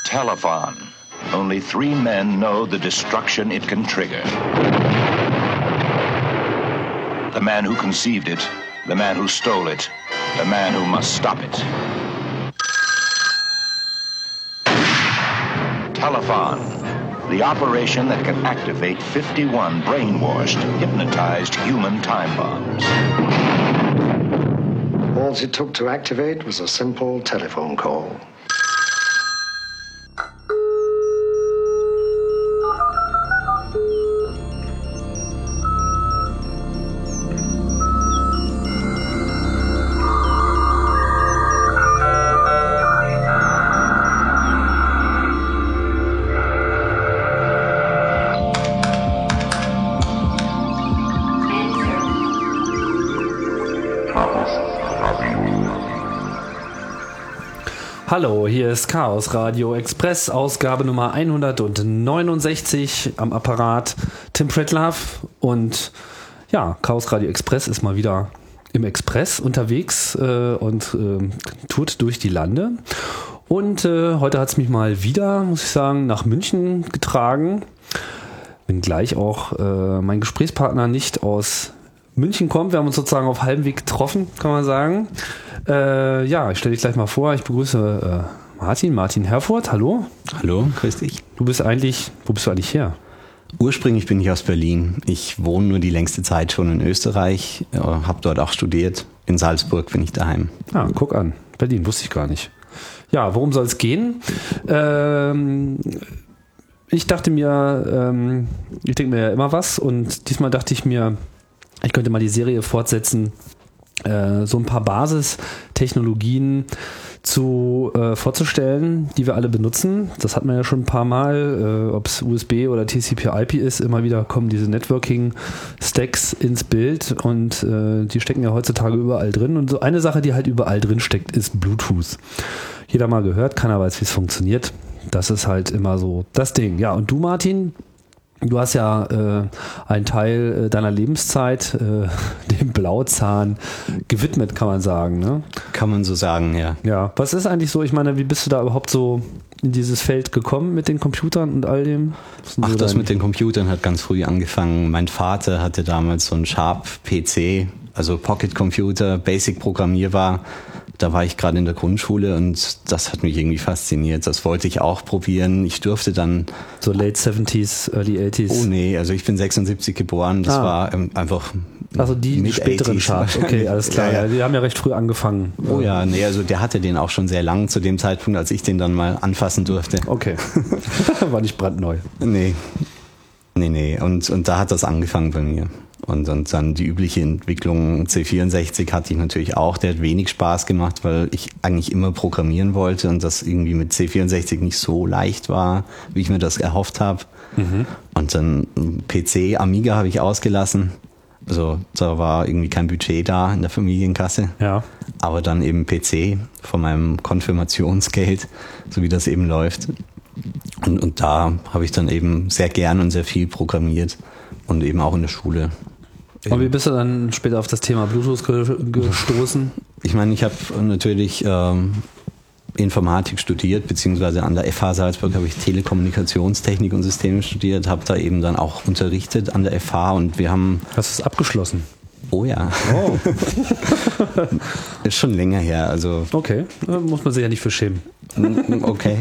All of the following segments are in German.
Telephon. Only 3 men know the destruction it can trigger. The man who conceived it, the man who stole it, the man who must stop it. Telephon. The operation that can activate 51 brainwashed, hypnotized human time bombs. All it took to activate was a simple telephone call. Hallo, hier ist Chaos Radio Express, Ausgabe Nummer 169 am Apparat. Tim Pretlove und ja, Chaos Radio Express ist mal wieder im Express unterwegs und tourt durch die Lande. Und heute hat es mich mal wieder, muss ich sagen, nach München getragen. Bin gleich auch mein Gesprächspartner nicht aus München kommt. Wir haben uns sozusagen auf halbem Weg getroffen, kann man sagen. Ja, ich stelle dich gleich mal vor. Ich begrüße Martin Herfurth. Hallo. Hallo, grüß dich. Wo bist du eigentlich her? Ursprünglich bin ich aus Berlin. Ich wohne nur die längste Zeit schon in Österreich, habe dort auch studiert. In Salzburg bin ich daheim. Ah, guck an. Berlin, wusste ich gar nicht. Ja, worum soll es gehen? Ich dachte mir, ich denke mir ja immer was und diesmal dachte ich mir, ich könnte mal die Serie fortsetzen, so ein paar Basistechnologien vorzustellen, die wir alle benutzen. Das hat man ja schon ein paar Mal, ob es USB oder TCP/IP ist, immer wieder kommen diese Networking-Stacks ins Bild und die stecken ja heutzutage überall drin. Und so eine Sache, die halt überall drin steckt, ist Bluetooth. Jeder mal gehört, keiner weiß, wie es funktioniert. Das ist halt immer so das Ding. Ja, und du, Martin? Du hast ja einen Teil deiner Lebenszeit dem Blauzahn gewidmet, kann man sagen, ne? Kann man so sagen, ja. Ja, was ist eigentlich so, ich meine, wie bist du da überhaupt so in dieses Feld gekommen mit den Computern und all dem? Ach, das mit den Computern hat ganz früh angefangen. Mein Vater hatte damals so einen Sharp-PC, also Pocket-Computer, basic programmierbar. Da war ich gerade in der Grundschule und das hat mich irgendwie fasziniert. Das wollte ich auch probieren. Ich durfte dann... So late 70s, early 80s? Oh nee, also ich bin 76 geboren. Das war einfach... Also die späteren Charts, okay, alles klar. Ja. Die haben ja recht früh angefangen. Oh ja, nee, also der hatte den auch schon sehr lang zu dem Zeitpunkt, als ich den dann mal anfassen durfte. Okay, war nicht brandneu. Nee. Und da hat das angefangen bei mir. Und dann die übliche Entwicklung C64 hatte ich natürlich auch. Der hat wenig Spaß gemacht, weil ich eigentlich immer programmieren wollte und das irgendwie mit C64 nicht so leicht war, wie ich mir das erhofft habe. Mhm. Und dann PC, Amiga habe ich ausgelassen. Also da war irgendwie kein Budget da in der Familienkasse. Ja. Aber dann eben PC von meinem Konfirmationsgeld, so wie das eben läuft. Und da habe ich dann eben sehr gern und sehr viel programmiert und eben auch in der Schule. Und wie bist du dann später auf das Thema Bluetooth gestoßen? Ich meine, ich habe natürlich Informatik studiert, beziehungsweise an der FH Salzburg habe ich Telekommunikationstechnik und Systeme studiert, habe da eben dann auch unterrichtet an der FH und wir haben... Hast du es abgeschlossen? Oh ja. Oh. Ist schon länger her. Also okay, da muss man sich ja nicht für schämen. Okay.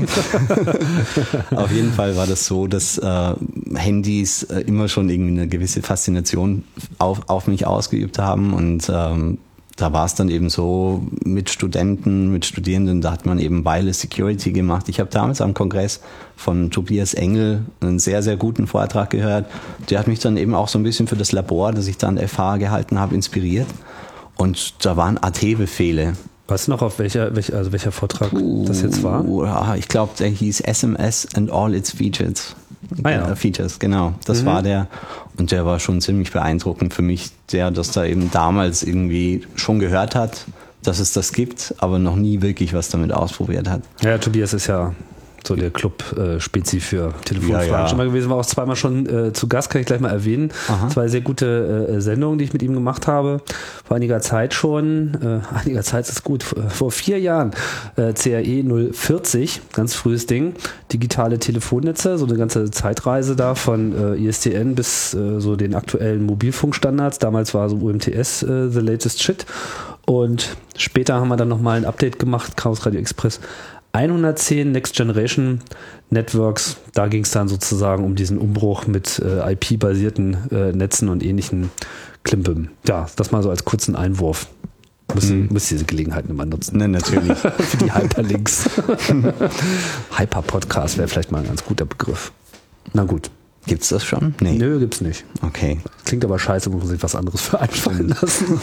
Auf jeden Fall war das so, dass Handys immer schon irgendwie eine gewisse Faszination auf mich ausgeübt haben und da war es dann eben so mit Studierenden, da hat man eben Wireless Security gemacht. Ich habe damals am Kongress von Tobias Engel einen sehr, sehr guten Vortrag gehört. Der hat mich dann eben auch so ein bisschen für das Labor, das ich da an der FH gehalten habe, inspiriert. Und da waren AT-Befehle. Weißt du noch, auf welcher Vortrag das jetzt war? Ich glaube, der hieß SMS and all its features. Ah ja. Features, genau. Das war der. Und der war schon ziemlich beeindruckend für mich, der das da eben damals irgendwie schon gehört hat, dass es das gibt, aber noch nie wirklich was damit ausprobiert hat. Ja, Tobias ist ja so der Club Spezi für Telefonfragen Ja. schon mal gewesen, war auch zweimal schon zu Gast, kann ich gleich mal erwähnen. Aha. 2 sehr gute Sendungen, die ich mit ihm gemacht habe, vor einiger Zeit schon, einiger Zeit ist gut, vor 4 Jahren, CRE 040, ganz frühes Ding, digitale Telefonnetze, so eine ganze Zeitreise da von ISDN bis so den aktuellen Mobilfunkstandards, damals war so UMTS the latest shit und später haben wir dann nochmal ein Update gemacht, Chaos Radio Express 110 Next Generation Networks, da ging es dann sozusagen um diesen Umbruch mit IP-basierten Netzen und ähnlichen Klimbim. Ja, das mal so als kurzen Einwurf. Müsst diese Gelegenheiten immer nutzen. Ne, natürlich. Für die Hyperlinks. Hyper-Podcast wäre vielleicht mal ein ganz guter Begriff. Na gut. Gibt's das schon? Nee. Nö, gibt's nicht. Okay. Klingt aber scheiße, muss man sich was anderes für einfallen lassen.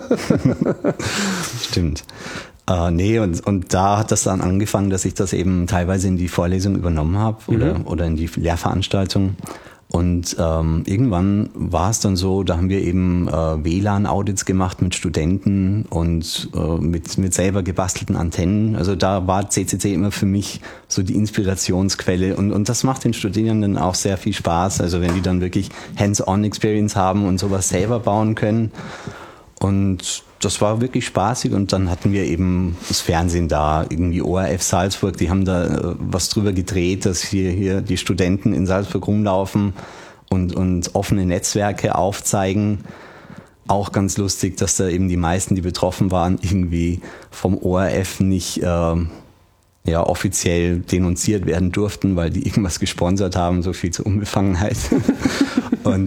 Stimmt. Nee, und da hat das dann angefangen, dass ich das eben teilweise in die Vorlesung übernommen habe oder in die Lehrveranstaltung. Und irgendwann war es dann so, da haben wir eben WLAN-Audits gemacht mit Studenten und mit selber gebastelten Antennen. Also da war CCC immer für mich so die Inspirationsquelle. Und das macht den Studierenden auch sehr viel Spaß. Also wenn die dann wirklich Hands-on-Experience haben und sowas selber bauen können. Und das war wirklich spaßig und dann hatten wir eben das Fernsehen da, irgendwie ORF Salzburg, die haben da was drüber gedreht, dass hier die Studenten in Salzburg rumlaufen und offene Netzwerke aufzeigen. Auch ganz lustig, dass da eben die meisten, die betroffen waren, irgendwie vom ORF nicht offiziell denunziert werden durften, weil die irgendwas gesponsert haben, so viel zur Unbefangenheit. Und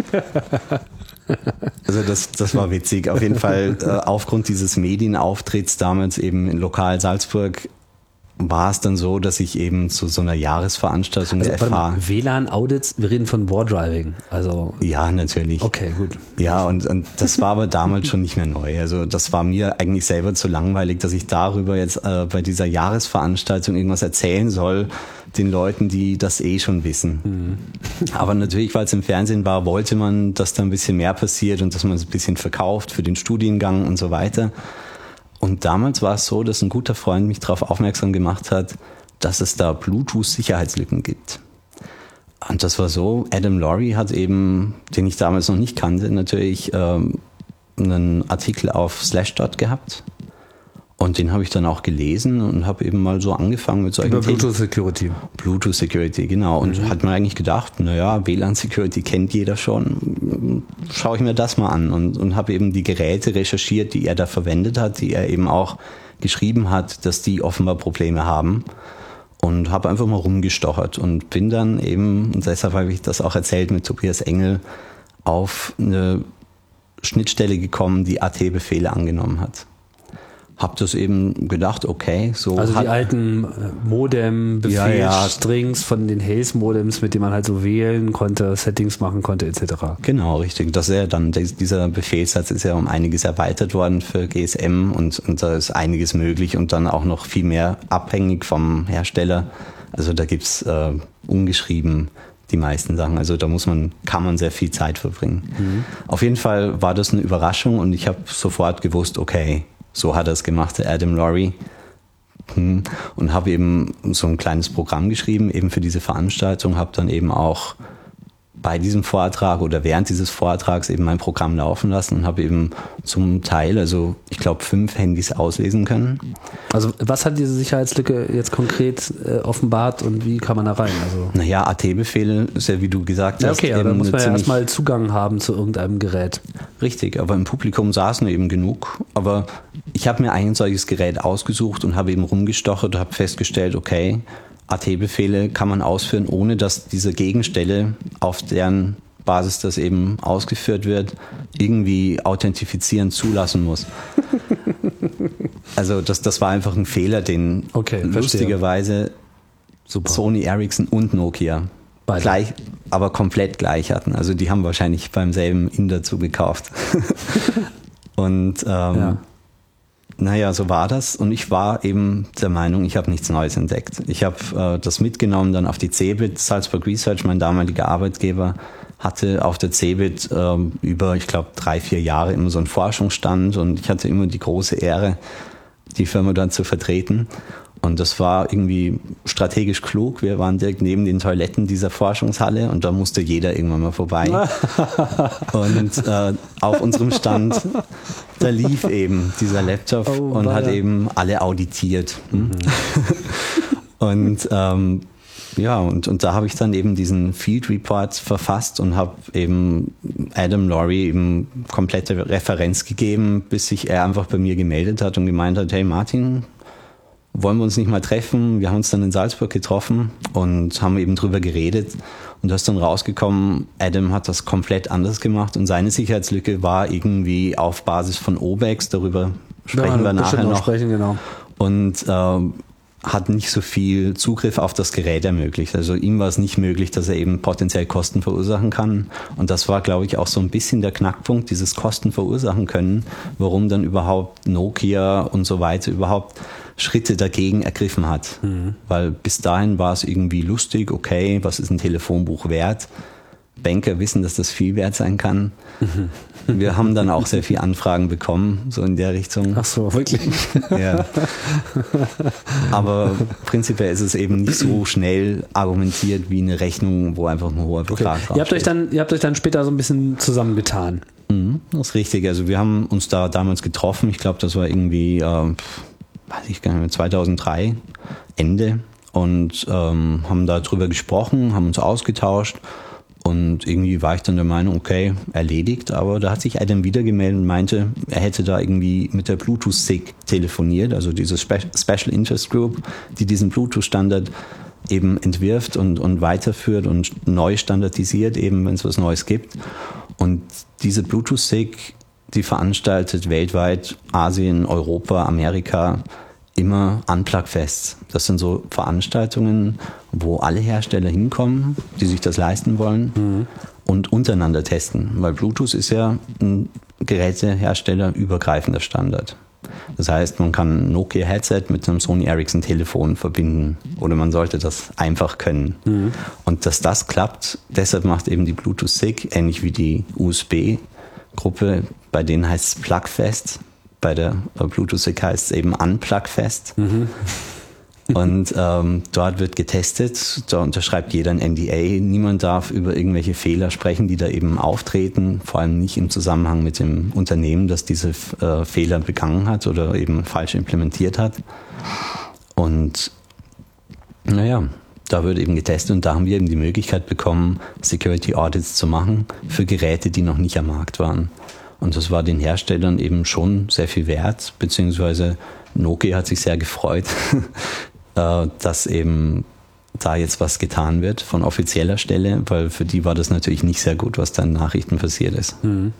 also das war witzig. Auf jeden Fall aufgrund dieses Medienauftritts damals eben in Lokal Salzburg war es dann so, dass ich eben zu so einer Jahresveranstaltung der FH... WLAN-Audits, wir reden von Wardriving. Also ja, natürlich. Okay, gut. Ja, und das war aber damals schon nicht mehr neu. Also das war mir eigentlich selber zu langweilig, dass ich darüber jetzt bei dieser Jahresveranstaltung irgendwas erzählen soll, den Leuten, die das eh schon wissen. Aber natürlich, weil es im Fernsehen war, wollte man, dass da ein bisschen mehr passiert und dass man es ein bisschen verkauft für den Studiengang und so weiter. Und damals war es so, dass ein guter Freund mich darauf aufmerksam gemacht hat, dass es da Bluetooth-Sicherheitslücken gibt. Und das war so, Adam Laurie hat eben, den ich damals noch nicht kannte, natürlich einen Artikel auf Slashdot gehabt. Und den habe ich dann auch gelesen und habe eben mal so angefangen mit solchen Über Bluetooth Security. Bluetooth Security, genau. Und hat man eigentlich gedacht, naja, WLAN Security kennt jeder schon. Schaue ich mir das mal an und habe eben die Geräte recherchiert, die er da verwendet hat, die er eben auch geschrieben hat, dass die offenbar Probleme haben. Und habe einfach mal rumgestochert und bin dann eben, und deshalb habe ich das auch erzählt mit Tobias Engel, auf eine Schnittstelle gekommen, die AT-Befehle angenommen hat. Hab das eben gedacht, okay, so. Also die alten Modem-Befehlsstrings von den Hayes-Modems, mit denen man halt so wählen konnte, Settings machen konnte, etc. Genau, richtig. Das ist ja dann, dieser Befehlssatz ist ja um einiges erweitert worden für GSM und da ist einiges möglich und dann auch noch viel mehr abhängig vom Hersteller. Also da gibt's ungeschrieben die meisten Sachen. Also da kann man sehr viel Zeit verbringen. Auf jeden Fall war das eine Überraschung und ich habe sofort gewusst, okay, so hat er es gemacht, der Adam Laurie. Und habe eben so ein kleines Programm geschrieben, eben für diese Veranstaltung, habe dann eben auch bei diesem Vortrag oder während dieses Vortrags eben mein Programm laufen lassen und habe eben zum Teil, also ich glaube 5 Handys auslesen können. Also was hat diese Sicherheitslücke jetzt konkret offenbart und wie kann man da rein? Also naja, AT-Befehle ist ja, wie du gesagt hast. Okay, aber da muss man ja erstmal Zugang haben zu irgendeinem Gerät. Richtig, aber im Publikum saßen eben genug. Aber ich habe mir ein solches Gerät ausgesucht und habe eben rumgestochert und habe festgestellt, okay, AT-Befehle kann man ausführen, ohne dass diese Gegenstelle, auf deren Basis das eben ausgeführt wird, irgendwie authentifizieren zulassen muss. Also das war einfach ein Fehler, den lustigerweise Sony Ericsson und Nokia gleich, aber komplett gleich hatten. Also die haben wahrscheinlich beim selben Inder zugekauft. Und naja, so war das. Und ich war eben der Meinung, ich habe nichts Neues entdeckt. Ich habe das mitgenommen dann auf die CeBIT. Salzburg Research, mein damaliger Arbeitgeber, hatte auf der CeBIT über, ich glaube, 3-4 Jahre immer so einen Forschungsstand und ich hatte immer die große Ehre, die Firma dann zu vertreten. Und das war irgendwie strategisch klug. Wir waren direkt neben den Toiletten dieser Forschungshalle und da musste jeder irgendwann mal vorbei. Und auf unserem Stand, da lief eben dieser Laptop und hat eben alle auditiert. Und und da habe ich dann eben diesen Field Report verfasst und habe eben Adam Laurie eben komplette Referenz gegeben, bis sich er einfach bei mir gemeldet hat und gemeint hat, hey Martin, wollen wir uns nicht mal treffen? Wir haben uns dann in Salzburg getroffen und haben eben drüber geredet. Und da ist dann rausgekommen, Adam hat das komplett anders gemacht und seine Sicherheitslücke war irgendwie auf Basis von OBEX, darüber sprechen wir nachher noch. Genau. Und hat nicht so viel Zugriff auf das Gerät ermöglicht. Also ihm war es nicht möglich, dass er eben potenziell Kosten verursachen kann. Und das war, glaube ich, auch so ein bisschen der Knackpunkt, dieses Kosten verursachen können, warum dann überhaupt Nokia und so weiter überhaupt Schritte dagegen ergriffen hat. Weil bis dahin war es irgendwie lustig, okay, was ist ein Telefonbuch wert? Banker wissen, dass das viel wert sein kann. Wir haben dann auch sehr viele Anfragen bekommen, so in der Richtung. Ach so, wirklich? Ja. Aber prinzipiell ist es eben nicht so schnell argumentiert wie eine Rechnung, wo einfach ein hoher Betrag draufsteht. Ihr habt euch dann später so ein bisschen zusammengetan. Das ist richtig. Also wir haben uns da damals getroffen. Ich glaube, das war irgendwie, weiß ich gar nicht mehr, 2003, Ende. Und haben da drüber gesprochen, haben uns ausgetauscht. Und irgendwie war ich dann der Meinung, okay, erledigt. Aber da hat sich Adam wieder gemeldet und meinte, er hätte da irgendwie mit der Bluetooth-SIG telefoniert, also diese Special Interest Group, die diesen Bluetooth-Standard eben entwirft und weiterführt und neu standardisiert, eben wenn es was Neues gibt. Und diese Bluetooth-SIG, die veranstaltet weltweit, Asien, Europa, Amerika, immer Unplug-Fests. Das sind so Veranstaltungen, wo alle Hersteller hinkommen, die sich das leisten wollen und untereinander testen. Weil Bluetooth ist ja ein Gerätehersteller übergreifender Standard. Das heißt, man kann ein Nokia-Headset mit einem Sony Ericsson-Telefon verbinden oder man sollte das einfach können. Und dass das klappt, deshalb macht eben die Bluetooth-SIG, ähnlich wie die USB-Gruppe, bei denen heißt es Plugfest. Bei der Bluetooth-SIG heißt es eben Unplug-Fest. Und dort wird getestet, da unterschreibt jeder ein NDA. Niemand darf über irgendwelche Fehler sprechen, die da eben auftreten, vor allem nicht im Zusammenhang mit dem Unternehmen, das diese Fehler begangen hat oder eben falsch implementiert hat. Und naja, da wird eben getestet und da haben wir eben die Möglichkeit bekommen, Security Audits zu machen für Geräte, die noch nicht am Markt waren. Und das war den Herstellern eben schon sehr viel wert, beziehungsweise Nokia hat sich sehr gefreut, dass eben da jetzt was getan wird von offizieller Stelle, weil für die war das natürlich nicht sehr gut, was da in Nachrichten passiert ist.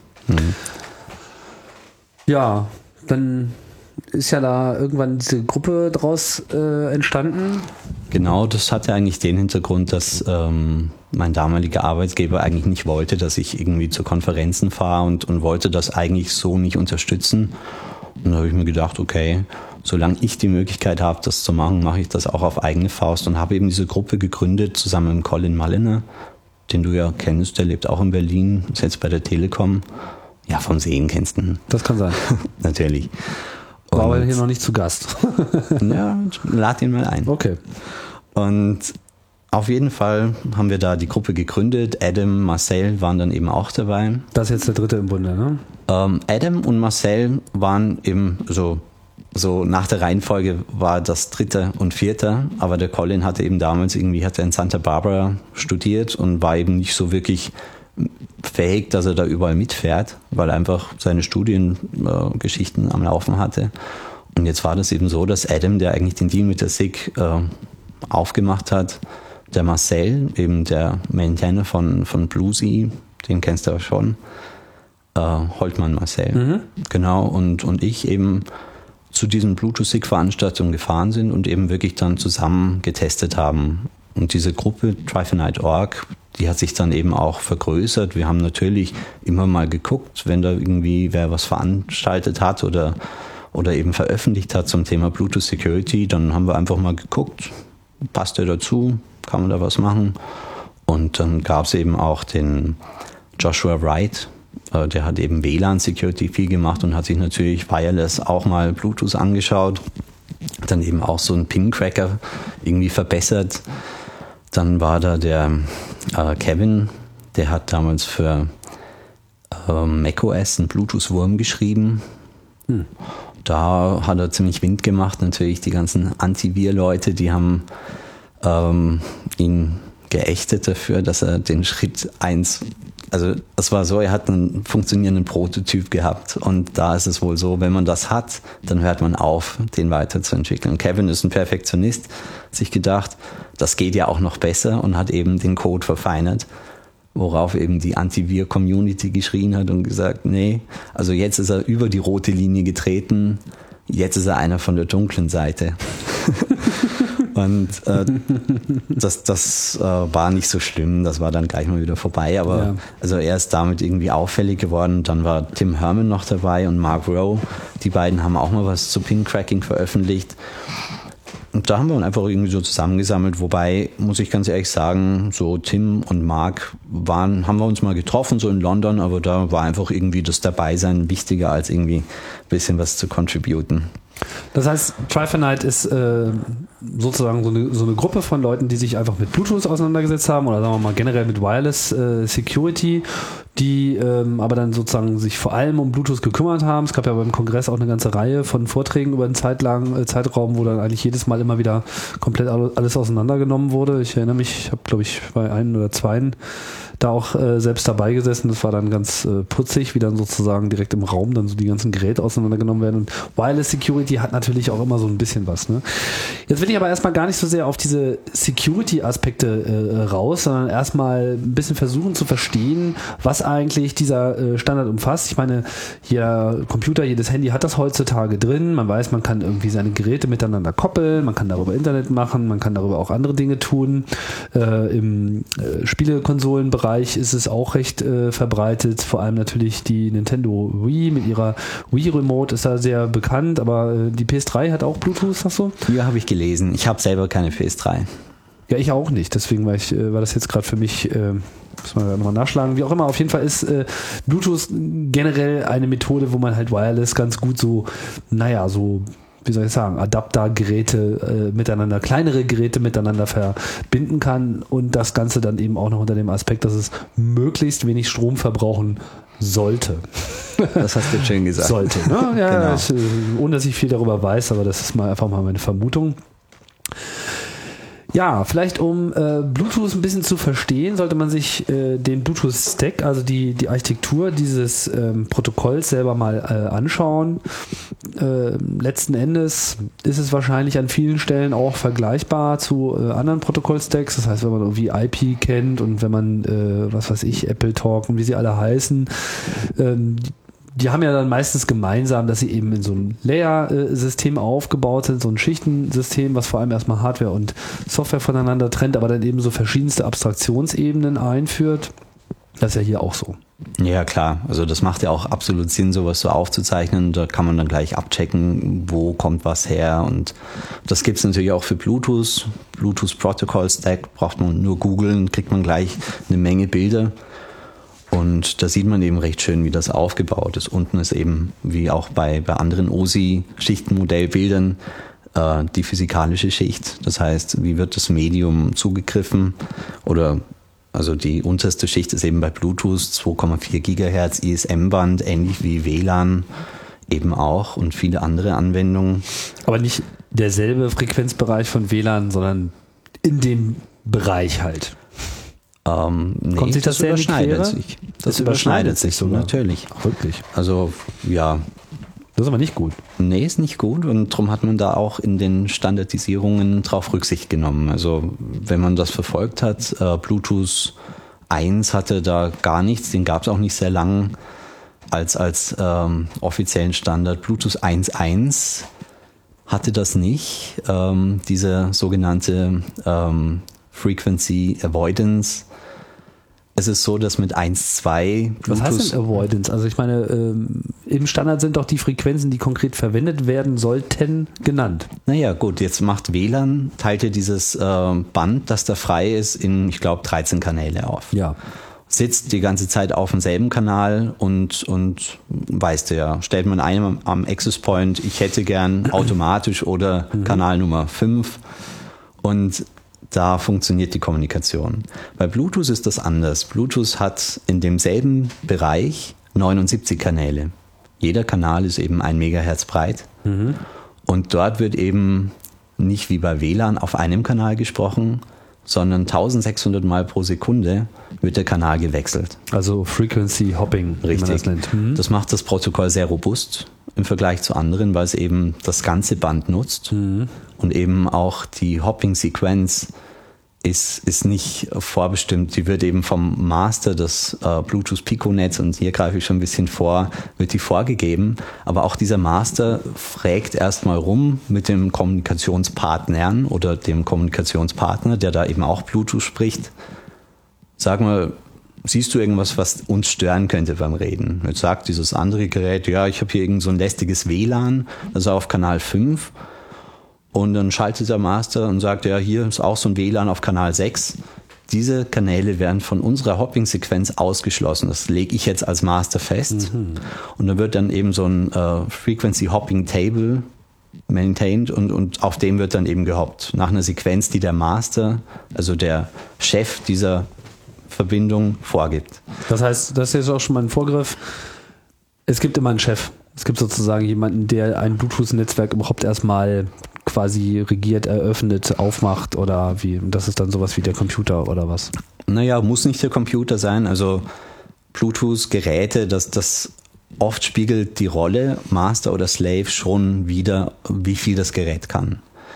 Ja, dann ist ja da irgendwann diese Gruppe draus entstanden. Genau, das hatte eigentlich den Hintergrund, dass mein damaliger Arbeitgeber eigentlich nicht wollte, dass ich irgendwie zu Konferenzen fahre und wollte das eigentlich so nicht unterstützen. Und da habe ich mir gedacht, okay, solange ich die Möglichkeit habe, das zu machen, mache ich das auch auf eigene Faust und habe eben diese Gruppe gegründet, zusammen mit Colin Mulliner, den du ja kennst, der lebt auch in Berlin, ist jetzt bei der Telekom. Ja, vom Sehen kennst du ihn. Das kann sein. Natürlich. War aber hier noch nicht zu Gast. Ja, lad ihn mal ein. Okay. Und auf jeden Fall haben wir da die Gruppe gegründet. Adam, Marcel waren dann eben auch dabei. Das ist jetzt der dritte im Bunde, ne? Adam und Marcel waren eben so nach der Reihenfolge war das dritte und vierte, aber der Colin hatte eben damals hat er in Santa Barbara studiert und war eben nicht so wirklich fähig, dass er da überall mitfährt, weil er einfach seine Studiengeschichten am Laufen hatte. Und jetzt war das eben so, dass Adam, der eigentlich den Deal mit der SIG aufgemacht hat, der Marcel, eben der Maintainer von Bluesy, den kennst du auch schon, Holtmann Marcel, genau, und ich eben zu diesen Bluetooth-SIG-Veranstaltungen gefahren sind und eben wirklich dann zusammen getestet haben. Und diese Gruppe Try4Night.org, die hat sich dann eben auch vergrößert. Wir haben natürlich immer mal geguckt, wenn da irgendwie wer was veranstaltet hat oder eben veröffentlicht hat zum Thema Bluetooth Security, dann haben wir einfach mal geguckt, passt der dazu, kann man da was machen? Und dann gab es eben auch den Joshua Wright, der hat eben WLAN Security viel gemacht und hat sich natürlich Wireless auch mal Bluetooth angeschaut. hat dann eben auch so einen Pin-Cracker irgendwie verbessert. Dann war da der Kevin, der hat damals für macOS einen Bluetooth-Wurm geschrieben. Da hat er ziemlich Wind gemacht. Natürlich die ganzen Antivir-Leute, die haben ihn geächtet dafür, dass er den Schritt 1, also das war so, er hat einen funktionierenden Prototyp gehabt und da ist es wohl so, wenn man das hat, dann hört man auf, den weiterzuentwickeln. Kevin ist ein Perfektionist, hat sich gedacht, das geht ja auch noch besser und hat eben den Code verfeinert, worauf eben die Antivir-Community geschrien hat und gesagt, nee, also jetzt ist er über die rote Linie getreten, jetzt ist er einer von der dunklen Seite. Und das war nicht so schlimm, das war dann gleich mal wieder vorbei, aber also er ist damit irgendwie auffällig geworden. Dann war Tim Herman noch dabei und Mark Rowe, die beiden haben auch mal was zu Pin-Cracking veröffentlicht. Und da haben wir uns einfach irgendwie so zusammengesammelt, wobei, muss ich ganz ehrlich sagen, so Tim und Mark haben wir uns mal getroffen, so in London, aber da war einfach irgendwie das Dabeisein wichtiger, als irgendwie ein bisschen was zu contributen. Das heißt, Try4Night ist sozusagen so eine Gruppe von Leuten, die sich einfach mit Bluetooth auseinandergesetzt haben oder sagen wir mal generell mit Wireless Security, die aber dann sozusagen sich vor allem um Bluetooth gekümmert haben. Es gab ja beim Kongress auch eine ganze Reihe von Vorträgen über einen Zeitraum, wo dann eigentlich jedes Mal immer wieder komplett alles auseinandergenommen wurde. Ich erinnere mich, ich habe glaube ich bei ein oder zweien da auch selbst dabei gesessen. Das war dann ganz putzig, wie dann sozusagen direkt im Raum dann so die ganzen Geräte auseinandergenommen werden. Und Wireless Security hat natürlich auch immer so ein bisschen was. Ne? Jetzt will ich aber erstmal gar nicht so sehr auf diese Security-Aspekte raus, sondern erstmal ein bisschen versuchen zu verstehen, was eigentlich dieser Standard umfasst. Ich meine, jeder Computer, jedes Handy hat das heutzutage drin. Man weiß, man kann irgendwie seine Geräte miteinander koppeln, man kann darüber Internet machen, man kann darüber auch andere Dinge tun. Im Spielekonsolenbereich ist es auch recht verbreitet, vor allem natürlich die Nintendo Wii mit ihrer Wii Remote ist da sehr bekannt, aber die PS3 hat auch Bluetooth, sagst du? Ja, habe ich gelesen. Ich habe selber keine PS3. Ja, ich auch nicht, deswegen war das jetzt gerade für mich, muss man nochmal nachschlagen, wie auch immer, auf jeden Fall ist Bluetooth generell eine Methode, wo man halt wireless ganz gut so, wie soll ich sagen, Adaptergeräte miteinander, kleinere Geräte miteinander verbinden kann und das Ganze dann eben auch noch unter dem Aspekt, dass es möglichst wenig Strom verbrauchen sollte. Das hast du schön gesagt. Sollte, ne? Ja, genau. Ohne dass ich viel darüber weiß, aber das ist einfach mal meine Vermutung. Ja, vielleicht um Bluetooth ein bisschen zu verstehen, sollte man sich den Bluetooth-Stack, also die Architektur dieses Protokolls selber mal anschauen. Letzten Endes ist es wahrscheinlich an vielen Stellen auch vergleichbar zu anderen Protokoll-Stacks. Das heißt, wenn man irgendwie IP kennt und wenn man, Apple Talk und wie sie alle heißen, die haben ja dann meistens gemeinsam, dass sie eben in so ein Layer-System aufgebaut sind, so ein Schichtensystem, was vor allem erstmal Hardware und Software voneinander trennt, aber dann eben so verschiedenste Abstraktionsebenen einführt. Das ist ja hier auch so. Ja, klar. Also das macht ja auch absolut Sinn, sowas so aufzuzeichnen. Da kann man dann gleich abchecken, wo kommt was her. Und das gibt es natürlich auch für Bluetooth. Bluetooth Protocol Stack braucht man nur googeln, kriegt man gleich eine Menge Bilder. Und da sieht man eben recht schön, wie das aufgebaut ist. Unten ist eben, wie auch bei anderen OSI-Schichtenmodellbildern, die physikalische Schicht. Das heißt, wie wird das Medium zugegriffen? Also die unterste Schicht ist eben bei Bluetooth 2,4 Gigahertz ISM-Band, ähnlich wie WLAN eben auch und viele andere Anwendungen. Aber nicht derselbe Frequenzbereich von WLAN, sondern in dem Bereich halt. Nee, kommt sich das sehr überschneidet sich. Das überschneidet sich so, natürlich. Ach, wirklich? Also, ja. Das ist aber nicht gut. Nee, ist nicht gut und darum hat man da auch in den Standardisierungen drauf Rücksicht genommen. Also, wenn man das verfolgt hat, Bluetooth 1 hatte da gar nichts, den gab es auch nicht sehr lang als offiziellen Standard. Bluetooth 1.1 hatte das nicht, diese sogenannte Frequency Avoidance. Es ist so, dass mit 1.2 Was heißt denn Avoidance? Also ich meine, im Standard sind doch die Frequenzen, die konkret verwendet werden sollten, genannt. Naja, gut, jetzt macht WLAN, teilt ja dieses Band, das da frei ist, in, ich glaube, 13 Kanäle auf. Ja. sitzt die ganze Zeit auf demselben Kanal und weißt du ja, stellt man einem am Access Point, ich hätte gern automatisch oder Kanal Nummer 5 und da funktioniert die Kommunikation. Bei Bluetooth ist das anders. Bluetooth hat in demselben Bereich 79 Kanäle. Jeder Kanal ist eben 1 Megahertz breit und dort wird eben nicht wie bei WLAN auf einem Kanal gesprochen, sondern 1600 Mal pro Sekunde wird der Kanal gewechselt. Also Frequency Hopping, wie man das nennt. Das macht das Protokoll sehr robust im Vergleich zu anderen, weil es eben das ganze Band nutzt und eben auch die Hopping-Sequenz ist nicht vorbestimmt. Die wird eben vom Master des Bluetooth Pico-Netz, und hier greife ich schon ein bisschen vor, wird die vorgegeben. Aber auch dieser Master fragt erstmal rum mit dem Kommunikationspartnern oder dem Kommunikationspartner, der da eben auch Bluetooth spricht. Sag mal, siehst du irgendwas, was uns stören könnte beim Reden? Jetzt sagt dieses andere Gerät, ja, ich habe hier irgend so ein lästiges WLAN, das ist auf Kanal 5. Und dann schaltet der Master und sagt, ja, hier ist auch so ein WLAN auf Kanal 6. Diese Kanäle werden von unserer Hopping-Sequenz ausgeschlossen. Das lege ich jetzt als Master fest. Und dann wird dann eben so ein Frequency-Hopping-Table maintained und auf dem wird dann eben gehoppt. Nach einer Sequenz, die der Master, also der Chef dieser Verbindung, vorgibt. Das heißt, das ist jetzt auch schon mal ein Vorgriff. Es gibt immer einen Chef. Es gibt sozusagen jemanden, der ein Bluetooth-Netzwerk überhaupt erstmal quasi regiert, eröffnet, aufmacht oder wie? Das ist dann sowas wie der Computer oder was? Naja, muss nicht der Computer sein. Also Bluetooth-Geräte, das oft spiegelt die Rolle Master oder Slave schon wieder, wie viel das Gerät kann.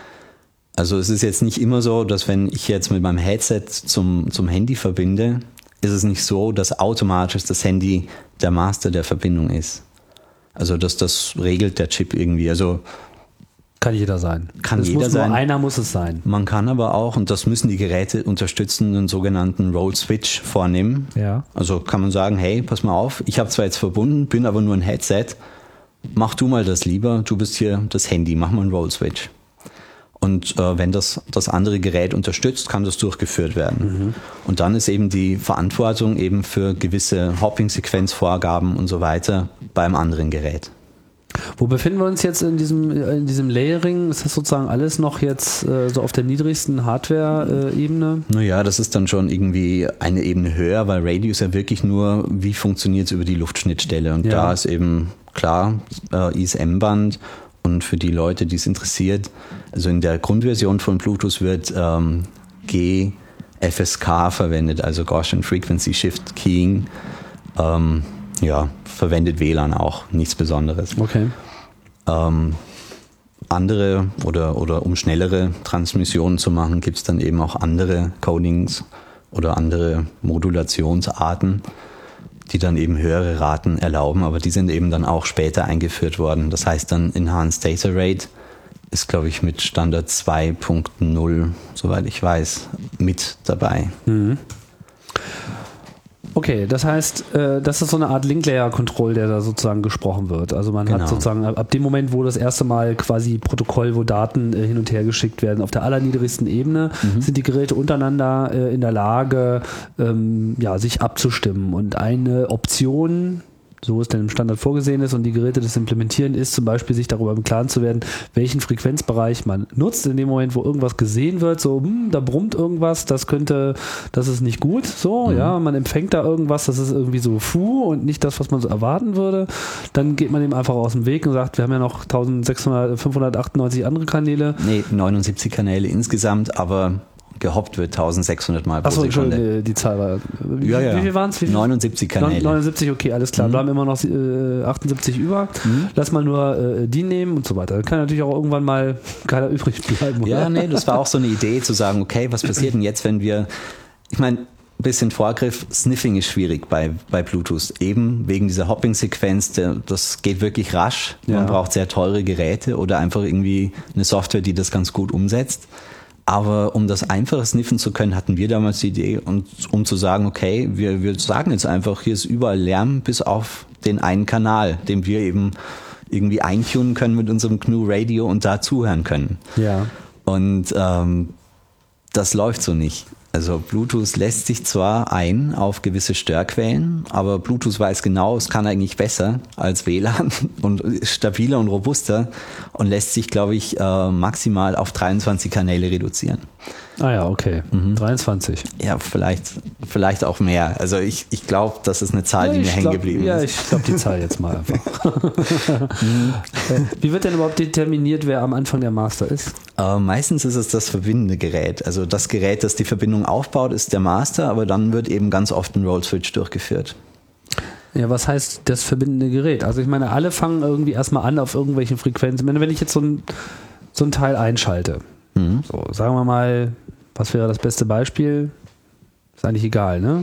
Also es ist jetzt nicht immer so, dass wenn ich jetzt mit meinem Headset zum Handy verbinde, ist es nicht so, dass automatisch das Handy der Master der Verbindung ist. Also das regelt der Chip irgendwie. Also kann jeder sein. Kann jeder sein. Nur einer muss es sein. Man kann aber auch, und das müssen die Geräte unterstützen, einen sogenannten Roll Switch vornehmen. Ja. Also kann man sagen, hey, pass mal auf, ich habe zwar jetzt verbunden, bin aber nur ein Headset, mach du mal das lieber, du bist hier das Handy, mach mal einen Roll Switch. Und wenn das andere Gerät unterstützt, kann das durchgeführt werden. Und dann ist eben die Verantwortung eben für gewisse Hopping-Sequenzvorgaben und so weiter beim anderen Gerät. Wo befinden wir uns jetzt in diesem Layering? Ist das sozusagen alles noch jetzt so auf der niedrigsten Hardware-Ebene? Naja, das ist dann schon irgendwie eine Ebene höher, weil Radio ist ja wirklich nur, wie funktioniert es über die Luftschnittstelle. Und da ist eben klar ISM-Band. Und für die Leute, die es interessiert, also in der Grundversion von Bluetooth wird GFSK verwendet, also Gaussian Frequency Shift Keying. Verwendet WLAN auch, nichts Besonderes. Okay. Andere oder um schnellere Transmissionen zu machen, gibt es dann eben auch andere Codings oder andere Modulationsarten, die dann eben höhere Raten erlauben, aber die sind eben dann auch später eingeführt worden. Das heißt dann Enhanced Data Rate ist, glaube ich, mit Standard 2.0, soweit ich weiß, mit dabei. Okay, das heißt, das ist so eine Art Link-Layer-Control, der da sozusagen gesprochen wird. Also man hat sozusagen ab dem Moment, wo das erste Mal quasi Protokoll, wo Daten hin und her geschickt werden, auf der allerniedrigsten Ebene, sind die Geräte untereinander in der Lage, sich abzustimmen. Und eine Option, so es denn im Standard vorgesehen ist und die Geräte das implementieren, ist zum Beispiel, sich darüber im Klaren zu werden, welchen Frequenzbereich man nutzt in dem Moment, wo irgendwas gesehen wird, so, da brummt irgendwas, das ist nicht gut, so, man empfängt da irgendwas, das ist irgendwie so und nicht das, was man so erwarten würde, dann geht man dem einfach aus dem Weg und sagt, wir haben ja noch 598 andere Kanäle. Nee, 79 Kanäle insgesamt, aber gehoppt wird 1600 Mal pro Sekunde. Achso, die Zahl war. Wie viel waren es? 79 Kanäle. 79, okay, alles klar. Bleiben immer noch 78 über. Lass mal nur die nehmen und so weiter. Dann kann natürlich auch irgendwann mal keiner übrig bleiben. Oder? Ja, nee, das war auch so eine Idee zu sagen, okay, was passiert denn jetzt, wenn wir, ich meine, ein bisschen Vorgriff, Sniffing ist schwierig bei Bluetooth, eben wegen dieser Hopping-Sequenz, das geht wirklich rasch. Man braucht sehr teure Geräte oder einfach irgendwie eine Software, die das ganz gut umsetzt. Aber um das einfacher sniffen zu können, hatten wir damals die Idee, um zu sagen, okay, wir sagen jetzt einfach, hier ist überall Lärm, bis auf den einen Kanal, den wir eben irgendwie eintunen können mit unserem GNU Radio und da zuhören können. Ja. Und das läuft so nicht. Also Bluetooth lässt sich zwar ein auf gewisse Störquellen, aber Bluetooth weiß genau, es kann eigentlich besser als WLAN und ist stabiler und robuster und lässt sich, glaube ich, maximal auf 23 Kanäle reduzieren. Ah ja, okay. 23. Ja, vielleicht auch mehr. Also ich glaube, das ist eine Zahl, die mir hängen geblieben ist. Ja, ich glaube die Zahl jetzt mal einfach. Wie wird denn überhaupt determiniert, wer am Anfang der Master ist? Meistens ist es das verbindende Gerät. Also das Gerät, das die Verbindung aufbaut, ist der Master, aber dann wird eben ganz oft ein Roll-Switch durchgeführt. Ja, was heißt das verbindende Gerät? Also ich meine, alle fangen irgendwie erstmal an auf irgendwelchen Frequenzen. Ich meine, wenn ich jetzt so ein Teil einschalte, so, sagen wir mal, was wäre das beste Beispiel? Ist eigentlich egal, ne?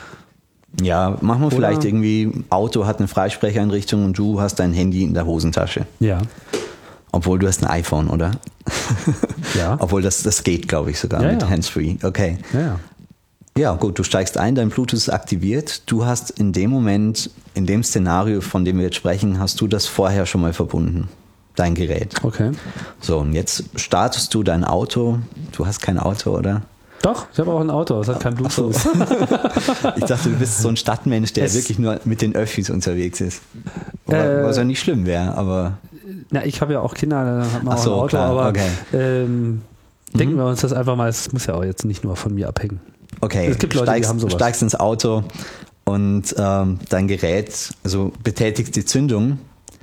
Ja, machen wir vielleicht irgendwie, Auto hat eine Freisprecheinrichtung und du hast dein Handy in der Hosentasche. Ja. Obwohl du hast ein iPhone, oder? Ja. Obwohl das geht, glaube ich, sogar Ja, mit ja. Handsfree. Okay. Ja. Ja, gut, du steigst ein, dein Bluetooth ist aktiviert. Du hast in dem Moment, in dem Szenario, von dem wir jetzt sprechen, hast du das vorher schon mal verbunden. Dein Gerät. Okay. So, und jetzt startest du dein Auto. Du hast kein Auto, oder? Doch, ich habe auch ein Auto, es hat kein Bluetooth. Ich dachte, du bist so ein Stadtmensch, der wirklich nur mit den Öffis unterwegs ist. Was ja nicht schlimm wäre, aber... Na, ich habe ja auch Kinder, da hat man auch ein Auto, klar, aber okay. denken wir uns das einfach mal, es muss ja auch jetzt nicht nur von mir abhängen. Okay, Es gibt Leute, die haben sowas. du steigst ins Auto und dein Gerät, also betätigt die Zündung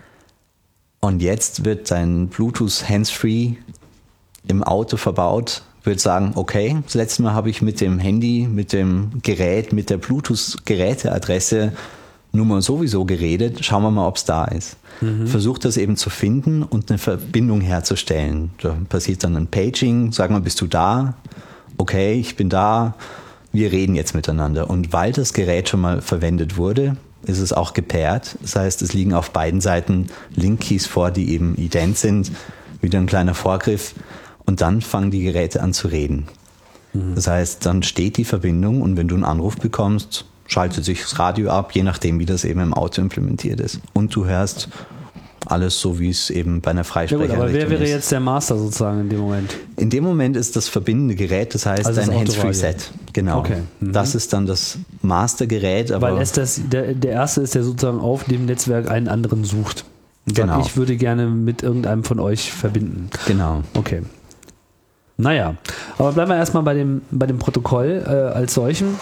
und jetzt wird dein Bluetooth Handsfree im Auto verbaut, wird sagen, okay, das letzte Mal habe ich mit dem Handy, mit dem Gerät, mit der Bluetooth-Geräteadresse Nummer sowieso geredet, schauen wir mal, ob es da ist. Versucht das eben zu finden und eine Verbindung herzustellen. Da passiert dann ein Paging, sag mal, bist du da? Okay, ich bin da, wir reden jetzt miteinander. Und weil das Gerät schon mal verwendet wurde, ist es auch gepaart. Das heißt, es liegen auf beiden Seiten Link-Keys vor, die eben ident sind. Wieder ein kleiner Vorgriff. Und dann fangen die Geräte an zu reden. Das heißt, dann steht die Verbindung und wenn du einen Anruf bekommst, schaltet sich das Radio ab, je nachdem, wie das eben im Auto implementiert ist. Und du hörst alles so, wie es eben bei einer Ja Freisprecheinrichtung gut, aber wer wäre ist. jetzt der Master sozusagen in dem Moment? In dem Moment ist das verbindende Gerät, das heißt Also das dein Autoradio. Handsfree-Set. Genau. Okay. Das ist dann das Mastergerät. Aber Weil der erste ist, der sozusagen auf dem Netzwerk einen anderen sucht. Und sagt, Genau. ich würde gerne mit irgendeinem von euch verbinden. genau. Okay. Naja, aber bleiben wir erstmal bei dem Protokoll als solchem.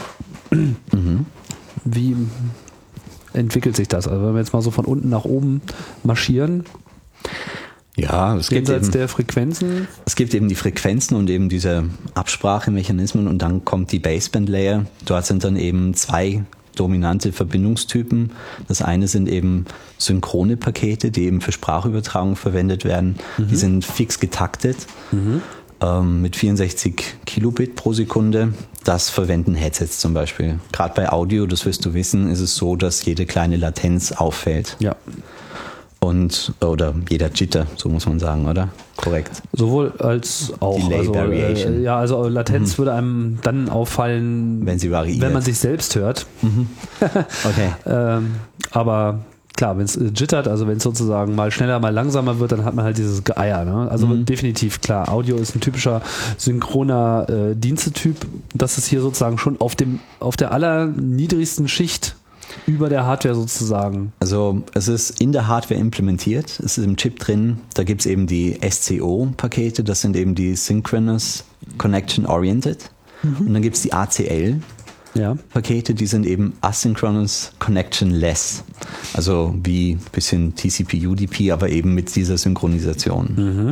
Wie entwickelt sich das? Also wenn wir jetzt mal so von unten nach oben marschieren, Ja, es gibt jenseits eben, der Frequenzen. es gibt eben die Frequenzen und eben diese Absprachemechanismen und dann kommt die Baseband-Layer. Dort sind dann eben zwei dominante Verbindungstypen. Das eine sind eben synchrone Pakete, die eben für Sprachübertragung verwendet werden. Die sind fix getaktet mit 64 Kilobit pro Sekunde. Das verwenden Headsets zum Beispiel. Gerade bei Audio, das wirst du wissen, ist es so, dass jede kleine Latenz auffällt. Ja. Oder jeder Jitter, so muss man sagen, oder? Korrekt. Sowohl als auch. Delay Variation. Also Latenz würde einem dann auffallen, Wenn sie variiert. wenn man sich selbst hört. Okay. Aber klar, wenn es jittert, also wenn es sozusagen mal schneller, mal langsamer wird, dann hat man halt dieses Geeier. Ne? Also definitiv, klar, Audio ist ein typischer synchroner Dienstetyp. Das ist hier sozusagen schon auf der allerniedrigsten Schicht über der Hardware sozusagen. Also es ist in der Hardware implementiert, es ist im Chip drin, da gibt es eben die SCO-Pakete, das sind eben die Synchronous Connection Oriented. Und dann gibt es die ACL-Pakete, Ja. die sind eben Asynchronous Connection Less. Also wie ein bisschen TCP, UDP, aber eben mit dieser Synchronisation.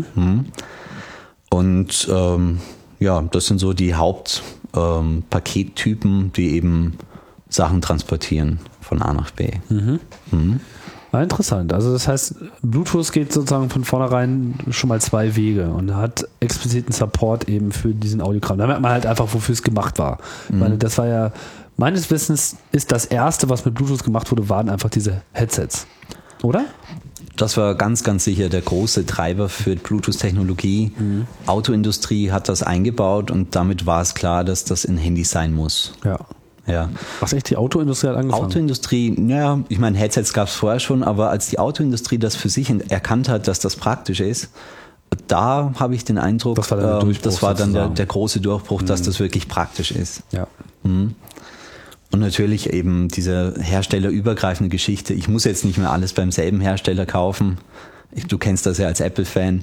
Und ja, das sind so die Hauptpakettypen, die eben Sachen transportieren von A nach B. Ah, interessant. Also das heißt, Bluetooth geht sozusagen von vornherein schon mal zwei Wege und hat expliziten Support eben für diesen Audiokram. Da merkt man halt einfach, wofür es gemacht war. Ich meine, das war ja, meines Wissens ist das erste, was mit Bluetooth gemacht wurde, waren einfach diese Headsets. Oder? Das war ganz, ganz sicher der große Treiber für Bluetooth-Technologie. Autoindustrie hat das eingebaut und damit war es klar, dass das in Handys sein muss. Ja. Ja. Was echt, die Autoindustrie hat angefangen? Autoindustrie, ja, ich meine, Headsets gab es vorher schon, aber als die Autoindustrie das für sich erkannt hat, dass das praktisch ist, Da habe ich den Eindruck, das war dann, das war dann der große Durchbruch, dass das wirklich praktisch ist. Ja. Und natürlich eben diese herstellerübergreifende Geschichte. Ich muss jetzt nicht mehr alles beim selben Hersteller kaufen. Du kennst das ja als Apple-Fan.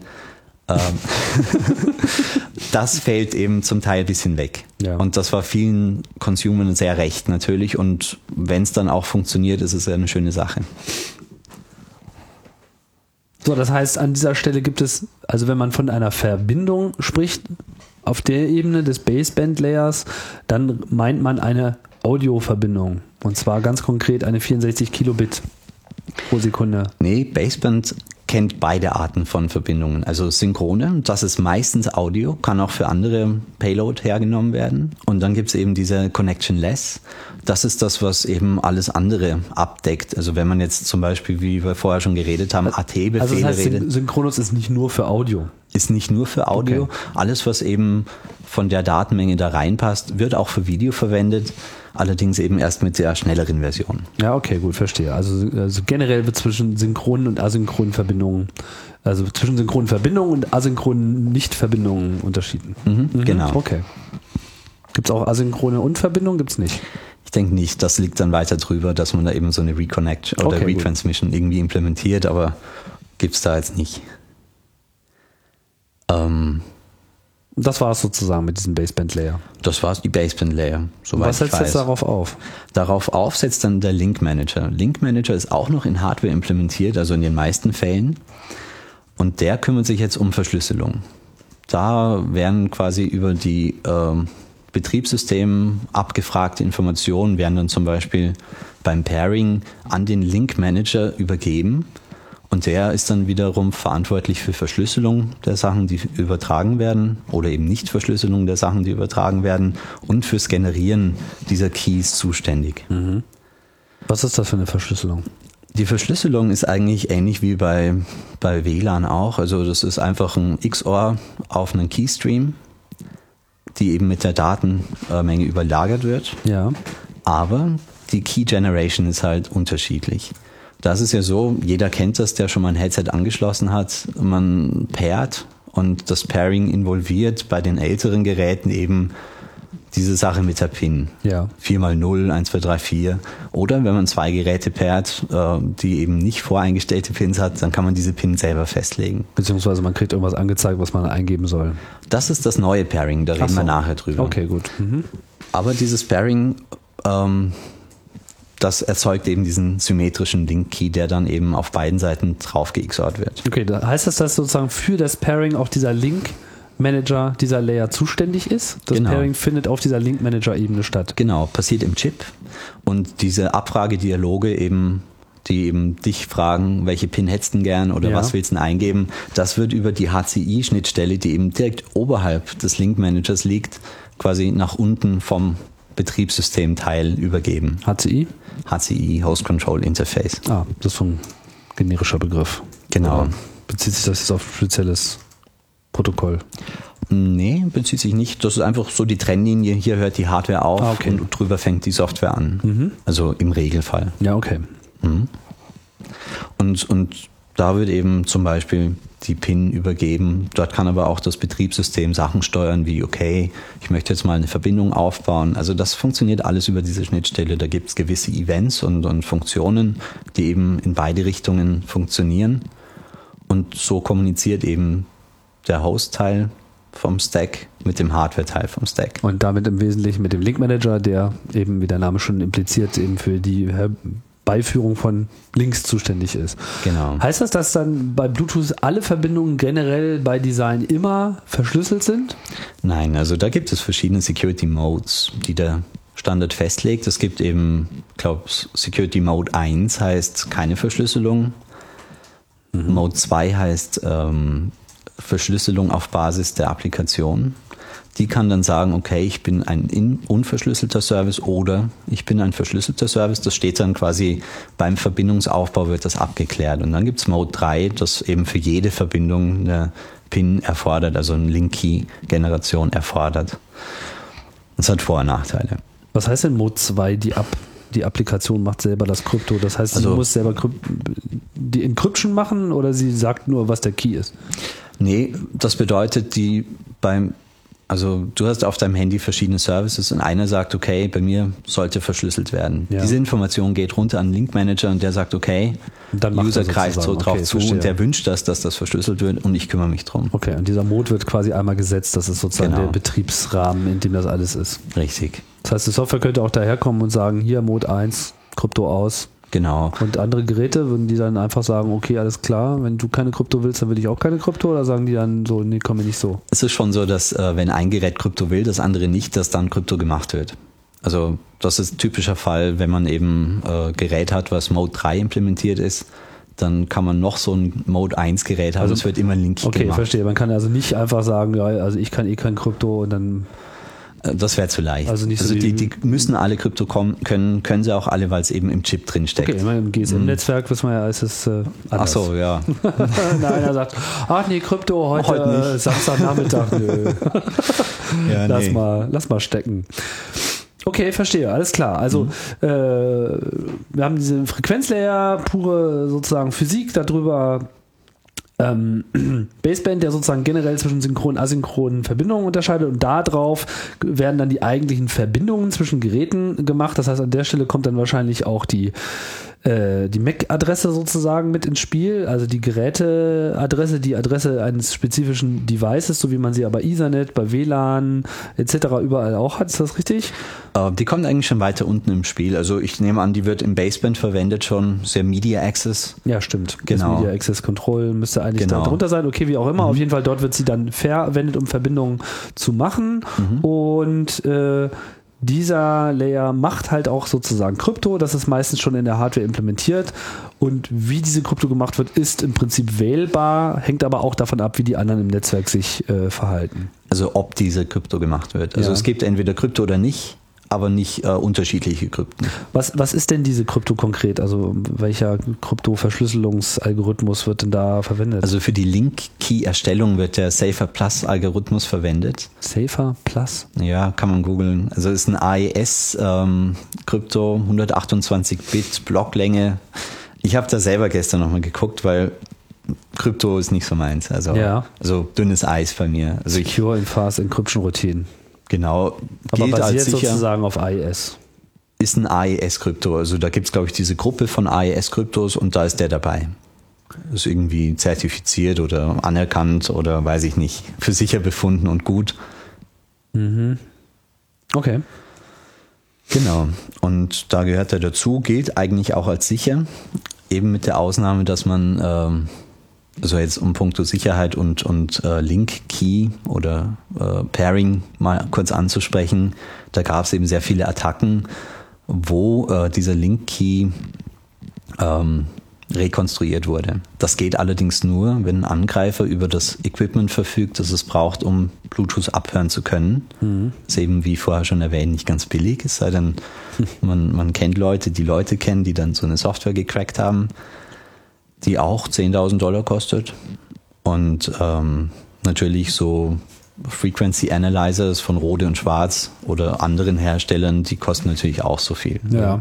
Das fällt eben zum Teil ein bisschen weg. Ja. Und das war vielen Consumern sehr recht natürlich. Und wenn es dann auch funktioniert, ist es ja eine schöne Sache. So, das heißt, an dieser Stelle gibt es, also wenn man von einer Verbindung spricht, auf der Ebene des Baseband-Layers, dann meint man eine Audioverbindung. Und zwar ganz konkret eine 64 Kilobit pro Sekunde. Nee, Baseband kennt beide Arten von Verbindungen. Also Synchrone, das ist meistens Audio, kann auch für andere Payload hergenommen werden. Und dann gibt es eben diese Connectionless. Das ist das, was eben alles andere abdeckt. Also wenn man jetzt zum Beispiel, wie wir vorher schon geredet haben, AT-Befehle also das heißt, redet. Synchronus ist nicht nur für Audio. Ist nicht nur für Audio. Okay. Alles, was eben von der Datenmenge da reinpasst, wird auch für Video verwendet. Allerdings eben erst mit der schnelleren Version. Ja, okay, gut, verstehe. Also generell wird zwischen synchronen und asynchronen Verbindungen, also zwischen synchronen Verbindungen und asynchronen Nicht-Verbindungen unterschieden. Genau. Okay. Gibt es auch asynchrone und Verbindungen? Gibt es nicht. Ich denke nicht, das liegt dann weiter drüber, dass man da eben so eine Reconnect oder Okay, Retransmission irgendwie implementiert, aber gibt es da jetzt nicht. Das war es sozusagen mit diesem Baseband-Layer. Das war die Baseband-Layer, soweit Was ich setzt weiß. jetzt darauf auf? Darauf auf setzt dann der Link Manager. Link Manager ist auch noch in Hardware implementiert, also in den meisten Fällen. Und der kümmert sich jetzt um Verschlüsselung. Da werden quasi über die Betriebssystem abgefragte Informationen, werden dann zum Beispiel beim Pairing an den Link Manager übergeben. Und der ist dann wiederum verantwortlich für Verschlüsselung der Sachen, die übertragen werden, oder eben Nicht-Verschlüsselung der Sachen, die übertragen werden, und fürs Generieren dieser Keys zuständig. Was ist das für eine Verschlüsselung? Die Verschlüsselung ist eigentlich ähnlich wie bei WLAN auch. Also das ist einfach ein XOR auf einen Keystream, die eben mit der Datenmenge überlagert wird. Ja. Aber die Key Generation ist halt unterschiedlich. Das ist ja so, jeder kennt das, der schon mal ein Headset angeschlossen hat. Man pairt und das Pairing involviert bei den älteren Geräten eben diese Sache mit der PIN. Ja. 4x0, 1, 2, 3, 4. Oder wenn man zwei Geräte pairt, die eben nicht voreingestellte Pins hat, dann kann man diese PIN selber festlegen. Beziehungsweise man kriegt irgendwas angezeigt, was man eingeben soll. Das ist das neue Pairing, da reden wir nachher drüber. Okay, gut. Aber dieses Pairing, das erzeugt eben diesen symmetrischen Link-Key, der dann eben auf beiden Seiten drauf gexort wird. Okay, da heißt das, dass sozusagen für das Pairing auch dieser Link-Manager, dieser Layer zuständig ist? Das Genau. Pairing findet auf dieser Link-Manager-Ebene statt. Genau, passiert im Chip. Und diese Abfragedialoge eben, die eben dich fragen, welche PIN hättest du denn gern oder Ja. was willst du denn eingeben, das wird über die HCI-Schnittstelle, die eben direkt oberhalb des Link-Managers liegt, quasi nach unten vom Betriebssystemteil übergeben. HCI? HCI, Host Control Interface. Ah, das ist so ein generischer Begriff. Genau. Oder bezieht sich das jetzt auf ein spezielles Protokoll? Nee, bezieht sich nicht. Das ist einfach so die Trennlinie. Hier hört die Hardware auf okay. und drüber fängt die Software an. Also im Regelfall. Ja, okay. Und da wird eben zum Beispiel die PIN übergeben. Dort kann aber auch das Betriebssystem Sachen steuern wie, okay, ich möchte jetzt mal eine Verbindung aufbauen. Also das funktioniert alles über diese Schnittstelle. Da gibt es gewisse Events und Funktionen, die eben in beide Richtungen funktionieren. Und so kommuniziert eben der Host-Teil vom Stack mit dem Hardware-Teil vom Stack. Und damit im Wesentlichen mit dem Link-Manager, der eben, wie der Name schon impliziert, eben für die Beiführung von Links zuständig ist. Genau. Heißt das, dass dann bei Bluetooth alle Verbindungen generell bei Design immer verschlüsselt sind? Nein, also da gibt es verschiedene Security Modes, die der Standard festlegt. Es gibt eben, ich glaube, Security Mode 1 heißt keine Verschlüsselung. Mode 2 heißt Verschlüsselung auf Basis der Applikation. Die kann dann sagen, okay, ich bin ein unverschlüsselter Service oder ich bin ein verschlüsselter Service. Das steht dann quasi beim Verbindungsaufbau wird das abgeklärt. Und dann gibt es Mode 3, das eben für jede Verbindung eine PIN erfordert, also eine Link-Key-Generation erfordert. Das hat Vor- und Nachteile. Was heißt denn Mode 2, die Applikation macht selber das Krypto? Das heißt, sie Also- muss selber die Encryption machen oder sie sagt nur, was der Key ist? Nee, das bedeutet, also du hast auf deinem Handy verschiedene Services und einer sagt, okay, bei mir sollte verschlüsselt werden. Ja. Diese Information geht runter an den Link-Manager und der sagt, okay, dann User greift so drauf zu und der wünscht dass das verschlüsselt wird und ich kümmere mich drum. Okay, und dieser Mode wird quasi einmal gesetzt, das ist sozusagen der Betriebsrahmen, in dem das alles ist. Richtig. Das heißt, die Software könnte auch daherkommen und sagen, hier Mode 1, Krypto aus. Genau. Und andere Geräte, würden die dann einfach sagen, okay, alles klar, wenn du keine Krypto willst, dann will ich auch keine Krypto, oder sagen die dann so, nee, komm mir nicht so? Es ist schon so, dass wenn ein Gerät Krypto will, das andere nicht, dass dann Krypto gemacht wird. Also das ist ein typischer Fall, wenn man eben Gerät hat, was Mode 3 implementiert ist, dann kann man noch so ein Mode 1 Gerät haben, also es wird immer Linky gemacht. Okay, verstehe. Man kann also nicht einfach sagen, ja, also ich kann kein Krypto und dann... Das wäre zu leicht. Also nicht so die müssen alle Krypto können sie auch alle, weil es eben im Chip drin steckt. Okay, im GSM-Netzwerk wissen wir ja, ist es anders. Ach so, ja. Na, einer sagt, ach nee, Krypto heute nicht. Samstagnachmittag, nö. Ja, lass mal stecken. Okay, verstehe, alles klar. Also wir haben diese Frequenzlayer, pure sozusagen Physik, darüber Baseband, der sozusagen generell zwischen synchronen und asynchronen Verbindungen unterscheidet, und darauf werden dann die eigentlichen Verbindungen zwischen Geräten gemacht. Das heißt, an der Stelle kommt dann wahrscheinlich auch die MAC-Adresse sozusagen mit ins Spiel, also die Geräteadresse, die Adresse eines spezifischen Devices, so wie man sie aber Ethernet, bei WLAN etc. überall auch hat. Ist das richtig? Die kommt eigentlich schon weiter unten im Spiel. Also ich nehme an, die wird im Baseband verwendet schon, sehr Media Access. Ja, stimmt. Genau. Das Media Access Control müsste eigentlich da drunter sein. Okay, wie auch immer. Auf jeden Fall, dort wird sie dann verwendet, um Verbindungen zu machen. Und dieser Layer macht halt auch sozusagen Krypto, das ist meistens schon in der Hardware implementiert, und wie diese Krypto gemacht wird, ist im Prinzip wählbar, hängt aber auch davon ab, wie die anderen im Netzwerk sich verhalten. Also ob diese Krypto gemacht wird. Also es gibt entweder Krypto oder nicht, aber nicht unterschiedliche Krypten. Was ist denn diese Krypto konkret? Also welcher Krypto-Verschlüsselungsalgorithmus wird denn da verwendet? Also für die Link-Key-Erstellung wird der Safer Plus-Algorithmus verwendet. Safer Plus? Ja, kann man googeln. Also ist ein AES-Krypto, 128 Bit, Blocklänge. Ich habe da selber gestern nochmal geguckt, weil Krypto ist nicht so meins. Also dünnes Eis bei mir. Also Secure and Fast Encryption Routine. Genau. Aber basiert sozusagen auf AES. Ist ein AES-Krypto. Also da gibt es, glaube ich, diese Gruppe von AES-Kryptos und da ist der dabei. Ist irgendwie zertifiziert oder anerkannt oder weiß ich nicht, für sicher befunden und gut. Okay. Genau. Und da gehört er dazu, gilt eigentlich auch als sicher. Eben mit der Ausnahme, dass man also jetzt um puncto Sicherheit und Link-Key oder Pairing mal kurz anzusprechen, da gab es eben sehr viele Attacken, wo dieser Link-Key rekonstruiert wurde. Das geht allerdings nur, wenn ein Angreifer über das Equipment verfügt, das es braucht, um Bluetooth abhören zu können. Das ist eben, wie vorher schon erwähnt, nicht ganz billig, es sei denn, man kennt Leute, die Leute kennen, die dann so eine Software gecrackt haben, die auch $10.000 kostet. Und natürlich so Frequency Analyzers von Rode und Schwarz oder anderen Herstellern, die kosten natürlich auch so viel. Ja.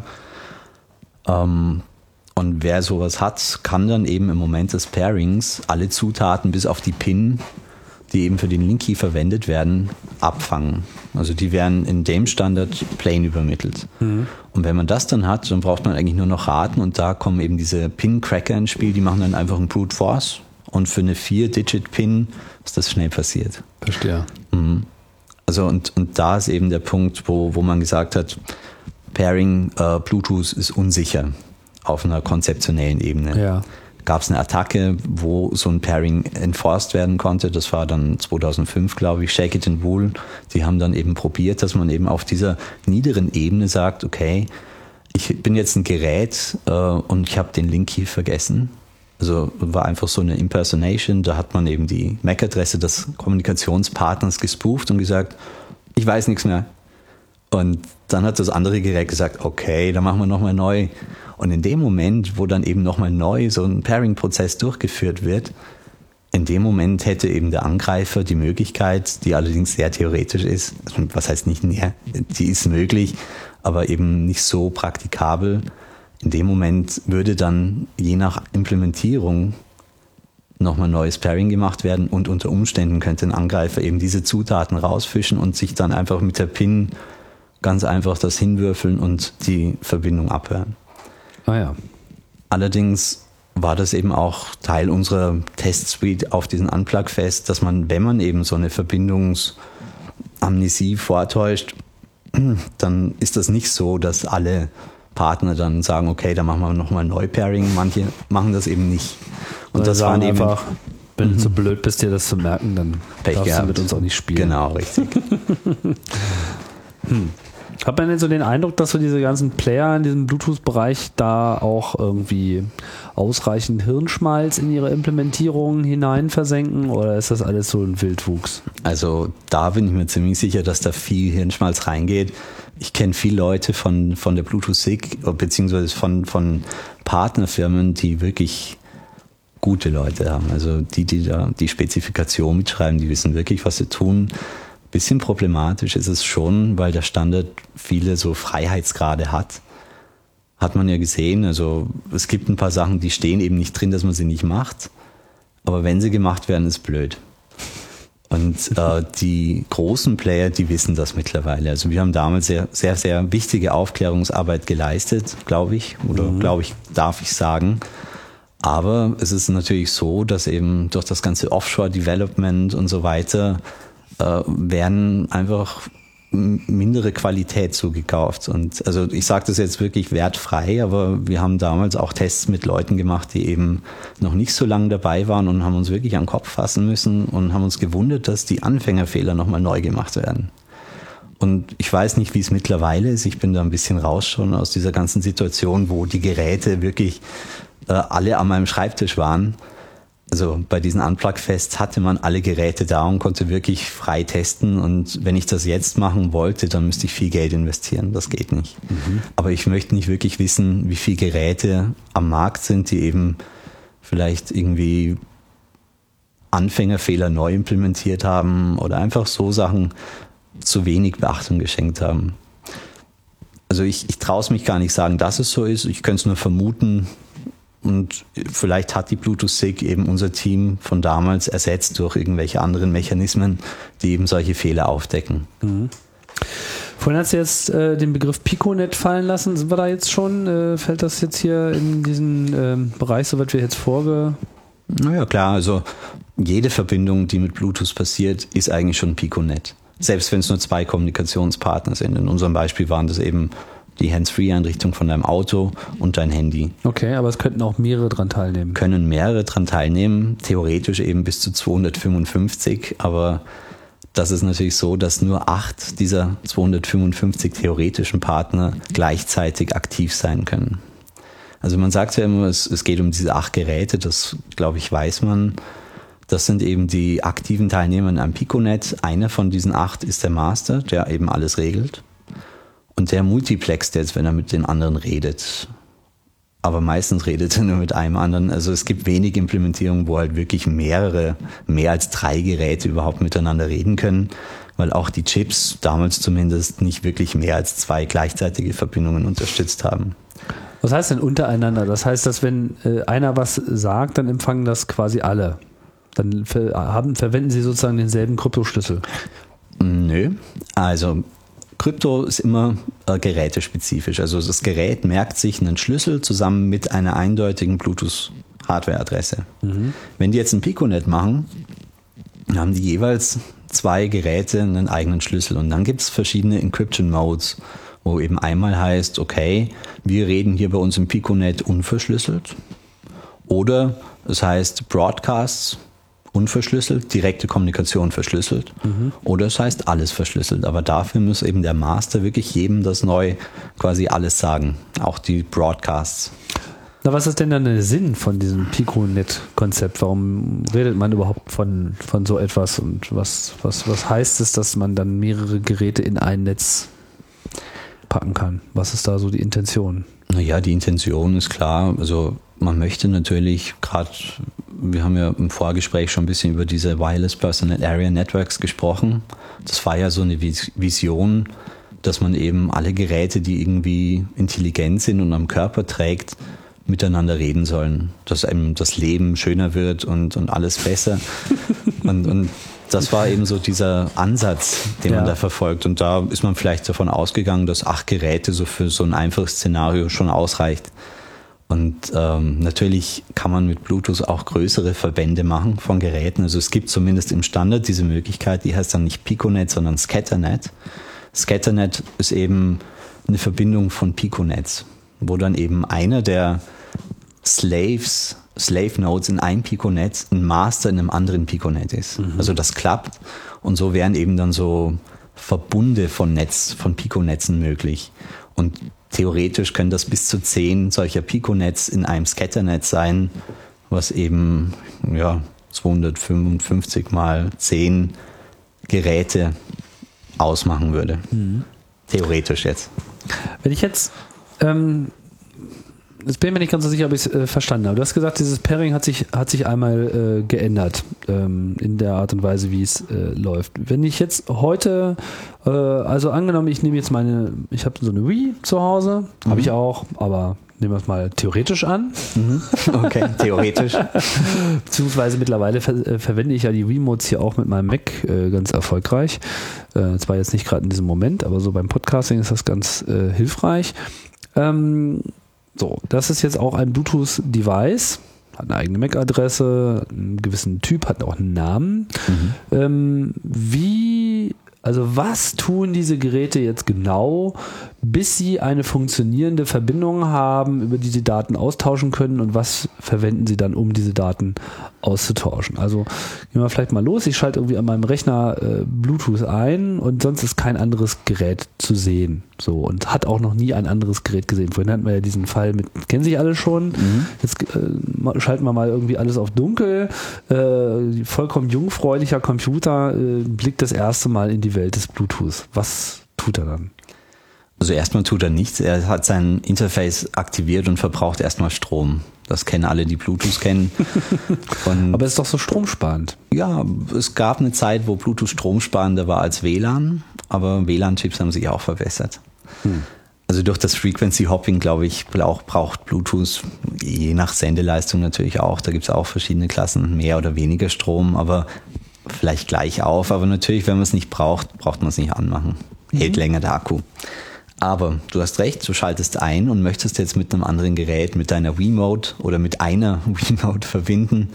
Und wer sowas hat, kann dann eben im Moment des Pairings alle Zutaten bis auf die PIN, die eben für den Link-Key verwendet werden, abfangen. Also die werden in dem Standard plain übermittelt. Und wenn man das dann hat, dann braucht man eigentlich nur noch raten, und da kommen eben diese PIN-Cracker ins Spiel, die machen dann einfach einen Brute Force, und für eine 4-Digit-PIN ist das schnell passiert. Verstehe. Also und da ist eben der Punkt, wo man gesagt hat, Pairing Bluetooth ist unsicher auf einer konzeptionellen Ebene. Ja. Gab es eine Attacke, wo so ein Pairing enforced werden konnte. Das war dann 2005, glaube ich, Shake It and Wool. Die haben dann eben probiert, dass man eben auf dieser niederen Ebene sagt, okay, ich bin jetzt ein Gerät und ich habe den Link-Key vergessen. Also war einfach so eine Impersonation. Da hat man eben die MAC-Adresse des Kommunikationspartners gespooft und gesagt, ich weiß nichts mehr. Und dann hat das andere Gerät gesagt, okay, dann machen wir nochmal neu. Und in dem Moment, wo dann eben nochmal neu so ein Pairing-Prozess durchgeführt wird, in dem Moment hätte eben der Angreifer die Möglichkeit, die allerdings sehr theoretisch ist, was heißt nicht näher, die ist möglich, aber eben nicht so praktikabel. In dem Moment würde dann je nach Implementierung nochmal neues Pairing gemacht werden und unter Umständen könnte ein Angreifer eben diese Zutaten rausfischen und sich dann einfach mit der PIN ganz einfach das hinwürfeln und die Verbindung abhören. Ah ja. Allerdings war das eben auch Teil unserer Testsuite auf diesen Unplug-Fest, dass man, wenn man eben so eine Verbindungsamnesie vortäuscht, dann ist das nicht so, dass alle Partner dann sagen, okay, dann machen wir nochmal Neu-Pairing. Manche machen das eben nicht. Und das waren eben einfach, wenn du so blöd bist, dir das zu merken, dann Pech darfst gehabt. du mit uns auch nicht spielen. Genau, richtig. Hat man denn so den Eindruck, dass so diese ganzen Player in diesem Bluetooth-Bereich da auch irgendwie ausreichend Hirnschmalz in ihre Implementierung hinein versenken, oder ist das alles so ein Wildwuchs? Also da bin ich mir ziemlich sicher, dass da viel Hirnschmalz reingeht. Ich kenne viele Leute von der Bluetooth SIG beziehungsweise von Partnerfirmen, die wirklich gute Leute haben. Also die da die Spezifikation mitschreiben, die wissen wirklich, was sie tun. Bisschen problematisch ist es schon, weil der Standard viele so Freiheitsgrade hat. Hat man ja gesehen. Also es gibt ein paar Sachen, die stehen eben nicht drin, dass man sie nicht macht. Aber wenn sie gemacht werden, ist blöd. Und die großen Player, die wissen das mittlerweile. Also wir haben damals sehr, sehr, sehr wichtige Aufklärungsarbeit geleistet, glaube ich. Oder darf ich sagen. Aber es ist natürlich so, dass eben durch das ganze Offshore-Development und so weiter werden einfach mindere Qualität zugekauft. Und also ich sage das jetzt wirklich wertfrei, aber wir haben damals auch Tests mit Leuten gemacht, die eben noch nicht so lange dabei waren und haben uns wirklich an den Kopf fassen müssen und haben uns gewundert, dass die Anfängerfehler nochmal neu gemacht werden. Und ich weiß nicht, wie es mittlerweile ist. Ich bin da ein bisschen raus schon aus dieser ganzen Situation, wo die Geräte wirklich alle an meinem Schreibtisch waren. Also bei diesen Unplug-Fests hatte man alle Geräte da und konnte wirklich frei testen. Und wenn ich das jetzt machen wollte, dann müsste ich viel Geld investieren. Das geht nicht. Aber ich möchte nicht wirklich wissen, wie viele Geräte am Markt sind, die eben vielleicht irgendwie Anfängerfehler neu implementiert haben oder einfach so Sachen zu wenig Beachtung geschenkt haben. Also ich traue es mich gar nicht sagen, dass es so ist. Ich könnte es nur vermuten. Und vielleicht hat die Bluetooth SIG eben unser Team von damals ersetzt durch irgendwelche anderen Mechanismen, die eben solche Fehler aufdecken. Vorhin hast du jetzt den Begriff Piconet fallen lassen. Sind wir da jetzt schon? Fällt das jetzt hier in diesen Bereich, so wird wir jetzt Naja, klar. Also jede Verbindung, die mit Bluetooth passiert, ist eigentlich schon Piconet. Selbst wenn es nur 2 Kommunikationspartner sind. In unserem Beispiel waren das eben die Hands-Free-Einrichtung von deinem Auto und dein Handy. Okay, aber es könnten auch mehrere dran teilnehmen. Können mehrere dran teilnehmen, theoretisch eben bis zu 255, aber das ist natürlich so, dass nur 8 dieser 255 theoretischen Partner gleichzeitig aktiv sein können. Also man sagt ja immer, es geht um diese 8 Geräte, das glaube ich weiß man. Das sind eben die aktiven Teilnehmer in einem Piconet. Einer von diesen 8 ist der Master, der eben alles regelt. Und der multiplext jetzt, wenn er mit den anderen redet. Aber meistens redet er nur mit einem anderen. Also es gibt wenig Implementierungen, wo halt wirklich mehr als 3 Geräte überhaupt miteinander reden können, weil auch die Chips damals zumindest nicht wirklich mehr als 2 gleichzeitige Verbindungen unterstützt haben. Was heißt denn untereinander? Das heißt, dass wenn einer was sagt, dann empfangen das quasi alle. Dann verwenden sie sozusagen denselben Kryptoschlüssel. Nö, also Krypto ist immer gerätespezifisch. Also das Gerät merkt sich einen Schlüssel zusammen mit einer eindeutigen Bluetooth-Hardware-Adresse. Wenn die jetzt ein Piconet machen, haben die jeweils 2 Geräte einen eigenen Schlüssel. Und dann gibt es verschiedene Encryption-Modes, wo eben einmal heißt, okay, wir reden hier bei uns im Piconet unverschlüsselt. Oder es heißt Broadcasts unverschlüsselt, direkte Kommunikation verschlüsselt. Oder es heißt alles verschlüsselt. Aber dafür muss eben der Master wirklich jedem das neu quasi alles sagen. Auch die Broadcasts. Na, was ist denn dann der Sinn von diesem Piconet-Konzept? Warum redet man überhaupt von so etwas? Und was heißt es, dass man dann mehrere Geräte in ein Netz packen kann? Was ist da so die Intention? Naja, die Intention ist klar. Also man möchte natürlich gerade, wir haben ja im Vorgespräch schon ein bisschen über diese Wireless Personal Area Networks gesprochen. Das war ja so eine Vision, dass man eben alle Geräte, die irgendwie intelligent sind und am Körper trägt, miteinander reden sollen, dass einem das Leben schöner wird und alles besser. und das war eben so dieser Ansatz, den man da verfolgt. Und da ist man vielleicht davon ausgegangen, dass 8 Geräte so für so ein einfaches Szenario schon ausreicht. Und natürlich kann man mit Bluetooth auch größere Verbände machen von Geräten. Also es gibt zumindest im Standard diese Möglichkeit, die heißt dann nicht Piconet, sondern Scatternet. Scatternet ist eben eine Verbindung von Piconets, wo dann eben einer der Slave Nodes in einem Piconet ein Master in einem anderen Piconet ist. Also das klappt und so wären eben dann so Verbunde von Piconetzen möglich. Und theoretisch können das bis zu 10 solcher Piconets in einem Scatternet sein, was eben 255 mal 10 Geräte ausmachen würde. Theoretisch jetzt. Wenn ich jetzt Jetzt bin ich mir nicht ganz so sicher, ob ich es verstanden habe. Du hast gesagt, dieses Pairing hat sich einmal geändert in der Art und Weise, wie es läuft. Wenn ich jetzt heute, also angenommen, ich nehme jetzt ich habe so eine Wii zu Hause, habe ich auch, aber nehmen wir es mal theoretisch an. Okay, theoretisch. Beziehungsweise mittlerweile verwende ich ja die Wiimotes hier auch mit meinem Mac ganz erfolgreich. Zwar jetzt nicht gerade in diesem Moment, aber so beim Podcasting ist das ganz hilfreich. So, das ist jetzt auch ein Bluetooth-Device, hat eine eigene MAC-Adresse, einen gewissen Typ, hat auch einen Namen. Was tun diese Geräte jetzt genau, bis sie eine funktionierende Verbindung haben, über die sie Daten austauschen können, und was verwenden sie dann, um diese Daten auszutauschen? Also gehen wir vielleicht mal los. Ich schalte irgendwie an meinem Rechner Bluetooth ein und sonst ist kein anderes Gerät zu sehen. So, und hat auch noch nie ein anderes Gerät gesehen. Vorhin hatten wir ja diesen Fall mit, kennen sich alle schon. Jetzt schalten wir mal irgendwie alles auf dunkel. Vollkommen jungfräulicher Computer blickt das erste Mal in die Welt des Bluetooth. Was tut er dann? Also erstmal tut er nichts. Er hat sein Interface aktiviert und verbraucht erstmal Strom. Das kennen alle, die Bluetooth kennen. Aber es ist doch so stromsparend. Ja, es gab eine Zeit, wo Bluetooth stromsparender war als WLAN, aber WLAN-Chips haben sich auch verbessert. Also durch das Frequency Hopping, glaube ich, braucht Bluetooth, je nach Sendeleistung natürlich auch, da gibt es auch verschiedene Klassen, mehr oder weniger Strom, aber vielleicht gleich auf. Aber natürlich, wenn man es nicht braucht, braucht man es nicht anmachen. Hält länger der Akku. Aber du hast recht, du schaltest ein und möchtest jetzt mit einem anderen Gerät, mit deiner Wiimote oder mit einer Wiimote verbinden.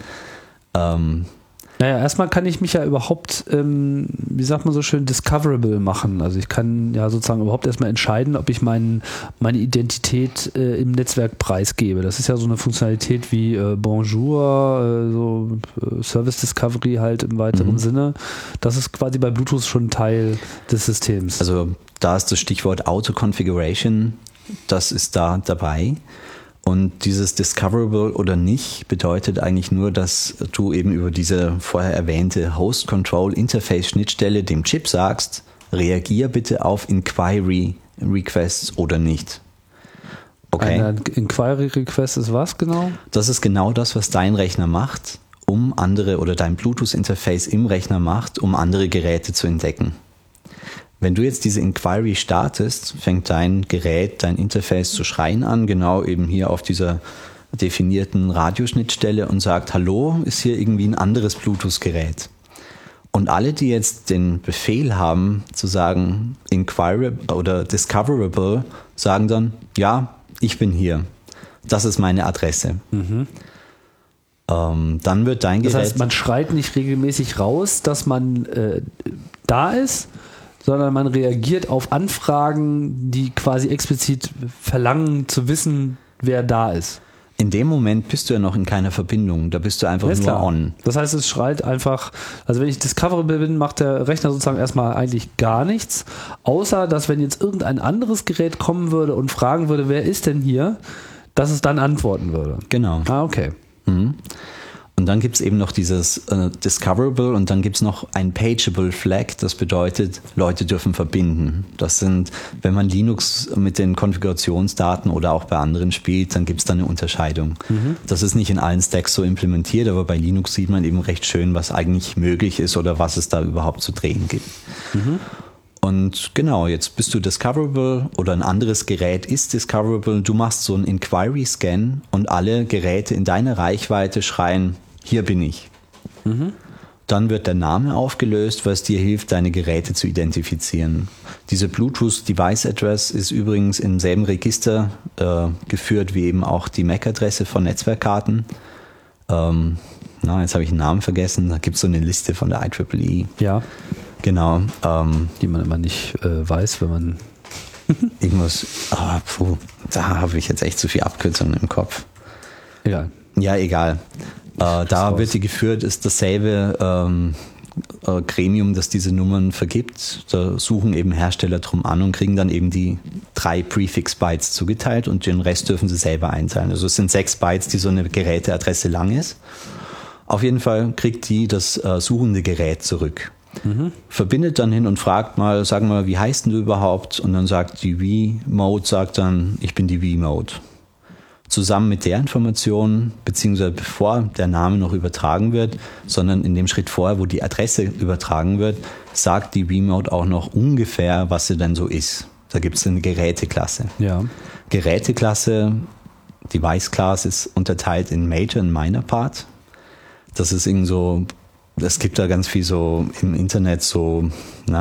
Naja, erstmal kann ich mich ja überhaupt, wie sagt man so schön, discoverable machen. Also ich kann ja sozusagen überhaupt erstmal entscheiden, ob ich meine Identität im Netzwerk preisgebe. Das ist ja so eine Funktionalität wie Bonjour, so Service Discovery halt im weiteren Sinne. Das ist quasi bei Bluetooth schon Teil des Systems. Also da ist das Stichwort Auto-Configuration, das ist da dabei. Und dieses Discoverable oder nicht bedeutet eigentlich nur, dass du eben über diese vorher erwähnte Host-Control-Interface-Schnittstelle dem Chip sagst, reagier bitte auf Inquiry-Requests oder nicht. Okay. Ein Inquiry-Request ist was genau? Das ist genau das, was dein Rechner macht, um andere, oder dein Bluetooth-Interface im Rechner macht, um andere Geräte zu entdecken. Wenn du jetzt diese Inquiry startest, fängt dein Gerät, dein Interface zu schreien an, genau eben hier auf dieser definierten Radioschnittstelle und sagt, hallo, ist hier irgendwie ein anderes Bluetooth-Gerät. Und alle, die jetzt den Befehl haben, zu sagen Inquiry oder Discoverable, sagen dann, ja, ich bin hier. Das ist meine Adresse. Dann wird dein Gerät... Das heißt, man schreit nicht regelmäßig raus, dass man da ist, sondern man reagiert auf Anfragen, die quasi explizit verlangen zu wissen, wer da ist. In dem Moment bist du ja noch in keiner Verbindung, da bist du einfach nur on. Das heißt, es schreit einfach, also wenn ich discoverable bin, macht der Rechner sozusagen erstmal eigentlich gar nichts, außer dass wenn jetzt irgendein anderes Gerät kommen würde und fragen würde, wer ist denn hier, dass es dann antworten würde. Genau. Ah, okay. Und dann gibt es eben noch dieses Discoverable und dann gibt es noch ein Pageable Flag, das bedeutet, Leute dürfen verbinden. Das sind, wenn man Linux mit den Konfigurationsdaten oder auch bei anderen spielt, dann gibt es da eine Unterscheidung. Das ist nicht in allen Stacks so implementiert, aber bei Linux sieht man eben recht schön, was eigentlich möglich ist oder was es da überhaupt zu drehen gibt. Und genau, jetzt bist du discoverable oder ein anderes Gerät ist discoverable. Du machst so einen Inquiry-Scan und alle Geräte in deiner Reichweite schreien, hier bin ich. Dann wird der Name aufgelöst, was dir hilft, deine Geräte zu identifizieren. Diese Bluetooth Device Address ist übrigens im selben Register geführt wie eben auch die MAC-Adresse von Netzwerkkarten. Jetzt habe ich den Namen vergessen. Da gibt es so eine Liste von der IEEE. Ja. Genau. Die man immer nicht weiß, wenn man... Da habe ich jetzt echt zu viel Abkürzungen im Kopf. Egal. Ja, egal. Da wird die geführt, ist dasselbe Gremium, das diese Nummern vergibt. Da suchen eben Hersteller drum an und kriegen dann eben die 3 Prefix-Bytes zugeteilt und den Rest dürfen sie selber einteilen. Also es sind 6 Bytes, die so eine Geräteadresse lang ist. Auf jeden Fall kriegt die das suchende Gerät zurück. Verbindet dann hin und fragt mal, sag mal, wie heißt denn du überhaupt? Und dann sagt die V-Mode, sagt dann, ich bin die V-Mode. Zusammen mit der Information, beziehungsweise bevor der Name noch übertragen wird, sondern in dem Schritt vorher, wo die Adresse übertragen wird, sagt die V-Mode auch noch ungefähr, was sie denn so ist. Da gibt es eine Geräteklasse. Ja. Geräteklasse, Device Class ist unterteilt in Major und Minor Part. Das ist irgendwie so, es gibt da ganz viel so im Internet so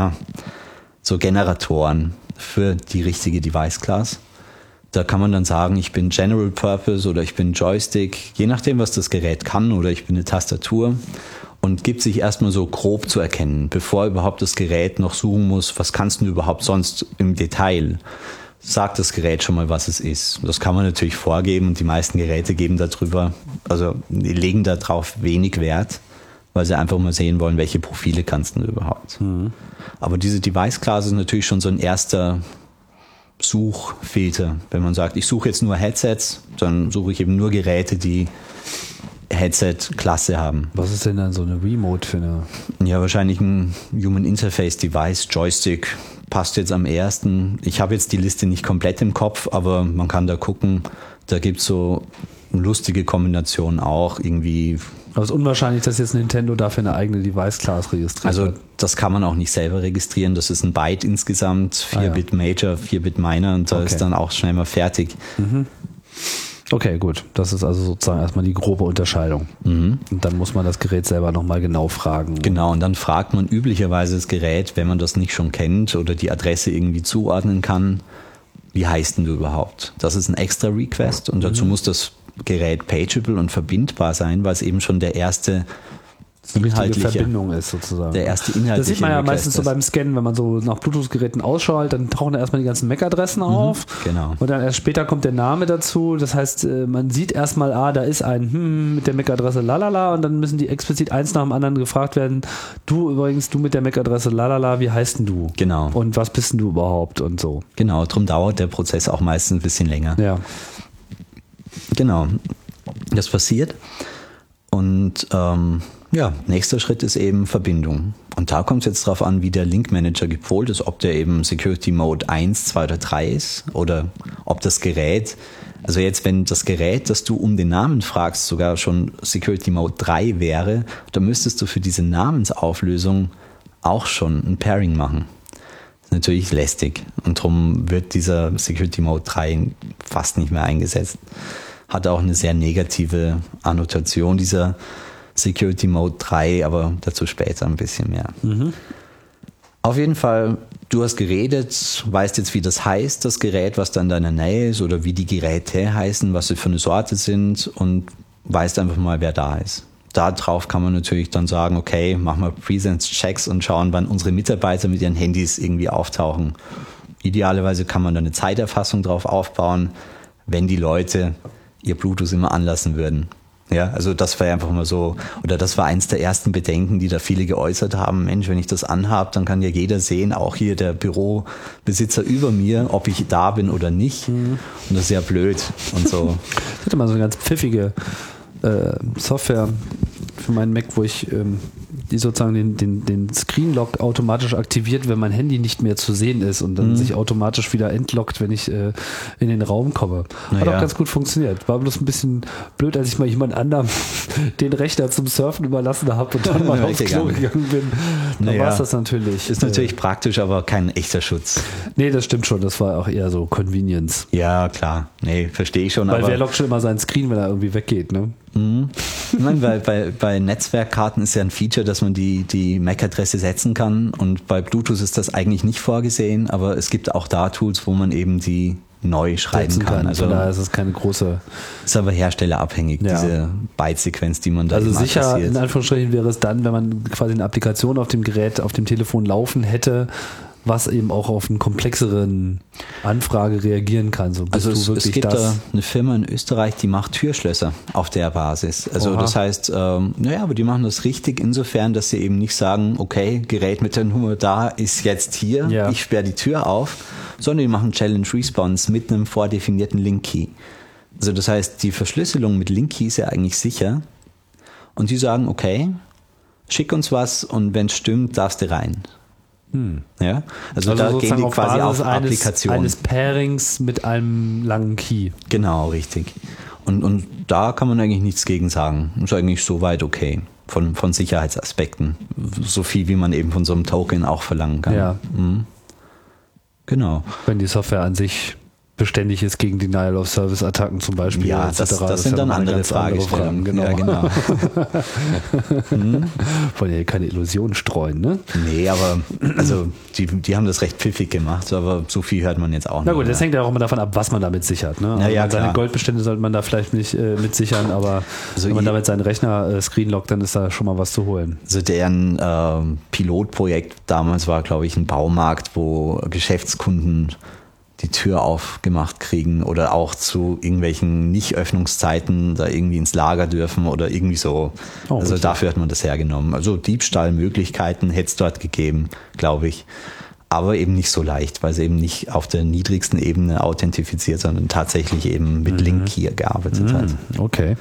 Generatoren für die richtige Device Class. Da kann man dann sagen, ich bin General Purpose oder ich bin Joystick, je nachdem, was das Gerät kann, oder ich bin eine Tastatur, und gibt sich erstmal so grob zu erkennen, bevor überhaupt das Gerät noch suchen muss, was kannst du überhaupt sonst im Detail. Sagt das Gerät schon mal, was es ist. Das kann man natürlich vorgeben und die meisten Geräte geben darüber, also die legen darauf wenig Wert, weil sie einfach mal sehen wollen, welche Profile kannst du überhaupt. Aber diese Device Class ist natürlich schon so ein erster Suchfilter. Wenn man sagt, ich suche jetzt nur Headsets, dann suche ich eben nur Geräte, die Headset-Klasse haben. Was ist denn dann so eine Remote für eine? Ja, wahrscheinlich ein Human Interface Device, Joystick, passt jetzt am ersten. Ich habe jetzt die Liste nicht komplett im Kopf, aber man kann da gucken. Da gibt es so lustige Kombinationen auch, irgendwie. Aber es ist unwahrscheinlich, dass jetzt Nintendo dafür eine eigene Device-Class registriert Also hat. das kann man auch nicht selber registrieren. Das ist ein Byte insgesamt, 4-Bit Major, 4-Bit Minor, und da ist dann auch schnell mal fertig. Okay, gut. Das ist also sozusagen erstmal die grobe Unterscheidung. Und dann muss man das Gerät selber nochmal genau fragen. Genau, und dann fragt man üblicherweise das Gerät, wenn man das nicht schon kennt oder die Adresse irgendwie zuordnen kann, wie heißt denn du überhaupt? Das ist ein extra Request und dazu muss das Gerät pageable und verbindbar sein, weil es eben schon der erste inhaltliche Verbindung ist sozusagen. Der erste inhaltliche Das sieht man ja Request meistens so beim Scannen, wenn man so nach Bluetooth-Geräten ausschaltet, dann tauchen da erstmal die ganzen MAC-Adressen auf. Genau. Und dann erst später kommt der Name dazu. Das heißt, man sieht erstmal, da ist ein mit der MAC-Adresse lalala, und dann müssen die explizit eins nach dem anderen gefragt werden. Du mit der MAC-Adresse lalala, wie heißt denn du? Genau. Und was bist denn du überhaupt und so. Genau, darum dauert der Prozess auch meistens ein bisschen länger. Ja. Genau, das passiert. Und nächster Schritt ist eben Verbindung. Und da kommt es jetzt drauf an, wie der Link Manager gepolt ist, ob der eben Security Mode 1, 2 oder 3 ist oder ob das Gerät, also jetzt wenn das Gerät, das du um den Namen fragst, sogar schon Security Mode 3 wäre, dann müsstest du für diese Namensauflösung auch schon ein Pairing machen. Das ist natürlich lästig und darum wird dieser Security Mode 3 fast nicht mehr eingesetzt. Hat auch eine sehr negative Annotation, dieser Security Mode 3, aber dazu später ein bisschen mehr. Auf jeden Fall, du hast geredet, weißt jetzt, wie das heißt, das Gerät, was da in deiner Nähe ist, oder wie die Geräte heißen, was sie für eine Sorte sind, und weißt einfach mal, wer da ist. Darauf kann man natürlich dann sagen, okay, machen wir Presence-Checks und schauen, wann unsere Mitarbeiter mit ihren Handys irgendwie auftauchen. Idealerweise kann man da eine Zeiterfassung drauf aufbauen, wenn die Leute ihr Bluetooth immer anlassen würden. Ja, also das war einfach mal so, oder das war eins der ersten Bedenken, die da viele geäußert haben. Mensch, wenn ich das anhabe, dann kann ja jeder sehen, auch hier der Bürobesitzer über mir, ob ich da bin oder nicht. Und das ist ja blöd und so. Ich hatte mal so eine ganz pfiffige Software für meinen Mac, wo ich die sozusagen den Screenlock automatisch aktiviert, wenn mein Handy nicht mehr zu sehen ist und dann sich automatisch wieder entlockt, wenn ich in den Raum komme. Hat auch ganz gut funktioniert. War bloß ein bisschen blöd, als ich mal jemand anderem den Rechner zum Surfen überlassen habe und dann mal aufs Klo gegangen bin. Dann war es das natürlich. Ist natürlich praktisch, aber kein echter Schutz. Nee, das stimmt schon. Das war auch eher so Convenience. Ja, klar. Nee, verstehe ich schon. Weil wer lockt schon immer seinen Screen, wenn er irgendwie weggeht, ne? Ich meine, bei Netzwerkkarten ist ja ein Feature, dass man die MAC-Adresse setzen kann, und bei Bluetooth ist das eigentlich nicht vorgesehen, aber es gibt auch da Tools, wo man eben die neu schreiben kann. Also da ist es keine große... Ist aber herstellerabhängig, diese Byte-Sequenz, die man da also sicher, adressiert. in Anführungsstrichen wäre es dann, wenn man quasi eine Applikation auf dem Gerät, auf dem Telefon laufen hätte, was eben auch auf eine komplexeren Anfrage reagieren kann. So, also es gibt da eine Firma in Österreich, die macht Türschlösser auf der Basis. Also das heißt, aber die machen das richtig insofern, dass sie eben nicht sagen, okay, Gerät mit der Nummer da ist jetzt hier, ich sperre die Tür auf, sondern die machen Challenge Response mit einem vordefinierten Link-Key. Also das heißt, die Verschlüsselung mit Link-Key ist ja eigentlich sicher, und die sagen, okay, schick uns was, und wenn es stimmt, darfst du rein. Ja, also da gehen die quasi auf Applikation. Eines Pairings mit einem langen Key. Genau, richtig. Und da kann man eigentlich nichts gegen sagen. Ist eigentlich soweit okay. Von Sicherheitsaspekten. So viel, wie man eben von so einem Token auch verlangen kann. Ja. Genau. Wenn die Software an sich beständig ist gegen Denial-of-Service-Attacken zum Beispiel. Ja, das sind dann andere Fragestellungen. Genau. Ja, genau. Wollen ja keine Illusionen streuen, ne? Nee, aber also die haben das recht pfiffig gemacht, aber so viel hört man jetzt auch nicht. Na gut, das hängt ja auch immer davon ab, was man damit sichert. Ne? Also seine Goldbestände sollte man da vielleicht nicht mit sichern, aber wenn man damit seinen Rechner screenlockt, dann ist da schon mal was zu holen. Also deren Pilotprojekt damals war, glaube ich, ein Baumarkt, wo Geschäftskunden die Tür aufgemacht kriegen oder auch zu irgendwelchen Nicht-Öffnungszeiten da irgendwie ins Lager dürfen oder irgendwie so. Also dafür hat man das hergenommen. Also Diebstahlmöglichkeiten hätte es dort gegeben, glaube ich. Aber eben nicht so leicht, weil es eben nicht auf der niedrigsten Ebene authentifiziert, sondern tatsächlich eben mit Link-Key gearbeitet hat. Okay.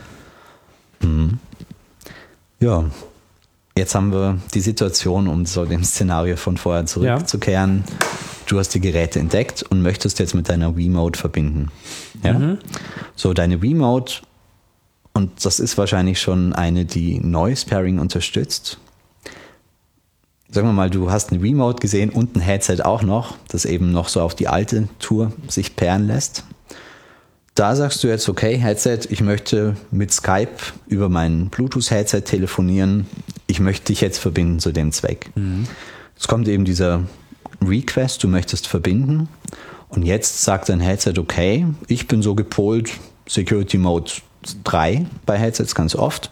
Ja, jetzt haben wir die Situation, um so dem Szenario von vorher zurückzukehren. Du hast die Geräte entdeckt und möchtest jetzt mit deiner Wiimote verbinden. Ja? So, deine Wiimote, und das ist wahrscheinlich schon eine, die Noise Pairing unterstützt. Sagen wir mal, du hast eine Wiimote gesehen und ein Headset auch noch, das eben noch so auf die alte Tour sich pairen lässt. Da sagst du jetzt, okay, Headset, ich möchte mit Skype über mein Bluetooth-Headset telefonieren. Ich möchte dich jetzt verbinden zu dem Zweck. Jetzt kommt eben dieser Request, du möchtest verbinden, und jetzt sagt dein Headset, okay, ich bin so gepolt, Security Mode 3 bei Headsets ganz oft.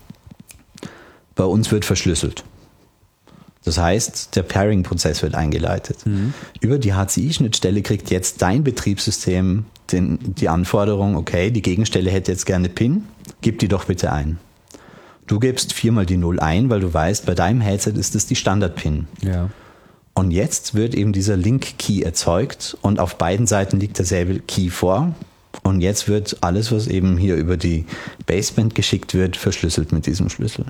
Bei uns wird verschlüsselt. Das heißt, der Pairing-Prozess wird eingeleitet. Über die HCI-Schnittstelle kriegt jetzt dein Betriebssystem die Anforderung, okay, die Gegenstelle hätte jetzt gerne PIN, gib die doch bitte ein. Du gibst 4 mal die 0 ein, weil du weißt, bei deinem Headset ist es die Standard-PIN. Ja. Und jetzt wird eben dieser Link-Key erzeugt und auf beiden Seiten liegt derselbe Key vor. Und jetzt wird alles, was eben hier über die Baseband geschickt wird, verschlüsselt mit diesem Schlüssel.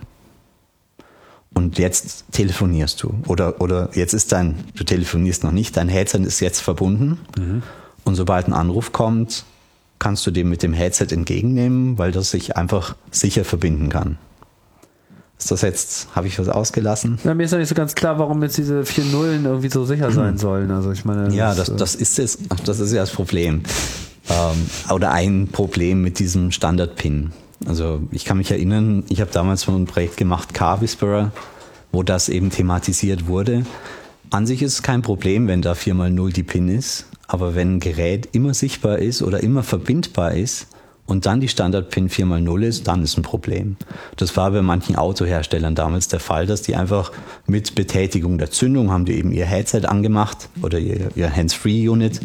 Und jetzt telefonierst du. Oder jetzt ist du telefonierst noch nicht, dein Headset ist jetzt verbunden. Und sobald ein Anruf kommt, kannst du den mit dem Headset entgegennehmen, weil das sich einfach sicher verbinden kann. Ist das jetzt, habe ich was ausgelassen? Ja, mir ist ja nicht so ganz klar, warum jetzt diese 4 Nullen irgendwie so sicher sein sollen. Also ich meine, ja, das ist ja das Problem. Oder ein Problem mit diesem Standard-Pin. Also ich kann mich erinnern, ich habe damals so ein Projekt gemacht, Car Whisperer, wo das eben thematisiert wurde. An sich ist es kein Problem, wenn da 4x0 die PIN ist, aber wenn ein Gerät immer sichtbar ist oder immer verbindbar ist und dann die Standard-PIN 4x0 ist, dann ist ein Problem. Das war bei manchen Autoherstellern damals der Fall, dass die einfach mit Betätigung der Zündung haben die eben ihr Headset angemacht oder ihr Hands-Free-Unit,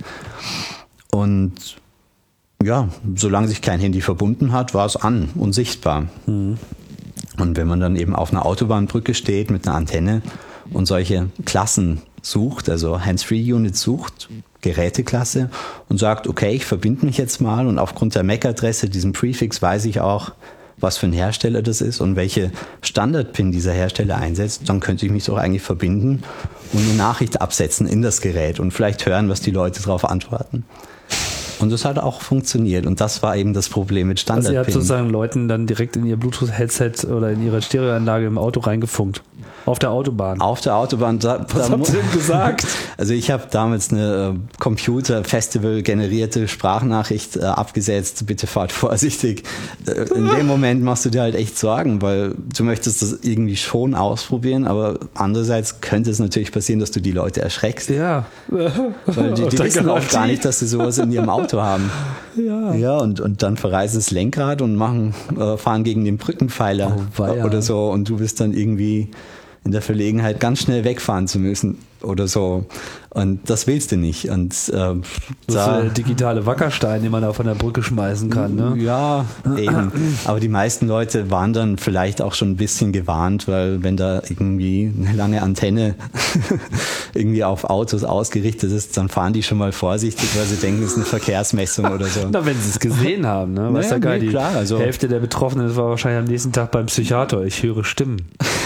und ja, solange sich kein Handy verbunden hat, war es an und sichtbar. Und wenn man dann eben auf einer Autobahnbrücke steht mit einer Antenne und solche Klassen sucht, also Hands-Free-Unit sucht, Geräteklasse, und sagt, okay, ich verbinde mich jetzt mal, und aufgrund der MAC-Adresse, diesem Prefix, weiß ich auch, was für ein Hersteller das ist und welche Standard-PIN dieser Hersteller einsetzt, dann könnte ich mich doch eigentlich verbinden und eine Nachricht absetzen in das Gerät und vielleicht hören, was die Leute darauf antworten. Und das hat auch funktioniert. Und das war eben das Problem mit Standard-PIN. Also ihr habt sozusagen Leuten dann direkt in ihr Bluetooth-Headset oder in ihre Stereoanlage im Auto reingefunkt. Auf der Autobahn. Auf der Autobahn. Was habt ihr denn gesagt? Also ich habe damals eine Computer-Festival-generierte Sprachnachricht abgesetzt. Bitte fahrt vorsichtig. In dem Moment machst du dir halt echt Sorgen, weil du möchtest das irgendwie schon ausprobieren, aber andererseits könnte es natürlich passieren, dass du die Leute erschreckst. Ja. Weil die wissen auch gar nicht, dass sie sowas in ihrem Auto haben. Ja, und dann verreißt das Lenkrad und fahren gegen den Brückenpfeiler oder so und du bist dann irgendwie in der Verlegenheit, ganz schnell wegfahren zu müssen oder so. Und das willst du nicht. Und das ist der digitale Wackerstein, den man da von der Brücke schmeißen kann. Ne? Ja, eben. Aber die meisten Leute waren dann vielleicht auch schon ein bisschen gewarnt, weil wenn da irgendwie eine lange Antenne irgendwie auf Autos ausgerichtet ist, dann fahren die schon mal vorsichtig, weil sie denken, es ist eine Verkehrsmessung oder so. Na, wenn sie es gesehen haben, ne? Weißt du, geil, klar, also Hälfte der Betroffenen, das war wahrscheinlich am nächsten Tag beim Psychiater. Ich höre Stimmen.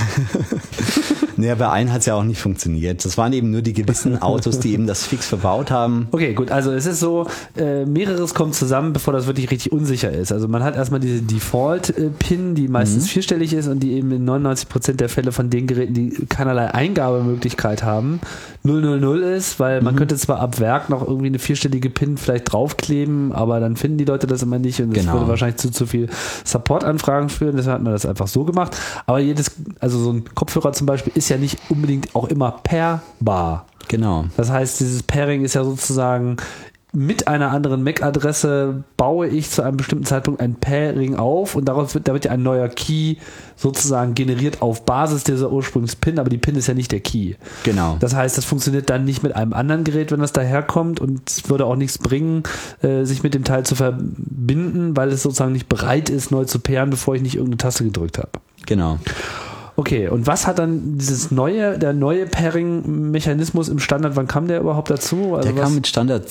Naja, bei allen hat es ja auch nicht funktioniert. Das waren eben nur die gewissen Autos, die eben das fix verbaut haben. Okay, gut. Also es ist so, mehreres kommt zusammen, bevor das wirklich richtig unsicher ist. Also man hat erstmal diese Default-PIN, die meistens vierstellig ist und die eben in 99% der Fälle von den Geräten, die keinerlei Eingabemöglichkeit haben, 000 ist, weil man könnte zwar ab Werk noch irgendwie eine vierstellige PIN vielleicht draufkleben, aber dann finden die Leute das immer nicht und das würde wahrscheinlich zu viel Support-Anfragen führen. Deshalb hat man das einfach so gemacht. Aber also so ein Kopfhörer zum Beispiel ist ja nicht unbedingt auch immer pairbar. Genau. Das heißt, dieses Pairing ist ja sozusagen mit einer anderen MAC-Adresse baue ich zu einem bestimmten Zeitpunkt ein Pairing auf und da wird ja ein neuer Key sozusagen generiert auf Basis dieser Ursprungs-PIN, aber die PIN ist ja nicht der Key. Genau. Das heißt, das funktioniert dann nicht mit einem anderen Gerät, wenn das daherkommt und es würde auch nichts bringen, sich mit dem Teil zu verbinden, weil es sozusagen nicht bereit ist, neu zu pairen, bevor ich nicht irgendeine Taste gedrückt habe. Genau. Okay, und was hat dann der neue Pairing-Mechanismus im Standard, wann kam der überhaupt dazu? Also der kam mit Standard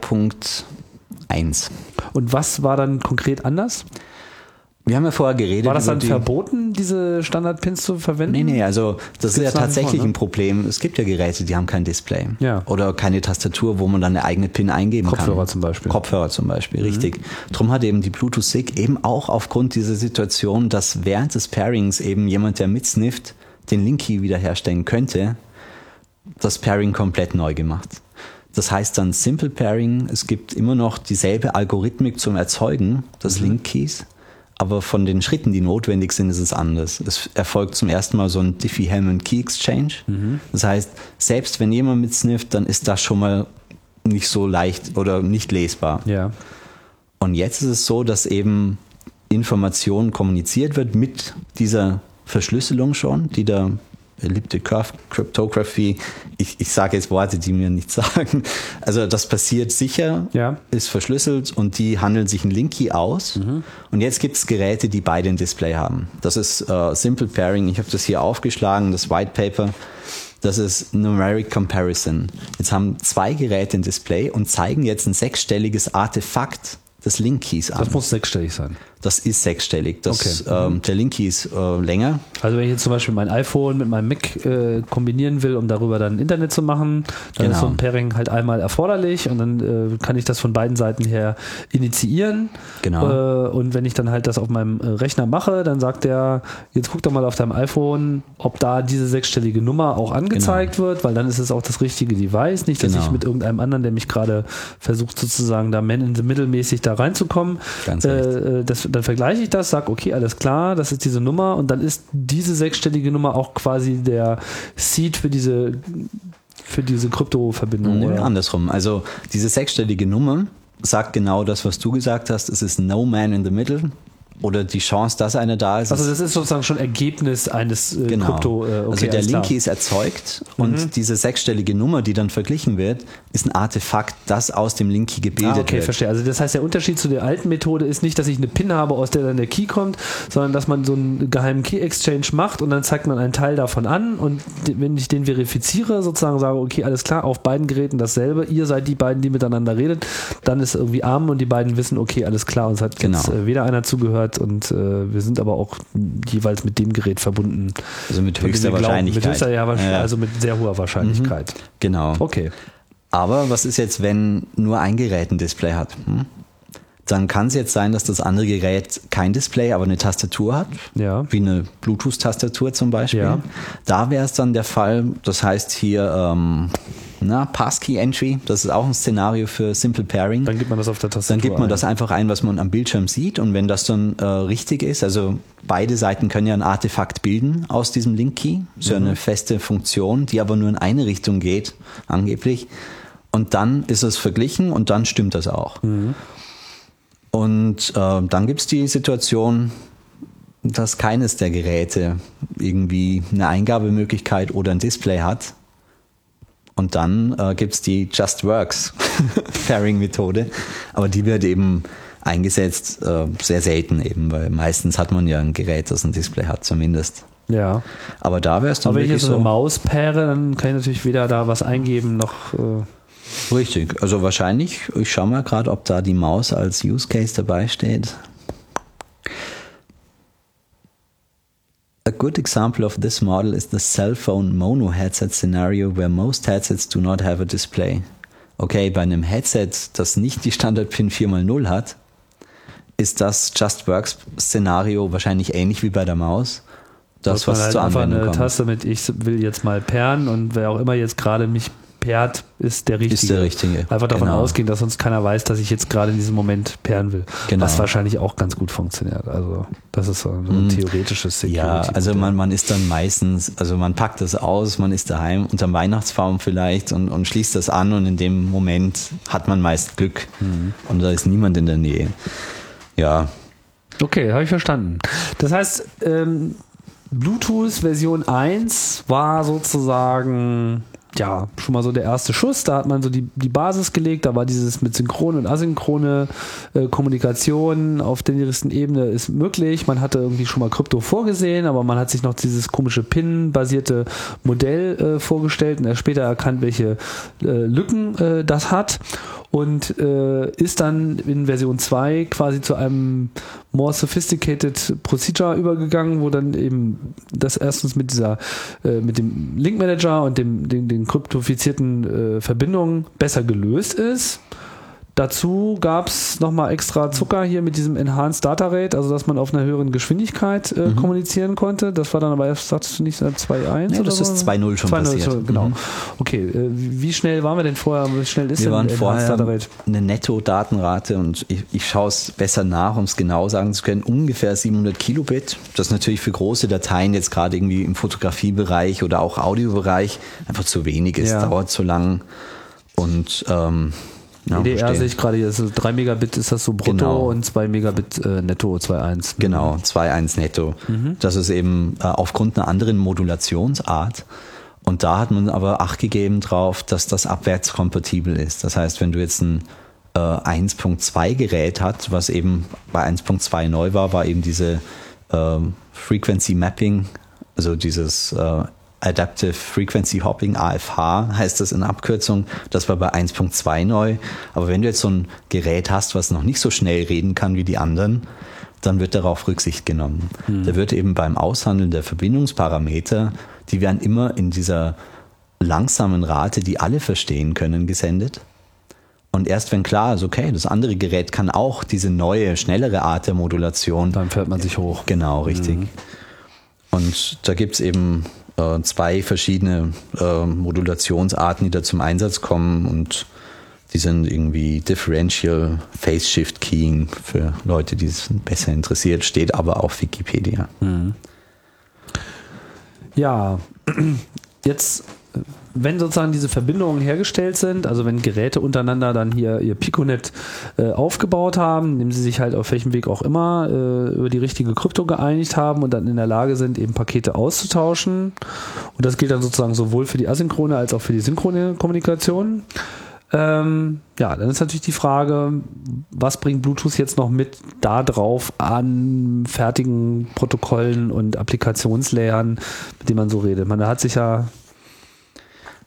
2.1. Und was war dann konkret anders? Wir haben ja vorher geredet. War das dann verboten, diese Standard-Pins zu verwenden? Nee, also das ist ja tatsächlich ein Problem. Es gibt ja Geräte, die haben kein Display. Ja. Oder keine Tastatur, wo man dann eine eigene PIN eingeben kann. Kopfhörer zum Beispiel. Kopfhörer zum Beispiel, richtig. Drum hat eben die Bluetooth SIG eben auch aufgrund dieser Situation, dass während des Pairings eben jemand, der mitsnifft, den Link-Key wiederherstellen könnte, das Pairing komplett neu gemacht. Das heißt dann Simple Pairing. Es gibt immer noch dieselbe Algorithmik zum Erzeugen des Link-Keys. Aber von den Schritten, die notwendig sind, ist es anders. Es erfolgt zum ersten Mal so ein Diffie-Hellman-Key-Exchange. Das heißt, selbst wenn jemand mitsnifft, dann ist das schon mal nicht so leicht oder nicht lesbar. Ja. Und jetzt ist es so, dass eben Information kommuniziert wird mit dieser Verschlüsselung schon, die da Elliptic Curve Cryptography, ich sage jetzt Worte, die mir nichts sagen. Also das passiert sicher, ist verschlüsselt und die handeln sich einen Link-Key aus. Und jetzt gibt es Geräte, die beide ein Display haben. Das ist Simple Pairing. Ich habe das hier aufgeschlagen, das White Paper. Das ist Numeric Comparison. Jetzt haben 2 Geräte ein Display und zeigen jetzt ein 6-stelliges Artefakt des Link-Keys an. Das muss 6-stellig sein. Das ist 6-stellig. Der Link-Key ist länger. Also wenn ich jetzt zum Beispiel mein iPhone mit meinem Mac kombinieren will, um darüber dann Internet zu machen, dann ist so ein Pairing halt einmal erforderlich und dann kann ich das von beiden Seiten her initiieren. Genau. Und wenn ich dann halt das auf meinem Rechner mache, dann sagt der, jetzt guck doch mal auf deinem iPhone, ob da diese 6-stellige Nummer auch angezeigt wird, weil dann ist es auch das richtige Device. Nicht, dass ich mit irgendeinem anderen, der mich gerade versucht sozusagen da Man-in-the-Middle-mäßig da reinzukommen, dann vergleiche ich das, sage, okay, alles klar, das ist diese Nummer und dann ist diese 6-stellige Nummer auch quasi der Seed für diese Krypto-Verbindung. Nee, andersrum. Also diese 6-stellige Nummer sagt genau das, was du gesagt hast. Es ist no man in the middle. Oder die Chance, dass einer da ist. Also das ist sozusagen schon Ergebnis eines Krypto. Okay, also der Link-Key ist erzeugt und diese 6-stellige Nummer, die dann verglichen wird, ist ein Artefakt, das aus dem Link-Key gebildet wird. Okay, verstehe. Also das heißt, der Unterschied zu der alten Methode ist nicht, dass ich eine PIN habe, aus der dann der Key kommt, sondern dass man so einen geheimen Key-Exchange macht und dann zeigt man einen Teil davon an und wenn ich den verifiziere, sozusagen sage, okay, alles klar, auf beiden Geräten dasselbe, ihr seid die beiden, die miteinander redet, dann ist irgendwie arm und die beiden wissen, okay, alles klar, uns hat jetzt weder einer zugehört, hat und wir sind aber auch jeweils mit dem Gerät verbunden. Also mit höchster Wahrscheinlichkeit. Also mit sehr hoher Wahrscheinlichkeit. Genau. Okay. Aber was ist jetzt, wenn nur ein Gerät ein Display hat? Dann kann es jetzt sein, dass das andere Gerät kein Display, aber eine Tastatur hat, wie eine Bluetooth-Tastatur zum Beispiel. Ja. Da wäre es dann der Fall, das heißt hier Passkey-Entry, das ist auch ein Szenario für Simple Pairing. Dann gibt man das auf der Tastatur Dann gibt man das einfach ein, was man am Bildschirm sieht, und wenn das dann richtig ist, also beide Seiten können ja ein Artefakt bilden aus diesem Link-Key, so eine feste Funktion, die aber nur in eine Richtung geht, angeblich, und dann ist es verglichen und dann stimmt das auch. Und dann gibt es die Situation, dass keines der Geräte irgendwie eine Eingabemöglichkeit oder ein Display hat. Und dann gibt es die Just Works Pairing-Methode. Aber die wird eben eingesetzt sehr selten eben, weil meistens hat man ja ein Gerät, das ein Display hat zumindest. Ja. Aber da wäre es dann aber wenn ich wirklich jetzt so eine Maus paire, dann kann ich natürlich weder da was eingeben noch... Richtig, also wahrscheinlich, ich schaue mal gerade, ob da die Maus als Use Case dabei steht. A good example of this model is the cell phone mono headset scenario where most headsets do not have a display. Okay, bei einem Headset, das nicht die Standard-Pin 4x0 hat, ist das Just Works Szenario wahrscheinlich ähnlich wie bei der Maus. Das, was zur Anwendung kommt. Eine Taste mit ich will jetzt mal pairen und wer auch immer jetzt gerade mich pairt, ist der Richtige. Ist der Richtige. Einfach davon ausgehen, dass sonst keiner weiß, dass ich jetzt gerade in diesem Moment pairen will. Genau. Was wahrscheinlich auch ganz gut funktioniert. Also das ist so ein theoretisches Security. Ja, also man ist dann meistens, also man packt das aus, man ist daheim unterm Weihnachtsbaum vielleicht und schließt das an, und in dem Moment hat man meist Glück und da ist niemand in der Nähe. Ja. Okay, habe ich verstanden. Das heißt, Bluetooth Version 1 war sozusagen ja schon mal so der erste Schuss. Da hat man so die Basis gelegt. Da war dieses mit synchrone und asynchrone Kommunikation auf der niedrigsten Ebene ist möglich. Man hatte irgendwie schon mal Krypto vorgesehen, aber man hat sich noch dieses komische PIN-basierte Modell vorgestellt und erst später erkannt, welche Lücken das hat. Und ist dann in Version 2 quasi zu einem more sophisticated Procedure übergegangen, wo dann eben das erstens mit dem Link Manager und den kryptofizierten Verbindungen besser gelöst ist. Dazu gab es nochmal extra Zucker hier mit diesem Enhanced Data Rate, also dass man auf einer höheren Geschwindigkeit kommunizieren konnte. Das war dann aber erst, sagst du nicht, 2.1? Nee, das ist 2.0 schon passiert. Genau. Okay, wie schnell waren wir denn vorher? Wie schnell ist denn Enhanced Data Rate? Eine Netto-Datenrate, und ich schaue es besser nach, um es genau sagen zu können, ungefähr 700 Kilobit. Das ist natürlich für große Dateien jetzt gerade irgendwie im Fotografiebereich oder auch Audiobereich einfach zu wenig ist, dauert zu lang und EDR sehe ich gerade hier, also 3 Megabit ist das so brutto und 2 Megabit netto, 2.1. Genau, 2.1 netto. Das ist eben aufgrund einer anderen Modulationsart. Und da hat man aber Acht gegeben drauf, dass das abwärtskompatibel ist. Das heißt, wenn du jetzt ein 1.2 Gerät hast, was eben bei 1.2 neu war eben diese Frequency Mapping, also dieses Adaptive Frequency Hopping, AFH heißt das in Abkürzung. Das war bei 1.2 neu. Aber wenn du jetzt so ein Gerät hast, was noch nicht so schnell reden kann wie die anderen, dann wird darauf Rücksicht genommen. Da wird eben beim Aushandeln der Verbindungsparameter, die werden immer in dieser langsamen Rate, die alle verstehen können, gesendet. Und erst wenn klar ist, okay, das andere Gerät kann auch diese neue, schnellere Art der Modulation. Dann fährt man sich hoch. Genau, richtig. Und da gibt es eben 2 verschiedene Modulationsarten, die da zum Einsatz kommen, und die sind irgendwie Differential Phase Shift Keying für Leute, die es besser interessiert, steht aber auf Wikipedia. Ja, jetzt, wenn sozusagen diese Verbindungen hergestellt sind, also wenn Geräte untereinander dann hier ihr Piconet aufgebaut haben, indem sie sich halt auf welchem Weg auch immer über die richtige Krypto geeinigt haben und dann in der Lage sind, eben Pakete auszutauschen. Und das gilt dann sozusagen sowohl für die asynchrone als auch für die synchrone Kommunikation. Dann ist natürlich die Frage, was bringt Bluetooth jetzt noch mit da drauf an fertigen Protokollen und Applikationslayern, mit denen man so redet. Man hat sich ja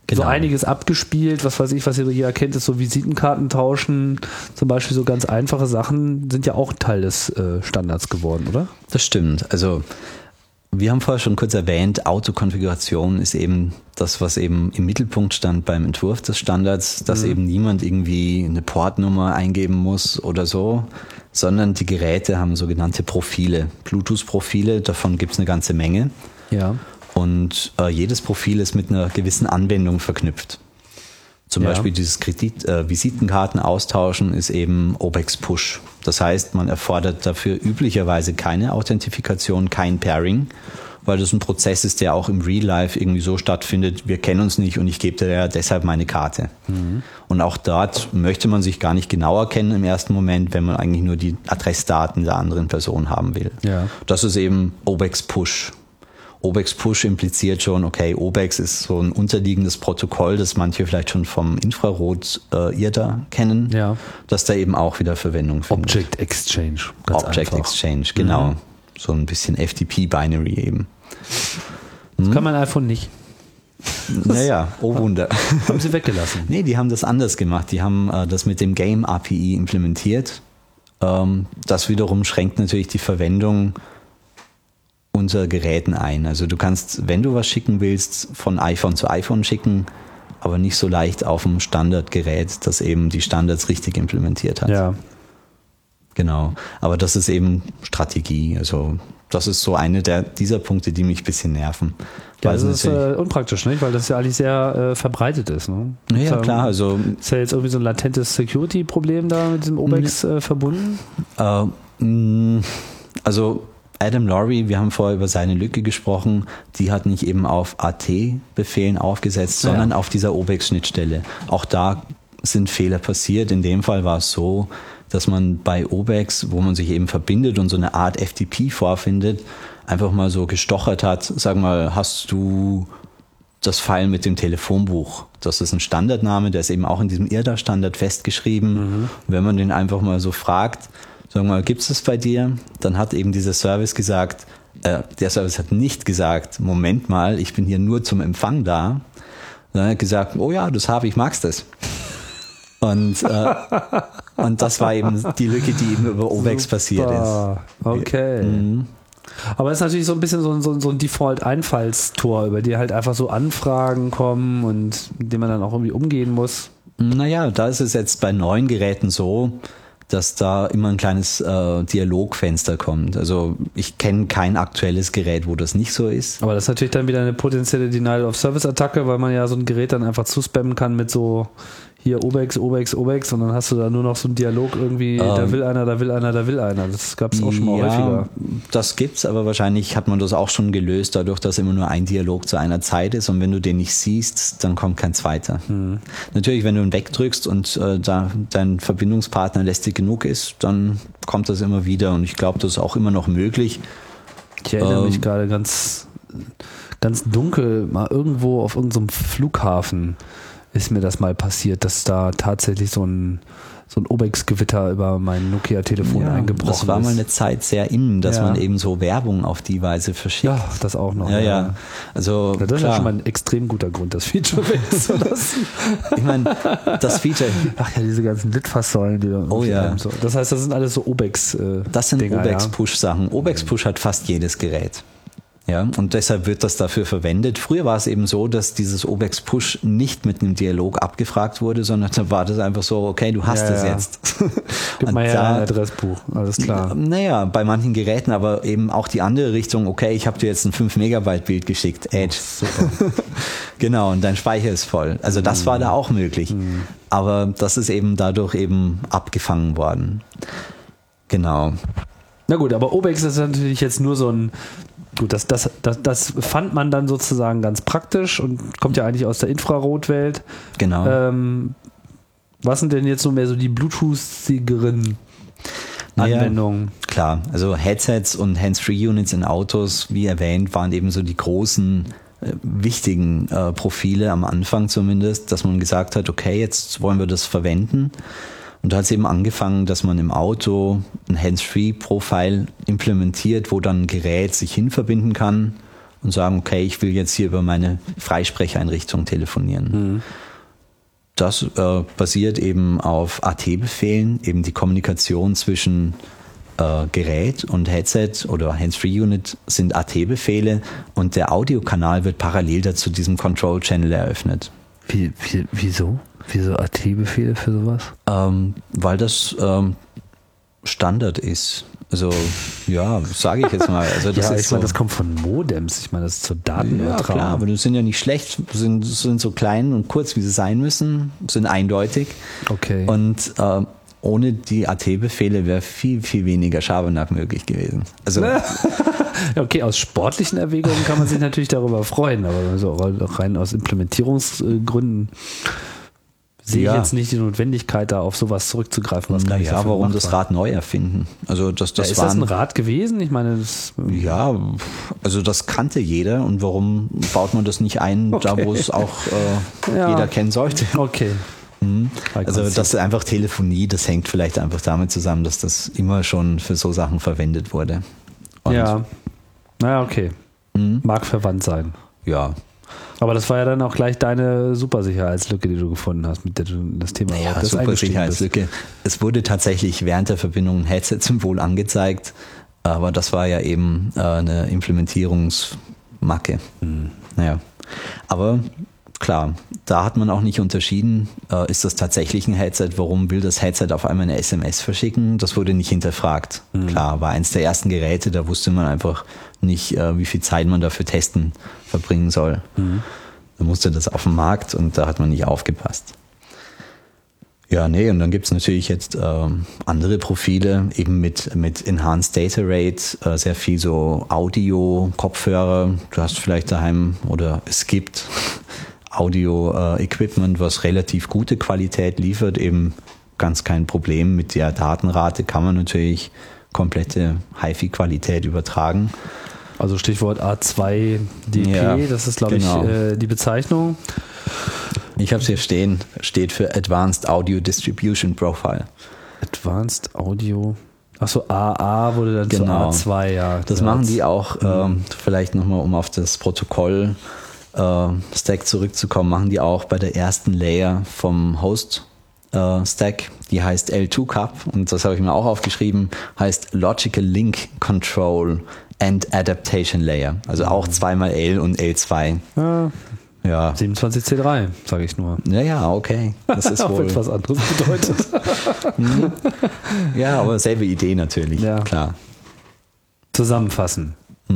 so einiges abgespielt. Was weiß ich, was ihr hier erkennt, ist so Visitenkarten tauschen. Zum Beispiel so ganz einfache Sachen sind ja auch Teil des Standards geworden, oder? Das stimmt. Also wir haben vorher schon kurz erwähnt, Autokonfiguration ist eben das, was eben im Mittelpunkt stand beim Entwurf des Standards, dass eben niemand irgendwie eine Portnummer eingeben muss oder so, sondern die Geräte haben sogenannte Profile, Bluetooth-Profile, davon gibt es eine ganze Menge. Ja. Und jedes Profil ist mit einer gewissen Anwendung verknüpft. Zum Beispiel dieses Visitenkarten austauschen ist eben OBEX Push. Das heißt, man erfordert dafür üblicherweise keine Authentifikation, kein Pairing, weil das ein Prozess ist, der auch im Real Life irgendwie so stattfindet, wir kennen uns nicht und ich gebe dir ja deshalb meine Karte. Und auch dort möchte man sich gar nicht genauer kennen im ersten Moment, wenn man eigentlich nur die Adressdaten der anderen Person haben will. Ja. Das ist eben OBEX Push. OBEX Push impliziert schon, okay, OBEX ist so ein unterliegendes Protokoll, das manche vielleicht schon vom Infrarot-IRDA kennen, das da eben auch wieder Verwendung findet. Object Exchange. Ganz Object einfach. Exchange, genau. So ein bisschen FTP-Binary eben. Das kann mein iPhone nicht. Naja, oh Wunder. Haben sie weggelassen. Nee, die haben das anders gemacht. Die haben das mit dem Game API implementiert. Das wiederum schränkt natürlich die Verwendung unter Geräten ein. Also du kannst, wenn du was schicken willst, von iPhone zu iPhone schicken, aber nicht so leicht auf dem Standardgerät, das eben die Standards richtig implementiert hat. Ja. Genau. Aber das ist eben Strategie. Also das ist so eine dieser Punkte, die mich ein bisschen nerven. Ja, das ist unpraktisch, nicht? Weil das ja eigentlich sehr verbreitet ist. Ne? Ja, klar. Also ist ja jetzt irgendwie so ein latentes Security-Problem da mit diesem OBEX verbunden? Also Adam Laurie, wir haben vorher über seine Lücke gesprochen, die hat nicht eben auf AT-Befehlen aufgesetzt, sondern auf dieser OBEX-Schnittstelle. Auch da sind Fehler passiert. In dem Fall war es so, dass man bei OBEX, wo man sich eben verbindet und so eine Art FTP vorfindet, einfach mal so gestochert hat, sag mal, hast du das File mit dem Telefonbuch? Das ist ein Standardname, der ist eben auch in diesem IRDA-Standard festgeschrieben. Wenn man den einfach mal so fragt, sag mal, gibt es das bei dir? Dann hat eben dieser Service gesagt, der Service hat nicht gesagt, Moment mal, ich bin hier nur zum Empfang da. Dann hat er gesagt, oh ja, das habe ich, magst das. Und das war eben die Lücke, die eben über OBEX passiert ist. Okay. Aber es ist natürlich so ein bisschen so ein Default-Einfallstor, über die halt einfach so Anfragen kommen und mit dem man dann auch irgendwie umgehen muss. Naja, da ist es jetzt bei neuen Geräten so, dass da immer ein kleines Dialogfenster kommt. Also ich kenne kein aktuelles Gerät, wo das nicht so ist. Aber das ist natürlich dann wieder eine potenzielle Denial-of-Service-Attacke, weil man ja so ein Gerät dann einfach zuspammen kann mit so hier OBEX, OBEX, OBEX und dann hast du da nur noch so einen Dialog irgendwie, da will einer, da will einer, da will einer. Das gab es auch schon mal häufiger. Das gibt's, aber wahrscheinlich hat man das auch schon gelöst, dadurch, dass immer nur ein Dialog zu einer Zeit ist und wenn du den nicht siehst, dann kommt kein zweiter. Natürlich, wenn du ihn wegdrückst und da dein Verbindungspartner lästig genug ist, dann kommt das immer wieder und ich glaube, das ist auch immer noch möglich. Ich erinnere mich gerade ganz dunkel, mal irgendwo auf irgendeinem Flughafen ist mir das mal passiert, dass da tatsächlich so ein OBEX-Gewitter über mein Nokia-Telefon eingebrochen ist. Das war mal eine Zeit sehr innen, dass man eben so Werbung auf die Weise verschickt. Ja, das auch noch. Ja. Also, das ist ja schon mal ein extrem guter Grund, das Feature wegzulassen. Ich meine, das Feature... Ach ja, diese ganzen Litfaßsäulen, die da... Oh ja. So. Das heißt, das sind alles so OBEX Das sind OBEX-Push-Sachen. OBEX-Push hat fast jedes Gerät. Ja, und deshalb wird das dafür verwendet. Früher war es eben so, dass dieses OBEX-Push nicht mit einem Dialog abgefragt wurde, sondern da war das einfach so, okay, du hast es jetzt. Gib mal ja ein Adressbuch, alles klar. Naja, bei manchen Geräten, aber eben auch die andere Richtung, okay, ich habe dir jetzt ein 5-Megabyte-Bild geschickt, Edge. Super. Genau, und dein Speicher ist voll. Also das war da auch möglich. Aber das ist eben dadurch eben abgefangen worden. Genau. Na gut, aber OBEX ist natürlich jetzt nur so ein... Gut, das fand man dann sozusagen ganz praktisch und kommt ja eigentlich aus der Infrarotwelt. Genau. Was sind denn jetzt so mehr so die Bluetooth-sigeren Anwendungen? Ja, klar, also Headsets und Hands-Free-Units in Autos, wie erwähnt, waren eben so die großen, wichtigen Profile am Anfang zumindest, dass man gesagt hat, okay, jetzt wollen wir das verwenden. Und da hat es eben angefangen, dass man im Auto ein Hands-Free-Profile implementiert, wo dann ein Gerät sich hinverbinden kann und sagen, okay, ich will jetzt hier über meine Freisprecheinrichtung telefonieren. Das basiert eben auf AT-Befehlen, eben die Kommunikation zwischen Gerät und Headset oder Hands-Free-Unit sind AT-Befehle und der Audiokanal wird parallel dazu diesem Control-Channel eröffnet. Wieso? Wieso AT-Befehle für sowas? Weil das Standard ist. Also, ja, sage ich jetzt mal. Also das ist ich meine, das kommt von Modems. Ich meine, das ist zur Datenübertragung. Ja, klar, aber die sind ja nicht schlecht, sind so klein und kurz, wie sie sein müssen, sind eindeutig. Okay. Und ohne die AT-Befehle wäre viel, viel weniger Schabernack möglich gewesen. Also okay, aus sportlichen Erwägungen kann man sich natürlich darüber freuen, aber so rein aus Implementierungsgründen sehe ich jetzt nicht die Notwendigkeit, da auf sowas zurückzugreifen. Was warum das Rad neu erfinden? Also ist das ein Rad gewesen? Ich meine, also das kannte jeder und warum baut man das nicht ein, da wo es auch jeder kennen sollte? Okay. Also das ist einfach Telefonie, das hängt vielleicht einfach damit zusammen, dass das immer schon für so Sachen verwendet wurde. Und okay. Mag verwandt sein. Ja. Aber das war ja dann auch gleich deine Supersicherheitslücke, die du gefunden hast, mit der du das Thema das Supersicherheitslücke. Es wurde tatsächlich während der Verbindung ein Headset-Symbol angezeigt, aber das war ja eben eine Implementierungsmacke. Naja. Aber klar, da hat man auch nicht unterschieden, ist das tatsächlich ein Headset, warum will das Headset auf einmal eine SMS verschicken? Das wurde nicht hinterfragt. Klar, war eins der ersten Geräte, da wusste man einfach nicht, wie viel Zeit man dafür Testen verbringen soll. Da musste das auf den Markt und da hat man nicht aufgepasst. Ja, und dann gibt es natürlich jetzt andere Profile, eben mit Enhanced Data Rate, sehr viel so Audio, Kopfhörer, du hast vielleicht daheim oder es gibt Audio-Equipment, was relativ gute Qualität liefert, eben ganz kein Problem. Mit der Datenrate kann man natürlich komplette HiFi-Qualität übertragen. Also Stichwort A2DP, das ist, glaube ich, die Bezeichnung. Ich habe es hier stehen, steht für Advanced Audio Distribution Profile. Advanced Audio, achso, AA wurde dann zu A2, ja. Das machen die auch, vielleicht nochmal, um auf das Protokoll Stack zurückzukommen, machen die auch bei der ersten Layer vom Host Stack, die heißt L2CAP und das habe ich mir auch aufgeschrieben, heißt Logical Link Control and Adaptation Layer, also auch zweimal L und L2. Ja. 27C3, sage ich nur. Ja, okay. Das ist auch wohl etwas anderes bedeutet. Ja, aber selbe Idee natürlich, klar. Zusammenfassen.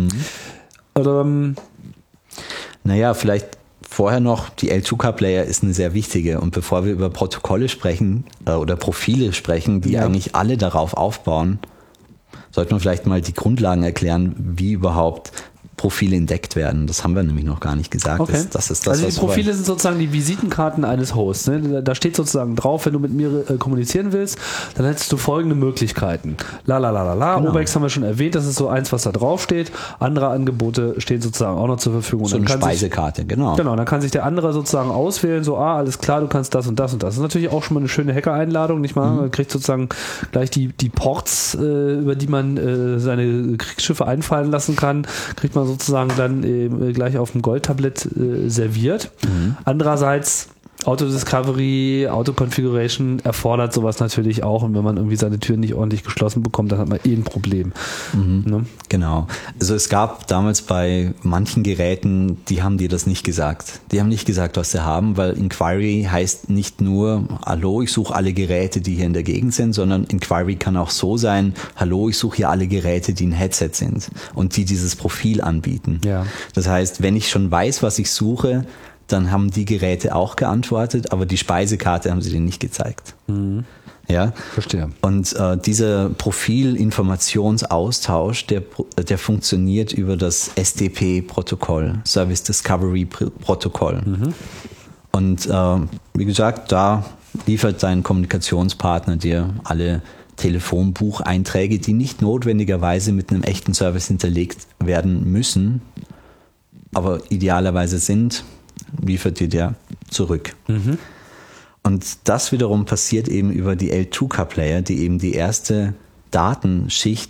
Naja, vielleicht vorher noch, die L2CAP-Layer ist eine sehr wichtige. Und bevor wir über Protokolle sprechen oder Profile sprechen, die eigentlich alle darauf aufbauen, sollte man vielleicht mal die Grundlagen erklären, wie überhaupt Profile entdeckt werden. Das haben wir nämlich noch gar nicht gesagt. Okay. Das ist das, also die Profile sind sozusagen die Visitenkarten eines Hosts. Ne? Da steht sozusagen drauf, wenn du mit mir kommunizieren willst, dann hättest du folgende Möglichkeiten. Genau. Obex haben wir schon erwähnt, das ist so eins, was da drauf steht. Andere Angebote stehen sozusagen auch noch zur Verfügung. So eine Speisekarte, genau. Genau, dann kann sich der andere sozusagen auswählen, so, alles klar, du kannst das und das und das. Das ist natürlich auch schon mal eine schöne Hacker-Einladung, nicht wahr? Man kriegt sozusagen gleich die Ports, über die man seine Kriegsschiffe einfallen lassen kann, kriegt man sozusagen dann gleich auf dem Goldtablett serviert. Andererseits Auto-Discovery, Auto-Configuration erfordert sowas natürlich auch und wenn man irgendwie seine Türen nicht ordentlich geschlossen bekommt, dann hat man ein Problem. Ne? Genau. Also es gab damals bei manchen Geräten, die haben dir das nicht gesagt. Die haben nicht gesagt, was sie haben, weil Inquiry heißt nicht nur, hallo, ich suche alle Geräte, die hier in der Gegend sind, sondern Inquiry kann auch so sein, hallo, ich suche hier alle Geräte, die ein Headset sind und die dieses Profil anbieten. Ja. Das heißt, wenn ich schon weiß, was ich suche, dann haben die Geräte auch geantwortet, aber die Speisekarte haben sie denen nicht gezeigt. Ja, verstehe. Und dieser Profilinformationsaustausch, der funktioniert über das SDP-Protokoll, Service Discovery Protokoll. Und wie gesagt, da liefert dein Kommunikationspartner dir alle Telefonbucheinträge, die nicht notwendigerweise mit einem echten Service hinterlegt werden müssen, aber idealerweise sind, liefert dir der zurück. Und das wiederum passiert eben über die L2CAP-Layer, die eben die erste Datenschicht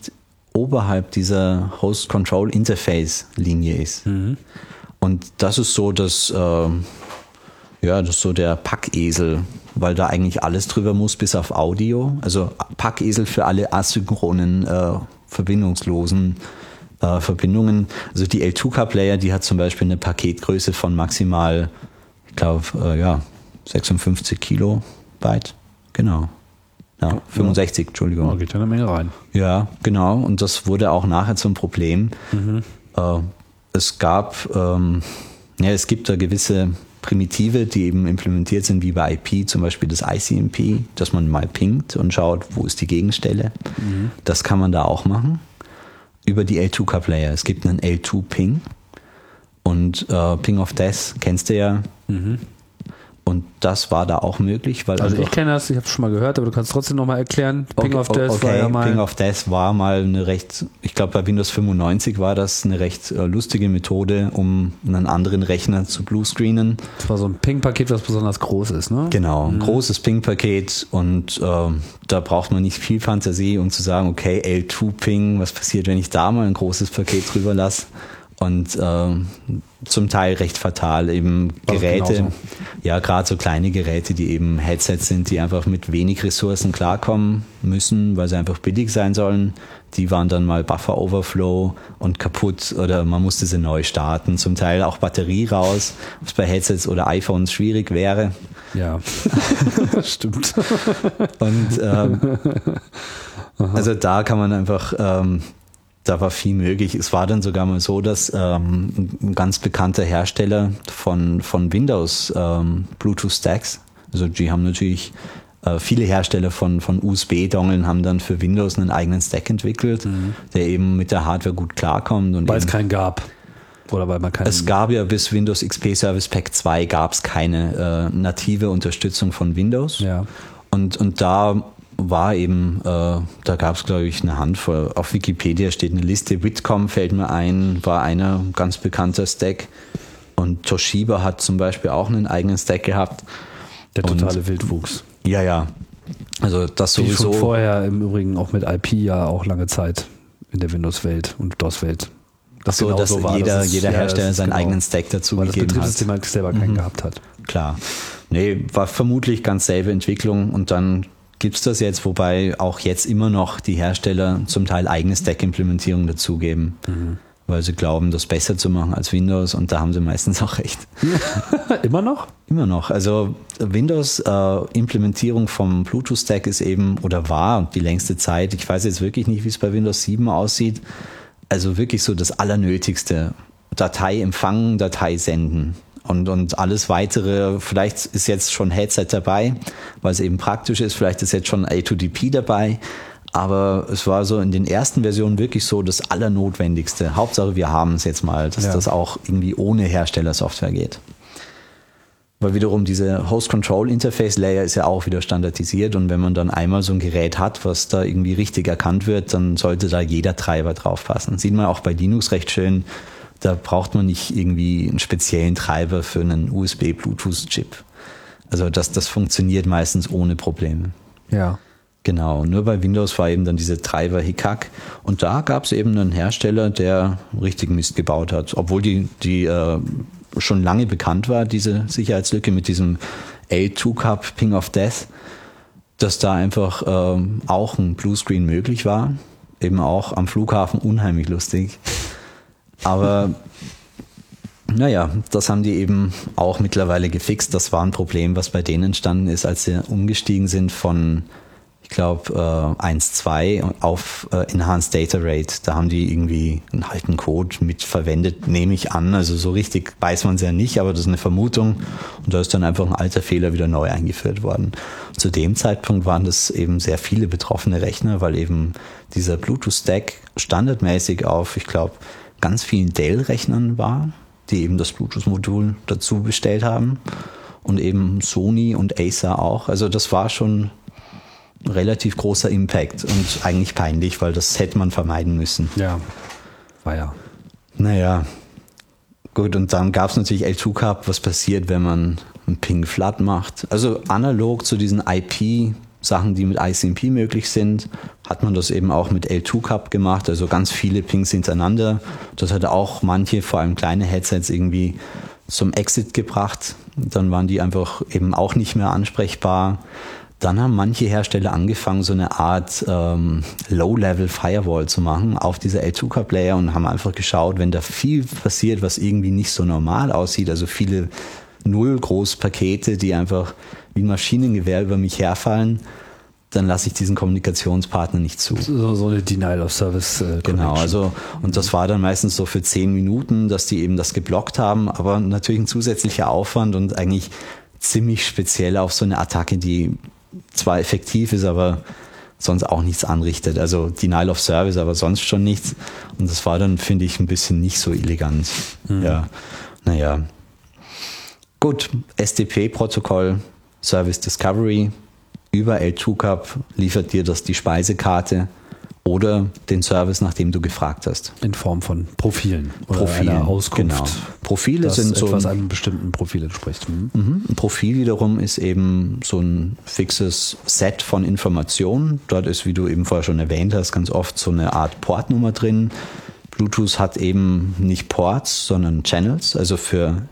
oberhalb dieser Host-Control-Interface-Linie ist. Und das ist so das ist so der Packesel, weil da eigentlich alles drüber muss, bis auf Audio. Also Packesel für alle asynchronen, verbindungslosen Verbindungen. Also die L2-Car-Player, die hat zum Beispiel eine Paketgröße von maximal, ich glaube, 56 Kilobyte. Genau. Ja, 65, Entschuldigung. Oh, geht ja eine Menge rein. Ja, genau. Und das wurde auch nachher zum Problem. Es gibt da gewisse Primitive, die eben implementiert sind, wie bei IP, zum Beispiel das ICMP, dass man mal pingt und schaut, wo ist die Gegenstelle. Das kann man da auch machen. Über die L2-Car-Player. Es gibt einen L2-Ping und Ping of Death kennst du ja. Und das war da auch möglich. Weil also ich kenne das, ich habe es schon mal gehört, aber du kannst trotzdem nochmal erklären. Ping of Death war ja mal... Ping of Death war mal eine recht, ich glaube bei Windows 95 war das eine recht lustige Methode, um einen anderen Rechner zu bluescreenen. Das war so ein Ping-Paket, was besonders groß ist, ne? Genau, ein großes Ping-Paket und da braucht man nicht viel Fantasie, um zu sagen, okay, L2-Ping, was passiert, wenn ich da mal ein großes Paket drüber lasse? Und zum Teil recht fatal, eben Geräte, ja, gerade so kleine Geräte, die eben Headsets sind, die einfach mit wenig Ressourcen klarkommen müssen, weil sie einfach billig sein sollen. Die waren dann mal Buffer-Overflow und kaputt oder man musste sie neu starten. Zum Teil auch Batterie raus, was bei Headsets oder iPhones schwierig wäre. Ja, stimmt. Und also da kann man einfach... da war viel möglich. Es war dann sogar mal so, dass ein ganz bekannter Hersteller von Windows Bluetooth Stacks, also die haben natürlich viele Hersteller von USB-Dongeln haben dann für Windows einen eigenen Stack entwickelt, der eben mit der Hardware gut klarkommt. Und weil es keinen gab. Oder weil man keinen... Es gab ja bis Windows XP Service Pack 2 gab es keine native Unterstützung von Windows. Ja. Und da war eben, da gab es, glaube ich, eine Handvoll. Auf Wikipedia steht eine Liste. Whitcomb fällt mir ein, war einer ganz bekannter Stack. Und Toshiba hat zum Beispiel auch einen eigenen Stack gehabt. Der totale Wildwuchs. Ja, ja. Also das die sowieso. Schon vorher im Übrigen auch mit IP ja auch lange Zeit in der Windows-Welt und DOS-Welt. Dass jeder Hersteller seinen eigenen Stack dazu weil gegeben das Betriebssystem halt selber keinen gehabt hat. Klar. Nee, war vermutlich ganz selbe Entwicklung und dann gibt's das jetzt, wobei auch jetzt immer noch die Hersteller zum Teil eigene Stack-Implementierungen dazugeben, weil sie glauben, das besser zu machen als Windows und da haben sie meistens auch recht. Immer noch? Immer noch. Also Windows-Implementierung vom Bluetooth-Stack ist eben oder war die längste Zeit, ich weiß jetzt wirklich nicht, wie es bei Windows 7 aussieht, also wirklich so das Allernötigste. Datei empfangen, Datei senden. Und alles weitere, vielleicht ist jetzt schon Headset dabei, weil es eben praktisch ist, vielleicht ist jetzt schon A2DP dabei, aber es war so in den ersten Versionen wirklich so das Allernotwendigste. Hauptsache wir haben es jetzt mal, dass das auch irgendwie ohne Herstellersoftware geht. Weil wiederum diese Host-Control-Interface-Layer ist ja auch wieder standardisiert und wenn man dann einmal so ein Gerät hat, was da irgendwie richtig erkannt wird, dann sollte da jeder Treiber drauf passen. Sieht man auch bei Linux recht schön. Da braucht man nicht irgendwie einen speziellen Treiber für einen USB-Bluetooth-Chip. Also das funktioniert meistens ohne Probleme. Ja. Genau, nur bei Windows war eben dann diese Treiber-Hickhack. Und da gab es eben einen Hersteller, der richtig Mist gebaut hat. Obwohl die schon lange bekannt war, diese Sicherheitslücke mit diesem L2-Cup Ping of Death, dass da einfach auch ein Bluescreen möglich war. Eben auch am Flughafen unheimlich lustig. Aber naja, das haben die eben auch mittlerweile gefixt. Das war ein Problem, was bei denen entstanden ist, als sie umgestiegen sind von, ich glaube, 1.2 auf Enhanced Data Rate. Da haben die irgendwie einen alten Code mit verwendet, nehme ich an. Also so richtig weiß man es ja nicht, aber das ist eine Vermutung. Und da ist dann einfach ein alter Fehler wieder neu eingeführt worden. Zu dem Zeitpunkt waren das eben sehr viele betroffene Rechner, weil eben dieser Bluetooth-Stack standardmäßig auf, ich glaube, ganz vielen Dell-Rechnern war, die eben das Bluetooth-Modul dazu bestellt haben und eben Sony und Acer auch. Also das war schon ein relativ großer Impact und eigentlich peinlich, weil das hätte man vermeiden müssen. Ja, war ja. Naja, gut, und dann gab es natürlich L2-Cup, was passiert, wenn man ein Ping-Flat macht. Also analog zu diesen IP Sachen, die mit ICMP möglich sind, hat man das eben auch mit L2CAP gemacht, also ganz viele Pings hintereinander. Das hat auch manche, vor allem kleine Headsets, irgendwie zum Exit gebracht. Dann waren die einfach eben auch nicht mehr ansprechbar. Dann haben manche Hersteller angefangen, so eine Art Low-Level-Firewall zu machen auf dieser L2CAP-Layer und haben einfach geschaut, wenn da viel passiert, was irgendwie nicht so normal aussieht, also viele Null-Groß-Pakete, die einfach wie ein Maschinengewehr über mich herfallen, dann lasse ich diesen Kommunikationspartner nicht zu. So eine Denial of Service Genau, also und das war dann meistens so für 10 Minuten, dass die eben das geblockt haben, aber natürlich ein zusätzlicher Aufwand und eigentlich ziemlich speziell auf so eine Attacke, die zwar effektiv ist, aber sonst auch nichts anrichtet. Also Denial of Service, aber sonst schon nichts. Und das war dann, finde ich, ein bisschen nicht so elegant. Ja, naja. Gut, SDP-Protokoll, Service Discovery, über L2CAP liefert dir das die Speisekarte oder den Service, nach dem du gefragt hast. In Form von Profilen oder einer Auskunft. Genau. Profile sind so etwas einem bestimmten Profil entspricht. Ein Profil wiederum ist eben so ein fixes Set von Informationen. Dort ist, wie du eben vorher schon erwähnt hast, ganz oft so eine Art Portnummer drin. Bluetooth hat eben nicht Ports, sondern Channels, also für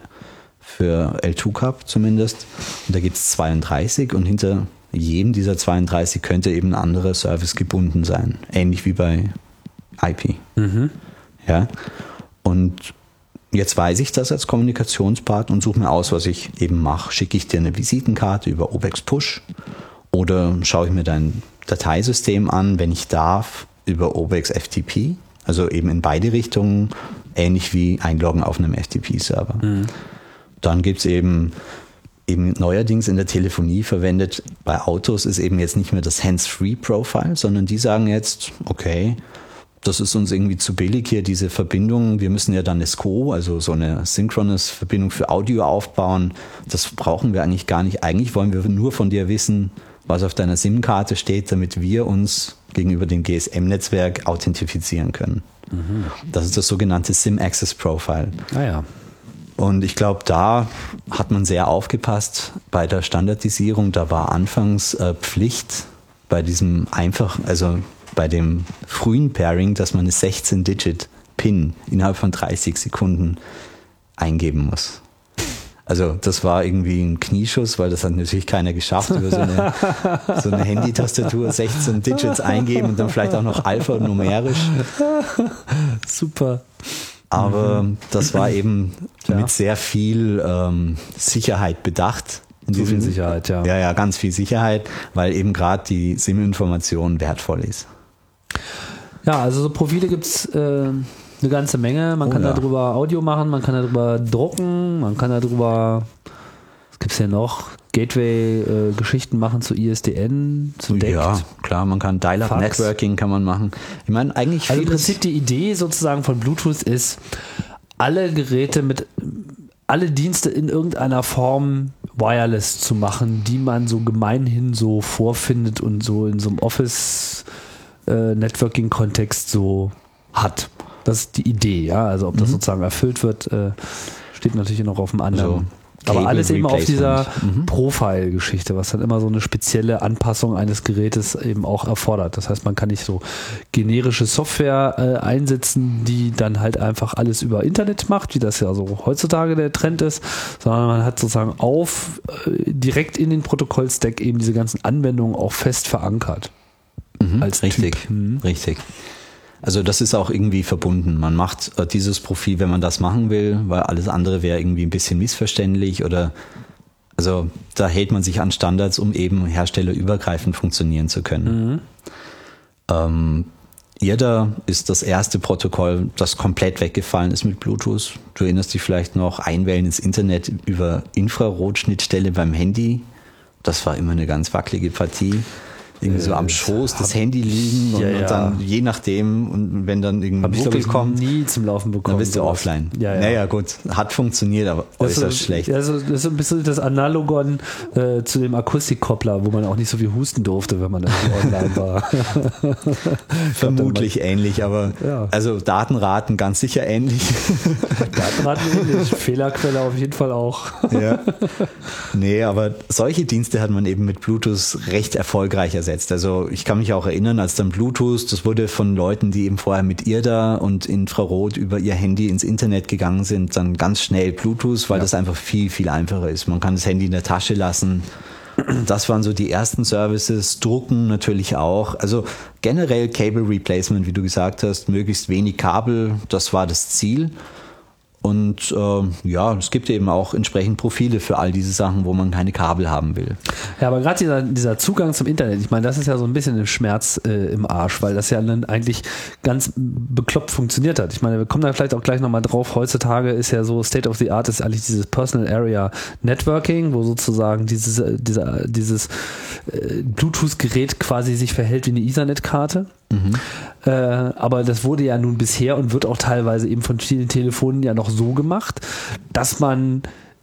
L2CAP zumindest. Und da gibt es 32 und hinter jedem dieser 32 könnte eben ein anderer Service gebunden sein. Ähnlich wie bei IP. Ja. Und jetzt weiß ich das als Kommunikationspart und suche mir aus, was ich eben mache. Schicke ich dir eine Visitenkarte über OBEX Push oder schaue ich mir dein Dateisystem an, wenn ich darf, über OBEX FTP. Also eben in beide Richtungen, ähnlich wie einloggen auf einem FTP-Server. Dann gibt es eben neuerdings in der Telefonie verwendet, bei Autos ist eben jetzt nicht mehr das Hands-Free-Profile, sondern die sagen jetzt, okay, das ist uns irgendwie zu billig hier, diese Verbindung. Wir müssen ja dann eine SCO, also so eine Synchronous Verbindung für Audio aufbauen. Das brauchen wir eigentlich gar nicht. Eigentlich wollen wir nur von dir wissen, was auf deiner SIM-Karte steht, damit wir uns gegenüber dem GSM-Netzwerk authentifizieren können. Das ist das sogenannte SIM-Access-Profile. Ah ja. Und ich glaube, da hat man sehr aufgepasst bei der Standardisierung. Da war anfangs Pflicht bei diesem bei dem frühen Pairing, dass man eine 16-Digit-PIN innerhalb von 30 Sekunden eingeben muss. Also das war irgendwie ein Knieschuss, weil das hat natürlich keiner geschafft, über so eine Handy-Tastatur 16 Digits eingeben und dann vielleicht auch noch alphanumerisch. Super. Aber das war eben mit sehr viel Sicherheit bedacht. So viel Sicherheit, ja. Ja, ganz viel Sicherheit, weil eben gerade die SIM-Information wertvoll ist. Ja, also so Profile gibt es eine ganze Menge. Man kann darüber Audio machen, man kann darüber drucken, man kann darüber, was gibt es hier noch? Gateway-Geschichten machen zu ISDN, zu DECT. Ja, klar, man kann Dial-Up-Networking kann man machen. Ich meine, eigentlich also im Prinzip die Idee sozusagen von Bluetooth ist, alle Dienste in irgendeiner Form wireless zu machen, die man so gemeinhin so vorfindet und so in so einem Office-Networking-Kontext so hat. Das ist die Idee, ja. Also ob das sozusagen erfüllt wird, steht natürlich noch auf dem anderen. Aber alles eben auf dieser Profile-Geschichte, was dann immer so eine spezielle Anpassung eines Gerätes eben auch erfordert. Das heißt, man kann nicht so generische Software einsetzen, die dann halt einfach alles über Internet macht, wie das ja so heutzutage der Trend ist, sondern man hat sozusagen direkt in den Protokollstack eben diese ganzen Anwendungen auch fest verankert. Als richtig, richtig. Also das ist auch irgendwie verbunden. Man macht dieses Profil, wenn man das machen will, weil alles andere wäre irgendwie ein bisschen missverständlich also da hält man sich an Standards, um eben herstellerübergreifend funktionieren zu können. IRDA ist das erste Protokoll, das komplett weggefallen ist mit Bluetooth. Du erinnerst dich vielleicht noch, Einwählen ins Internet über Infrarotschnittstelle beim Handy. Das war immer eine ganz wackelige Partie. irgendwie so am Schoß das Handy liegen und dann je nachdem, und wenn dann irgendwie Ruckel kommt, nie zum Laufen bekommen. dann bist du offline. Ja, ja. Naja, gut, hat funktioniert, aber äußerst schlecht. Also das ist ein bisschen das Analogon zu dem Akustikkoppler, wo man auch nicht so viel husten durfte, wenn man online war. Vermutlich ähnlich, aber also Datenraten ganz sicher ähnlich. Datenraten ähnlich, Fehlerquelle auf jeden Fall auch. Ja. Nee, aber solche Dienste hat man eben mit Bluetooth recht erfolgreich ersetzt. Also ich kann mich auch erinnern, als dann Bluetooth, das wurde von Leuten, die eben vorher mit IRDA und Infrarot über ihr Handy ins Internet gegangen sind, dann ganz schnell Bluetooth, weil das einfach viel, viel einfacher ist. Man kann das Handy in der Tasche lassen. Das waren so die ersten Services, Drucken natürlich auch. Also generell Cable Replacement, wie du gesagt hast, möglichst wenig Kabel, das war das Ziel. Und es gibt eben auch entsprechend Profile für all diese Sachen, wo man keine Kabel haben will. Ja, aber gerade dieser Zugang zum Internet, ich meine, das ist ja so ein bisschen ein Schmerz im Arsch, weil das ja dann eigentlich ganz bekloppt funktioniert hat. Ich meine, wir kommen da vielleicht auch gleich nochmal drauf. Heutzutage ist ja so State of the Art ist eigentlich dieses Personal Area Networking, wo sozusagen dieses Bluetooth-Gerät quasi sich verhält wie eine Ethernet-Karte. Aber das wurde ja nun bisher und wird auch teilweise eben von vielen Telefonen ja noch so gemacht, dass man,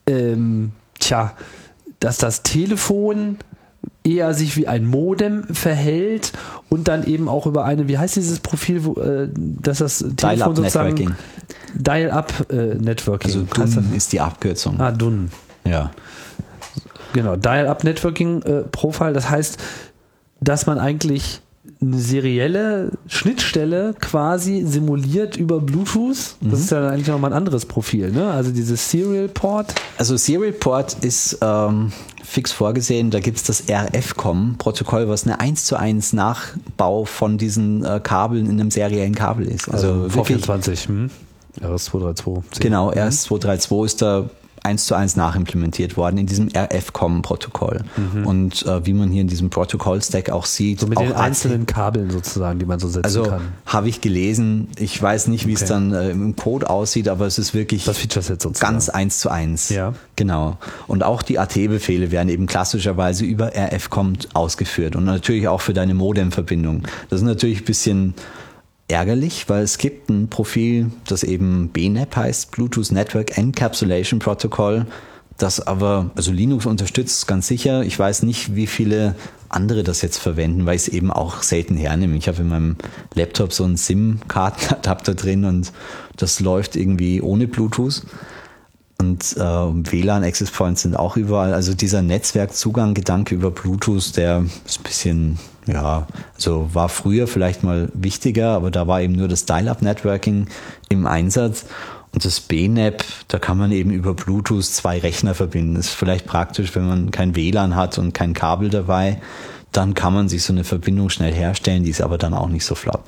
dass das Telefon eher sich wie ein Modem verhält und dann eben auch über eine, wie heißt dieses Profil, dass das Telefon sozusagen Dial-Up Networking. Also DUN ist die Abkürzung. DUN. Ja. Genau, Dial-Up Networking Profile, das heißt, dass man eigentlich eine serielle Schnittstelle quasi simuliert über Bluetooth. Das ist ja dann eigentlich nochmal ein anderes Profil, ne? Also dieses Serial Port. Also Serial Port ist fix vorgesehen, da gibt es das RFCOM-Protokoll, was eine 1:1 Nachbau von diesen Kabeln in einem seriellen Kabel ist. Also V24, RS232. Genau, RS232 ist da 1:1 nachimplementiert worden in diesem RFCOM-Protokoll. Und wie man hier in diesem Protokoll-Stack auch sieht. So mit auch den einzelnen Kabeln sozusagen, die man so setzen kann. Habe ich gelesen. Ich weiß nicht, wie es dann im Code aussieht, aber es ist wirklich das Feature-Set sozusagen. Ganz 1:1. Ja. Genau. Und auch die AT-Befehle werden eben klassischerweise über RFCOM ausgeführt. Und natürlich auch für deine Modem-Verbindung. Das ist natürlich ein bisschen ärgerlich, weil es gibt ein Profil, das eben BNAP heißt, Bluetooth Network Encapsulation Protocol, das aber, also Linux unterstützt ganz sicher. Ich weiß nicht, wie viele andere das jetzt verwenden, weil ich es eben auch selten hernehme. Ich habe in meinem Laptop so einen SIM-Kartenadapter drin und das läuft irgendwie ohne Bluetooth. Und WLAN-Access Points sind auch überall. Also dieser Netzwerkzugang-Gedanke über Bluetooth, der ist ein bisschen, also war früher vielleicht mal wichtiger, aber da war eben nur das Dial-Up-Networking im Einsatz. Und das BNAP, da kann man eben über Bluetooth 2 Rechner verbinden. Das ist vielleicht praktisch, wenn man kein WLAN hat und kein Kabel dabei. Dann kann man sich so eine Verbindung schnell herstellen, die ist aber dann auch nicht so flott.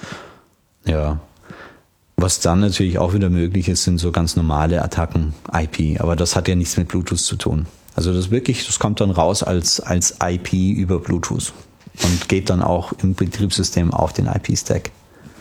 Ja. Was dann natürlich auch wieder möglich ist, sind so ganz normale Attacken IP. Aber das hat ja nichts mit Bluetooth zu tun. Also das kommt dann raus als IP über Bluetooth und geht dann auch im Betriebssystem auf den IP-Stack.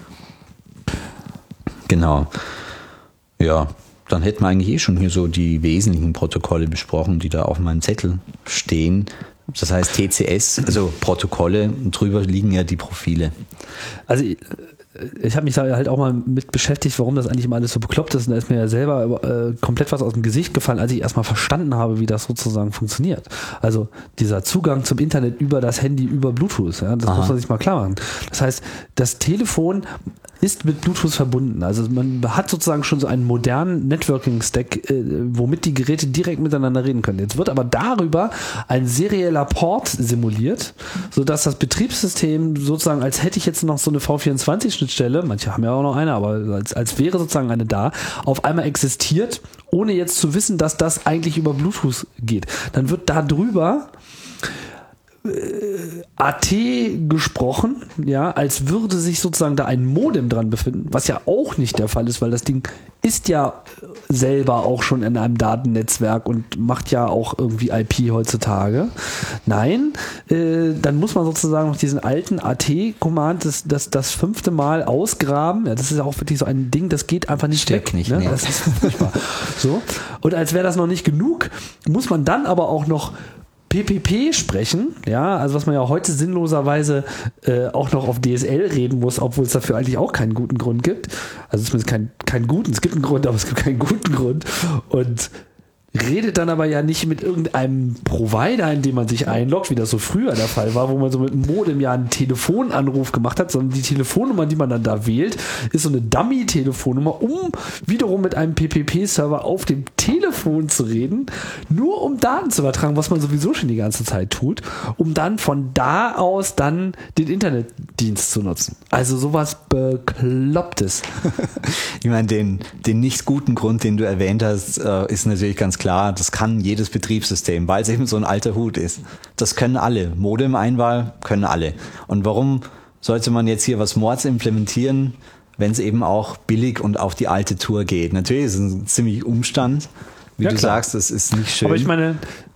Genau. Ja, dann hätten wir eigentlich schon hier so die wesentlichen Protokolle besprochen, die da auf meinem Zettel stehen. Das heißt TCS, also Protokolle, und drüber liegen ja die Profile. Also ich habe mich da halt auch mal mit beschäftigt, warum das eigentlich immer alles so bekloppt ist. Und da ist mir ja selber komplett was aus dem Gesicht gefallen, als ich erstmal verstanden habe, wie das sozusagen funktioniert. Also dieser Zugang zum Internet über das Handy, über Bluetooth, das muss man sich mal klar machen. Das heißt, das Telefon ist mit Bluetooth verbunden. Also man hat sozusagen schon so einen modernen Networking-Stack, womit die Geräte direkt miteinander reden können. Jetzt wird aber darüber ein serieller Port simuliert, sodass das Betriebssystem sozusagen, als hätte ich jetzt noch so eine V24-Schnittstelle, manche haben ja auch noch eine, aber als wäre sozusagen eine da, auf einmal existiert, ohne jetzt zu wissen, dass das eigentlich über Bluetooth geht. Dann wird da drüber AT gesprochen, als würde sich sozusagen da ein Modem dran befinden, was ja auch nicht der Fall ist, weil das Ding ist ja selber auch schon in einem Datennetzwerk und macht ja auch irgendwie IP heutzutage. Nein, dann muss man sozusagen noch diesen alten AT-Command das 5. Mal ausgraben. Ja, das ist ja auch wirklich so ein Ding, das geht einfach nicht weg. Nicht, ne? Nee. Das ist furchtbar. So. Und als wäre das noch nicht genug, muss man dann aber auch noch PPP sprechen, ja, also was man ja heute sinnloserweise auch noch auf DSL reden muss, obwohl es dafür eigentlich auch keinen guten Grund gibt. Also zumindest keinen guten, es gibt einen Grund, aber es gibt keinen guten Grund. Und redet dann aber ja nicht mit irgendeinem Provider, in dem man sich einloggt, wie das so früher der Fall war, wo man so mit einem Modem ja einen Telefonanruf gemacht hat, sondern die Telefonnummer, die man dann da wählt, ist so eine Dummy-Telefonnummer, um wiederum mit einem PPP-Server auf dem Telefon zu reden, nur um Daten zu übertragen, was man sowieso schon die ganze Zeit tut, um dann von da aus dann den Internetdienst zu nutzen. Also sowas Beklopptes. Ich meine, den nicht guten Grund, den du erwähnt hast, ist natürlich ganz klar, das kann jedes Betriebssystem, weil es eben so ein alter Hut ist. Das können alle. Modem-Einwahl können alle. Und warum sollte man jetzt hier was Mords implementieren, wenn es eben auch billig und auf die alte Tour geht? Natürlich ist es ein ziemlich Umstand. Wie du sagst, das ist nicht schön. Aber ich meine,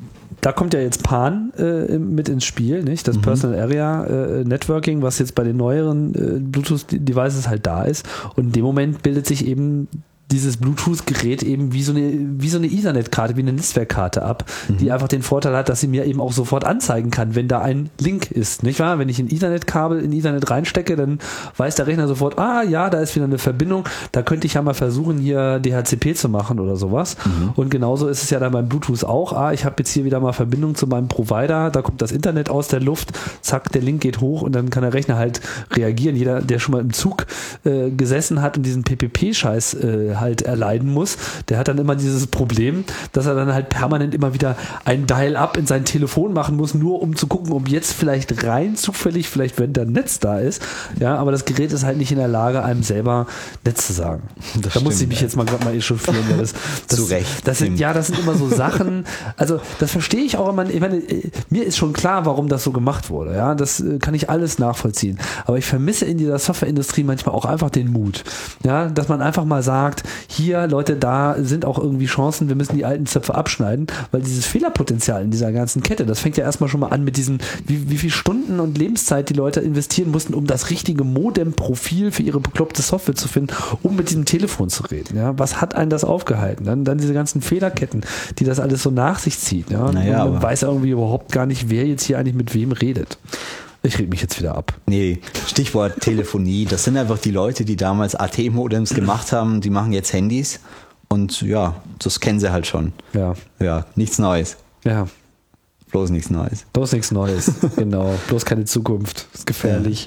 da kommt ja jetzt PAN mit ins Spiel, nicht? Das Personal Area Networking, was jetzt bei den neueren Bluetooth-Devices halt da ist. Und in dem Moment bildet sich eben dieses Bluetooth-Gerät eben wie so eine Ethernet-Karte, wie eine Netzwerkkarte ab, die einfach den Vorteil hat, dass sie mir eben auch sofort anzeigen kann, wenn da ein Link ist, nicht wahr? Wenn ich ein Ethernet-Kabel in Ethernet reinstecke, dann weiß der Rechner sofort, ja, da ist wieder eine Verbindung, da könnte ich ja mal versuchen, hier DHCP zu machen oder sowas. Und genauso ist es ja dann beim Bluetooth auch, ich habe jetzt hier wieder mal Verbindung zu meinem Provider, da kommt das Internet aus der Luft, zack, der Link geht hoch und dann kann der Rechner halt reagieren. Jeder, der schon mal im Zug gesessen hat und diesen PPP-Scheiß halt erleiden muss, der hat dann immer dieses Problem, dass er dann halt permanent immer wieder ein Dial-Up in sein Telefon machen muss, nur um zu gucken, ob jetzt vielleicht rein zufällig, vielleicht wenn da Netz da ist, ja, aber das Gerät ist halt nicht in der Lage, einem selber Netz zu sagen. Da muss ich mich jetzt mal gerade mal echauffieren, weil das zu Recht. Das sind immer so Sachen, also das verstehe ich auch immer, ich meine, mir ist schon klar, warum das so gemacht wurde, ja, das kann ich alles nachvollziehen, aber ich vermisse in dieser Softwareindustrie manchmal auch einfach den Mut, ja, dass man einfach mal sagt, hier, Leute, da sind auch irgendwie Chancen, wir müssen die alten Zöpfe abschneiden, weil dieses Fehlerpotenzial in dieser ganzen Kette, das fängt ja erstmal schon mal an mit diesen, wie viel Stunden und Lebenszeit die Leute investieren mussten, um das richtige Modem-Profil für ihre bekloppte Software zu finden, um mit diesem Telefon zu reden. Ja? Was hat einen das aufgehalten? Dann diese ganzen Fehlerketten, die das alles so nach sich zieht. Ja? Naja, und man weiß irgendwie überhaupt gar nicht, wer jetzt hier eigentlich mit wem redet. Ich rede mich jetzt wieder ab. Nee, Stichwort Telefonie. Das sind einfach die Leute, die damals AT-Modems gemacht haben, die machen jetzt Handys und ja, das kennen sie halt schon. Ja, nichts Neues. Ja. Bloß nichts Neues. Bloß nichts Neues, genau. Bloß keine Zukunft. Ist gefährlich.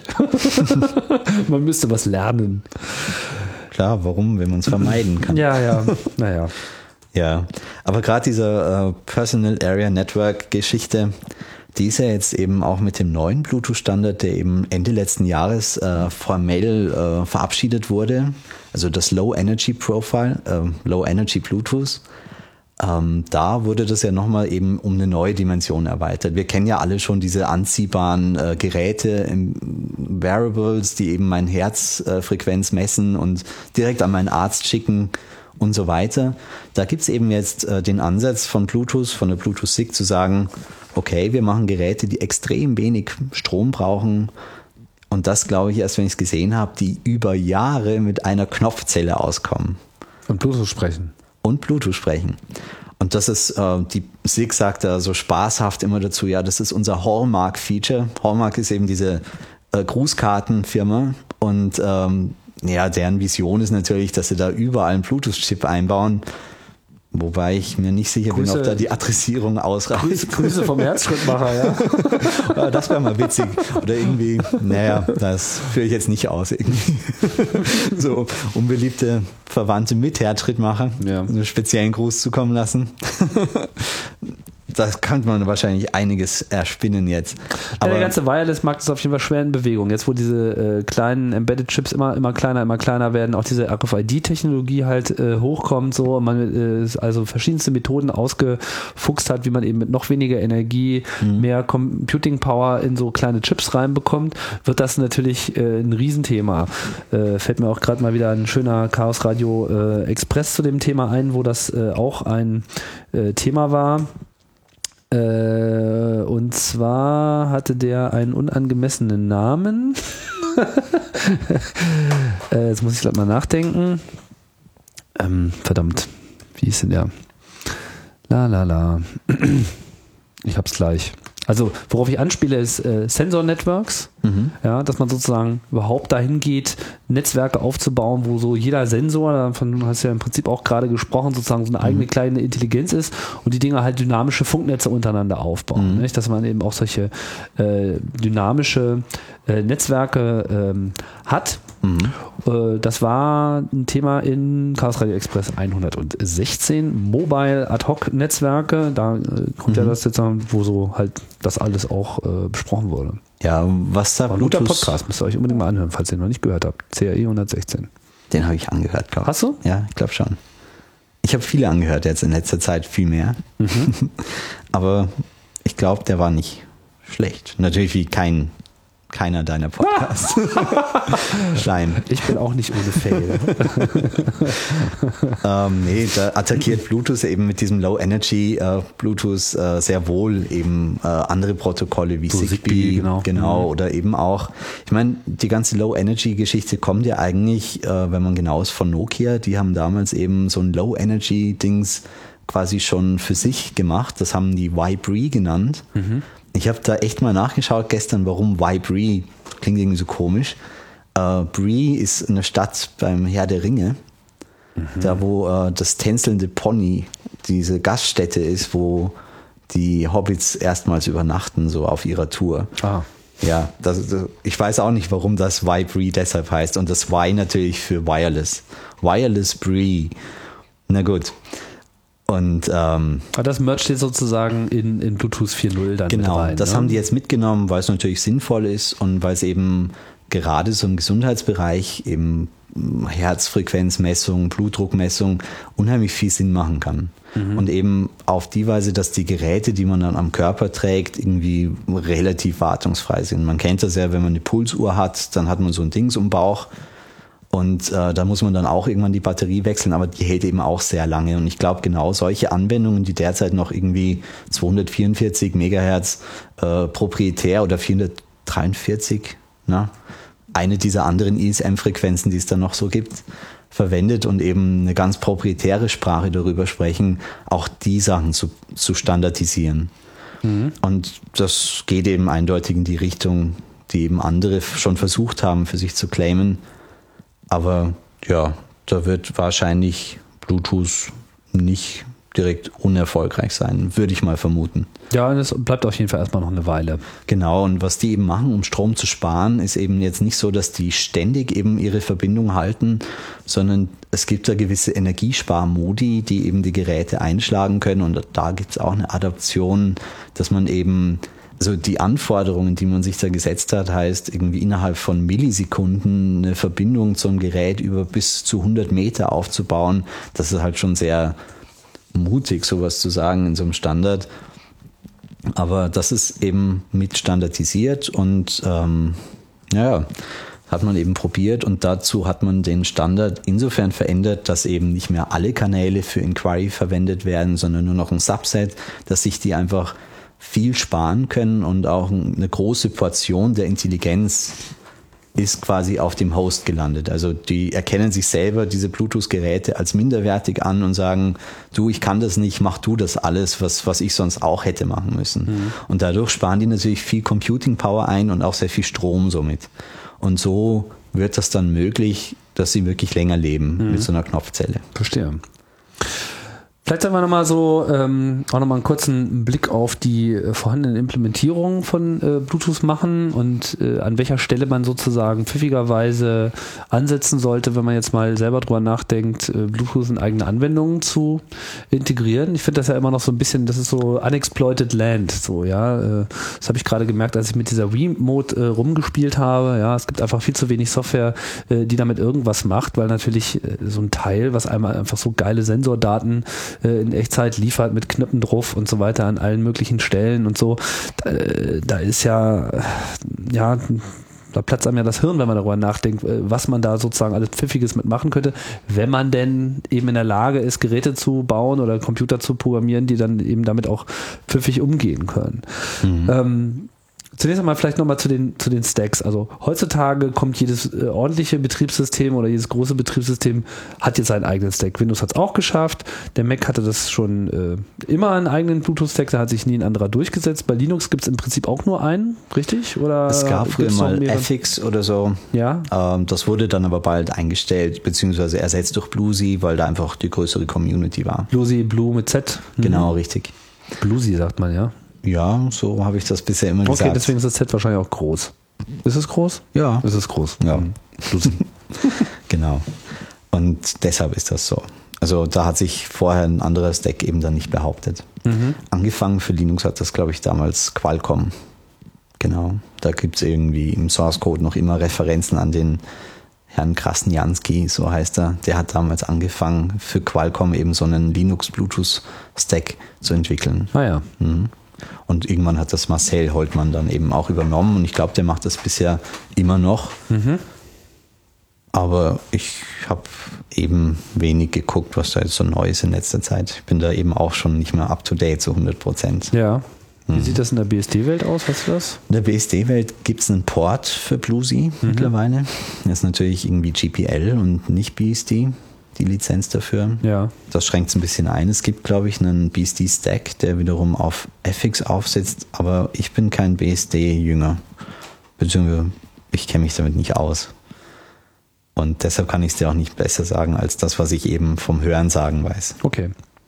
Ja. Man müsste was lernen. Klar, warum, wenn man es vermeiden kann. Naja. Ja, aber gerade diese Personal Area Network Geschichte, die ist ja jetzt eben auch mit dem neuen Bluetooth-Standard, der eben Ende letzten Jahres formell verabschiedet wurde, also das Low Energy Profile, Low Energy Bluetooth, da wurde das ja nochmal eben um eine neue Dimension erweitert. Wir kennen ja alle schon diese anziehbaren Geräte, Wearables, die eben meine Herzfrequenz messen und direkt an meinen Arzt schicken und so weiter. Da gibt's eben jetzt den Ansatz von Bluetooth, von der Bluetooth SIG zu sagen, okay, wir machen Geräte, die extrem wenig Strom brauchen und das glaube ich erst, wenn ich es gesehen habe, die über Jahre mit einer Knopfzelle auskommen. Und Bluetooth sprechen. Und das ist, die SIG sagt da so spaßhaft immer dazu, ja, das ist unser Hallmark-Feature. Hallmark ist eben diese Grußkartenfirma und deren Vision ist natürlich, dass sie da überall einen Bluetooth-Chip einbauen. Wobei ich mir nicht sicher bin, ob da die Adressierung ausreicht. Grüße vom Herzschrittmacher, ja. Das wäre mal witzig. Oder irgendwie, das führe ich jetzt nicht aus. Irgendwie. So unbeliebte Verwandte mit Herzschrittmacher, einen speziellen Gruß zukommen lassen. Da könnte man wahrscheinlich einiges erspinnen jetzt. Aber der ganze Wireless-Markt ist auf jeden Fall schwer in Bewegung. Jetzt, wo diese kleinen Embedded-Chips immer kleiner werden, auch diese RFID-Technologie halt hochkommt, so man also verschiedenste Methoden ausgefuchst hat, wie man eben mit noch weniger Energie mehr Computing-Power in so kleine Chips reinbekommt, wird das natürlich ein Riesenthema. Fällt mir auch gerade mal wieder ein schöner Chaos Radio Express zu dem Thema ein, wo das auch ein Thema war. Und zwar hatte der einen unangemessenen Namen. Jetzt muss ich gleich mal nachdenken. Verdammt, wie ist denn der? Ich hab's gleich. Also worauf ich anspiele ist Sensor Networks, ja, dass man sozusagen überhaupt dahin geht, Netzwerke aufzubauen, wo so jeder Sensor, davon hast du ja im Prinzip auch gerade gesprochen, sozusagen so eine eigene kleine Intelligenz ist und die Dinger halt dynamische Funknetze untereinander aufbauen. Nicht? Dass man eben auch solche dynamische Netzwerke hat. Das war ein Thema in Chaos Radio Express 116, Mobile Ad-Hoc-Netzwerke. Da kommt ja das jetzt, wo so halt das alles auch besprochen wurde. Ja, was da War ein guter Podcast, müsst ihr euch unbedingt mal anhören, falls ihr ihn noch nicht gehört habt. CRE 116. Den habe ich angehört, glaube ich. Hast du? Ja, ich glaube schon. Ich habe viele angehört jetzt in letzter Zeit, viel mehr. Aber ich glaube, der war nicht schlecht. Natürlich wie keiner deiner Podcasts. Schleim. Ich bin auch nicht ohne Fail. Nee, da attackiert Bluetooth eben mit diesem Low Energy Bluetooth sehr wohl eben andere Protokolle wie So Zigbee, genau. Oder eben auch, ich meine, die ganze Low Energy Geschichte kommt ja eigentlich, wenn man genau ist, von Nokia. Die haben damals eben so ein Low Energy Dings quasi schon für sich gemacht. Das haben die Vibree genannt. Ich habe da echt mal nachgeschaut gestern, warum Vibree, klingt irgendwie so komisch. Bree ist eine Stadt beim Herr der Ringe, da wo das tänzelnde Pony diese Gaststätte ist, wo die Hobbits erstmals übernachten, so auf ihrer Tour. Ja, ich weiß auch nicht, warum das Vibree deshalb heißt und das Y natürlich für Wireless. Wireless Bree. Na gut. Und das mercht jetzt sozusagen in Bluetooth 4.0 dann genau, mit rein. das haben die jetzt mitgenommen, weil es natürlich sinnvoll ist und weil es eben gerade so im Gesundheitsbereich eben Herzfrequenzmessung, Blutdruckmessung unheimlich viel Sinn machen kann. Und eben auf die Weise, dass die Geräte, die man dann am Körper trägt, irgendwie relativ wartungsfrei sind. Man kennt das ja, wenn man eine Pulsuhr hat, dann hat man so ein Dings um den Bauch. Und da muss man dann auch irgendwann die Batterie wechseln, aber die hält eben auch sehr lange. Und ich glaube, genau solche Anwendungen, die derzeit noch irgendwie 244 Megahertz proprietär oder 443, eine dieser anderen ISM-Frequenzen, die es dann noch so gibt, verwendet und eben eine ganz proprietäre Sprache darüber sprechen, auch die Sachen zu standardisieren. Und das geht eben eindeutig in die Richtung, die eben andere schon versucht haben, für sich zu claimen. Aber ja, da wird wahrscheinlich Bluetooth nicht direkt unerfolgreich sein, würde ich mal vermuten. Ja, das bleibt auf jeden Fall erstmal noch eine Weile. Genau, und was die eben machen, um Strom zu sparen, ist eben jetzt nicht so, dass die ständig eben ihre Verbindung halten, sondern es gibt da gewisse Energiesparmodi, die eben die Geräte einschlagen können und da gibt es auch eine Adaption, dass man eben, also die Anforderungen, die man sich da gesetzt hat, heißt irgendwie innerhalb von Millisekunden eine Verbindung zum Gerät über bis zu 100 Meter aufzubauen. Das ist halt schon sehr mutig, sowas zu sagen in so einem Standard. Aber das ist eben mit standardisiert und hat man eben probiert und dazu hat man den Standard insofern verändert, dass eben nicht mehr alle Kanäle für Inquiry verwendet werden, sondern nur noch ein Subset, dass sich die einfach viel sparen können und auch eine große Portion der Intelligenz ist quasi auf dem Host gelandet. Also die erkennen sich selber, diese Bluetooth-Geräte, als minderwertig an und sagen, du, ich kann das nicht, mach du das alles, was ich sonst auch hätte machen müssen. Und dadurch sparen die natürlich viel Computing-Power ein und auch sehr viel Strom somit. Und so wird das dann möglich, dass sie wirklich länger leben mit so einer Knopfzelle. Verstehe. Vielleicht sollen wir nochmal so auch nochmal einen kurzen Blick auf die vorhandenen Implementierungen von Bluetooth machen und an welcher Stelle man sozusagen pfiffigerweise ansetzen sollte, wenn man jetzt mal selber drüber nachdenkt, Bluetooth in eigene Anwendungen zu integrieren. Ich finde das ja immer noch so ein bisschen, das ist so unexploited land, so, ja. Das habe ich gerade gemerkt, als ich mit dieser Wii-Mode rumgespielt habe. Ja, es gibt einfach viel zu wenig Software, die damit irgendwas macht, weil natürlich so ein Teil, was einmal einfach so geile Sensordaten in Echtzeit liefert mit Knöpfen drauf und so weiter an allen möglichen Stellen und so. Da ist ja, da platzt einem ja das Hirn, wenn man darüber nachdenkt, was man da sozusagen alles Pfiffiges mitmachen könnte, wenn man denn eben in der Lage ist, Geräte zu bauen oder Computer zu programmieren, die dann eben damit auch pfiffig umgehen können. Zunächst einmal vielleicht nochmal zu den Stacks. Also heutzutage kommt jedes ordentliche Betriebssystem oder jedes große Betriebssystem hat jetzt seinen eigenen Stack. Windows hat es auch geschafft. Der Mac hatte das schon immer einen eigenen Bluetooth-Stack, da hat sich nie ein anderer durchgesetzt. Bei Linux gibt es im Prinzip auch nur einen, richtig? Oder es gab früher mal FX oder so. Ja. Das wurde dann aber bald eingestellt, beziehungsweise ersetzt durch Bluesy, weil da einfach die größere Community war. Bluesy, Blue mit Z. Genau, richtig. Bluesy sagt man, ja. Ja, so habe ich das bisher immer gesagt. Okay, deswegen ist das Z wahrscheinlich auch groß. Ist es groß? Ja. Ist es groß? Ja. Bluesy. Genau. Und deshalb ist das so. Also da hat sich vorher ein anderer Stack eben dann nicht behauptet. Angefangen für Linux hat das, glaube ich, damals Qualcomm. Genau. Da gibt es irgendwie im Source Code noch immer Referenzen an den Herrn Krasnianski, so heißt er. Der hat damals angefangen, für Qualcomm eben so einen Linux-Bluetooth-Stack zu entwickeln. Ah ja. Und irgendwann hat das Marcel Holtmann dann eben auch übernommen und ich glaube, der macht das bisher immer noch. Aber ich habe eben wenig geguckt, was da jetzt so neu ist in letzter Zeit. Ich bin da eben auch schon nicht mehr up to date zu 100%. Ja. Wie sieht das in der BSD-Welt aus? Weißt du das? In der BSD-Welt gibt es einen Port für Bluesy mittlerweile. Das ist natürlich irgendwie GPL und nicht BSD, die Lizenz dafür. Ja. Das schränkt es ein bisschen ein. Es gibt, glaube ich, einen BSD-Stack, der wiederum auf FX aufsetzt, aber ich bin kein BSD-Jünger. Beziehungsweise ich kenne mich damit nicht aus. Und deshalb kann ich es dir auch nicht besser sagen, als das, was ich eben vom Hörensagen weiß. Okay.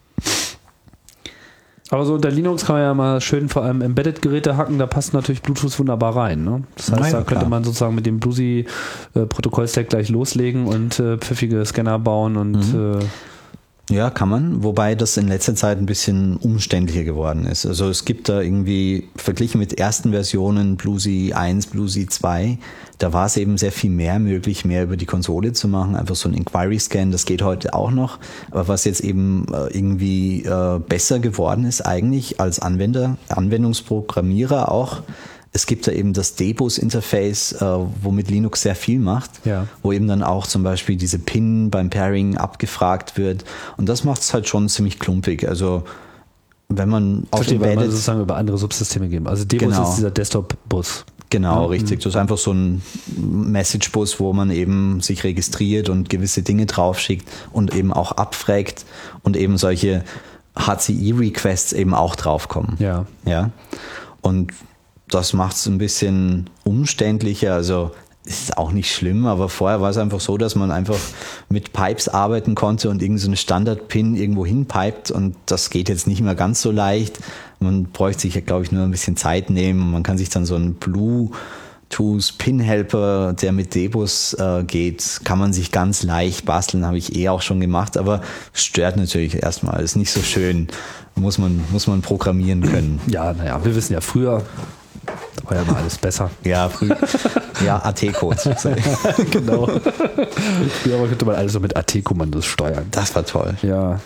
Aber so unter Linux kann man ja mal schön vor allem Embedded-Geräte hacken, da passt natürlich Bluetooth wunderbar rein. Ne? Das heißt, da könnte man sozusagen mit dem Bluesy-Protokoll-Stack gleich loslegen und pfiffige Scanner bauen und ja, kann man, wobei das in letzter Zeit ein bisschen umständlicher geworden ist. Also es gibt da irgendwie, verglichen mit ersten Versionen, Bluesy 1, Bluesy 2, da war es eben sehr viel mehr möglich, mehr über die Konsole zu machen. Einfach so ein Inquiry-Scan, das geht heute auch noch. Aber was jetzt eben irgendwie besser geworden ist eigentlich als Anwendungsprogrammierer auch, es gibt da eben das Debus-Interface, womit Linux sehr viel macht, wo eben dann auch zum Beispiel diese PIN beim Pairing abgefragt wird. Und das macht es halt schon ziemlich klumpig. Also wenn man auf weil man sozusagen über andere Subsysteme geben. Also Debus ist dieser Desktop-Bus. Genau, richtig. Das ist einfach so ein Message-Bus, wo man eben sich registriert und gewisse Dinge draufschickt und eben auch abfragt und eben solche HCI-Requests eben auch draufkommen. Ja. Und das macht es ein bisschen umständlicher, also ist auch nicht schlimm, aber vorher war es einfach so, dass man einfach mit Pipes arbeiten konnte und irgend so eine Standard-Pin irgendwo hinpipet und das geht jetzt nicht mehr ganz so leicht. Man bräuchte sich, glaube ich, nur ein bisschen Zeit nehmen. Man kann sich dann so einen Bluetooth-Pin-Helper, der mit Debus geht, kann man sich ganz leicht basteln, habe ich auch schon gemacht, aber stört natürlich erstmal, ist nicht so schön, muss man programmieren können. Ja, naja, wir wissen ja früher, da war ja mal alles besser. Ja, AT-Code. Genau. Früher könnte man alles so mit AT-Kommandos steuern. Das war toll. Ja.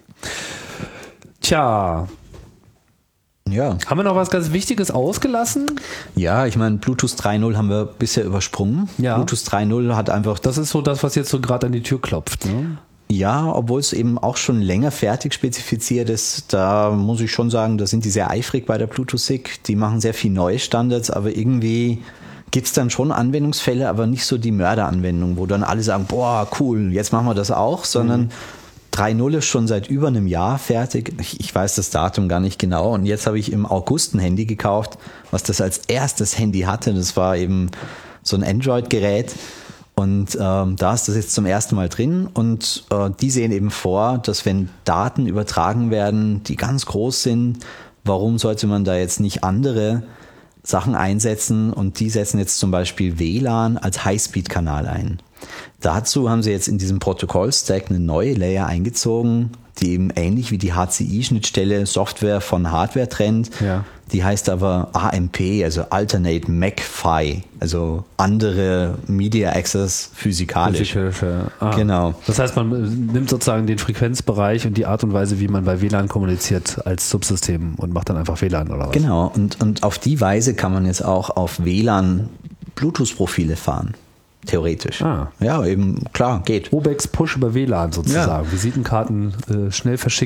Tja. Ja. Haben wir noch was ganz Wichtiges ausgelassen? Ja, ich meine, Bluetooth 3.0 haben wir bisher übersprungen. Ja. Bluetooth 3.0 hat einfach... Das ist so das, was jetzt so gerade an die Tür klopft, ne? Ja, obwohl es eben auch schon länger fertig spezifiziert ist, da muss ich schon sagen, da sind die sehr eifrig bei der Bluetooth-SIG. Die machen sehr viel neue Standards, aber irgendwie gibt's dann schon Anwendungsfälle, aber nicht so die Mörderanwendung, wo dann alle sagen, boah, cool, jetzt machen wir das auch, sondern 3.0 ist schon seit über einem Jahr fertig. Ich weiß das Datum gar nicht genau und jetzt habe ich im August ein Handy gekauft, was das als erstes Handy hatte. Das war eben so ein Android-Gerät. Und da ist das jetzt zum ersten Mal drin und die sehen eben vor, dass wenn Daten übertragen werden, die ganz groß sind, warum sollte man da jetzt nicht andere Sachen einsetzen und die setzen jetzt zum Beispiel WLAN als Highspeed-Kanal ein. Dazu haben sie jetzt in diesem Protokoll-Stack eine neue Layer eingezogen, die eben ähnlich wie die HCI-Schnittstelle Software von Hardware trennt. Ja. Die heißt aber AMP, also Alternate MAC-PHY, also andere Media Access physikalisch. Genau. Das heißt, man nimmt sozusagen den Frequenzbereich und die Art und Weise, wie man bei WLAN kommuniziert, als Subsystem und macht dann einfach WLAN oder was? Genau, und auf die Weise kann man jetzt auch auf WLAN Bluetooth-Profile fahren. Theoretisch. Ja, eben, klar, geht. Obex Push über WLAN sozusagen. Ja. Visitenkarten schnell verschickt.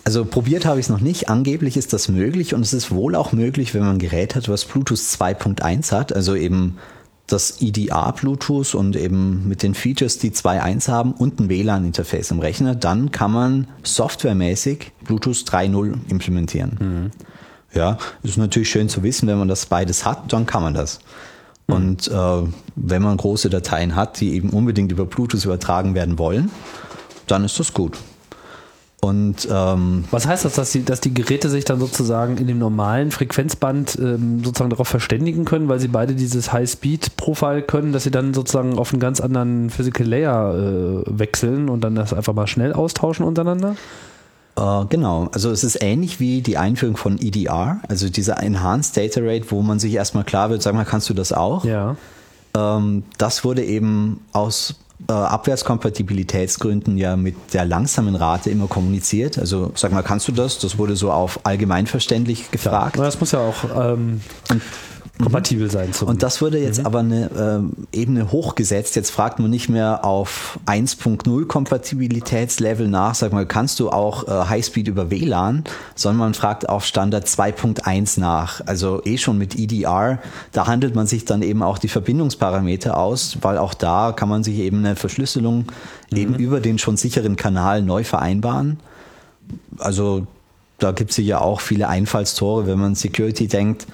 Also probiert habe ich es noch nicht. Angeblich ist das möglich und es ist wohl auch möglich, wenn man ein Gerät hat, was Bluetooth 2.1 hat, also eben das IDR-Bluetooth und eben mit den Features, die 2.1 haben und ein WLAN-Interface im Rechner, dann kann man softwaremäßig Bluetooth 3.0 implementieren. Ja, ist natürlich schön zu wissen, wenn man das beides hat, dann kann man das. Und wenn man große Dateien hat, die eben unbedingt über Bluetooth übertragen werden wollen, dann ist das gut. Und was heißt das, dass die Geräte sich dann sozusagen in dem normalen Frequenzband sozusagen darauf verständigen können, weil sie beide dieses High-Speed-Profile können, dass sie dann sozusagen auf einen ganz anderen Physical Layer wechseln und dann das einfach mal schnell austauschen untereinander? Genau, also es ist ähnlich wie die Einführung von EDR, also dieser Enhanced Data Rate, wo man sich erstmal klar wird, sag mal, kannst du das auch? Ja. Das wurde eben aus Abwärtskompatibilitätsgründen ja mit der langsamen Rate immer kommuniziert. Also sag mal, kannst du das? Das wurde so auf allgemeinverständlich gefragt. Ja, das muss ja auch kompatibel sein. Und das wurde jetzt aber eine Ebene hochgesetzt. Jetzt fragt man nicht mehr auf 1.0 Kompatibilitätslevel nach, sag mal, kannst du auch Highspeed über WLAN, sondern man fragt auf Standard 2.1 nach. Also schon mit EDR, da handelt man sich dann eben auch die Verbindungsparameter aus, weil auch da kann man sich eben eine Verschlüsselung eben über den schon sicheren Kanal neu vereinbaren. Also da gibt es ja auch viele Einfallstore, wenn man Security denkt.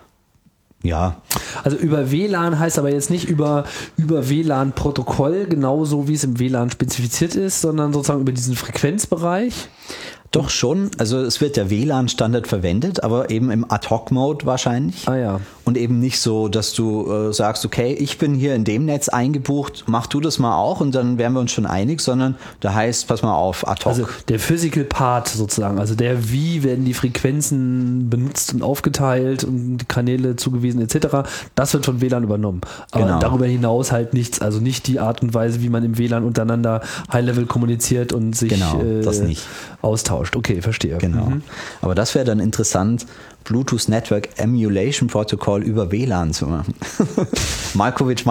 Ja. Also über WLAN heißt aber jetzt nicht über WLAN-Protokoll, genauso wie es im WLAN spezifiziert ist, sondern sozusagen über diesen Frequenzbereich. Doch schon, also es wird der WLAN-Standard verwendet, aber eben im Ad-Hoc-Mode wahrscheinlich. Ah ja. Und eben nicht so, dass du sagst, okay, ich bin hier in dem Netz eingebucht, mach du das mal auch und dann wären wir uns schon einig, sondern da heißt, pass mal auf, Ad-Hoc. Also der Physical Part sozusagen, also der wie werden die Frequenzen benutzt und aufgeteilt und die Kanäle zugewiesen etc., das wird von WLAN übernommen. Aber darüber hinaus halt nichts, also nicht die Art und Weise, wie man im WLAN untereinander High-Level kommuniziert und sich das nicht austauscht. Okay, verstehe. Genau. Aber das wäre dann interessant, Bluetooth Network Emulation Protocol über WLAN zu machen. Malkovich.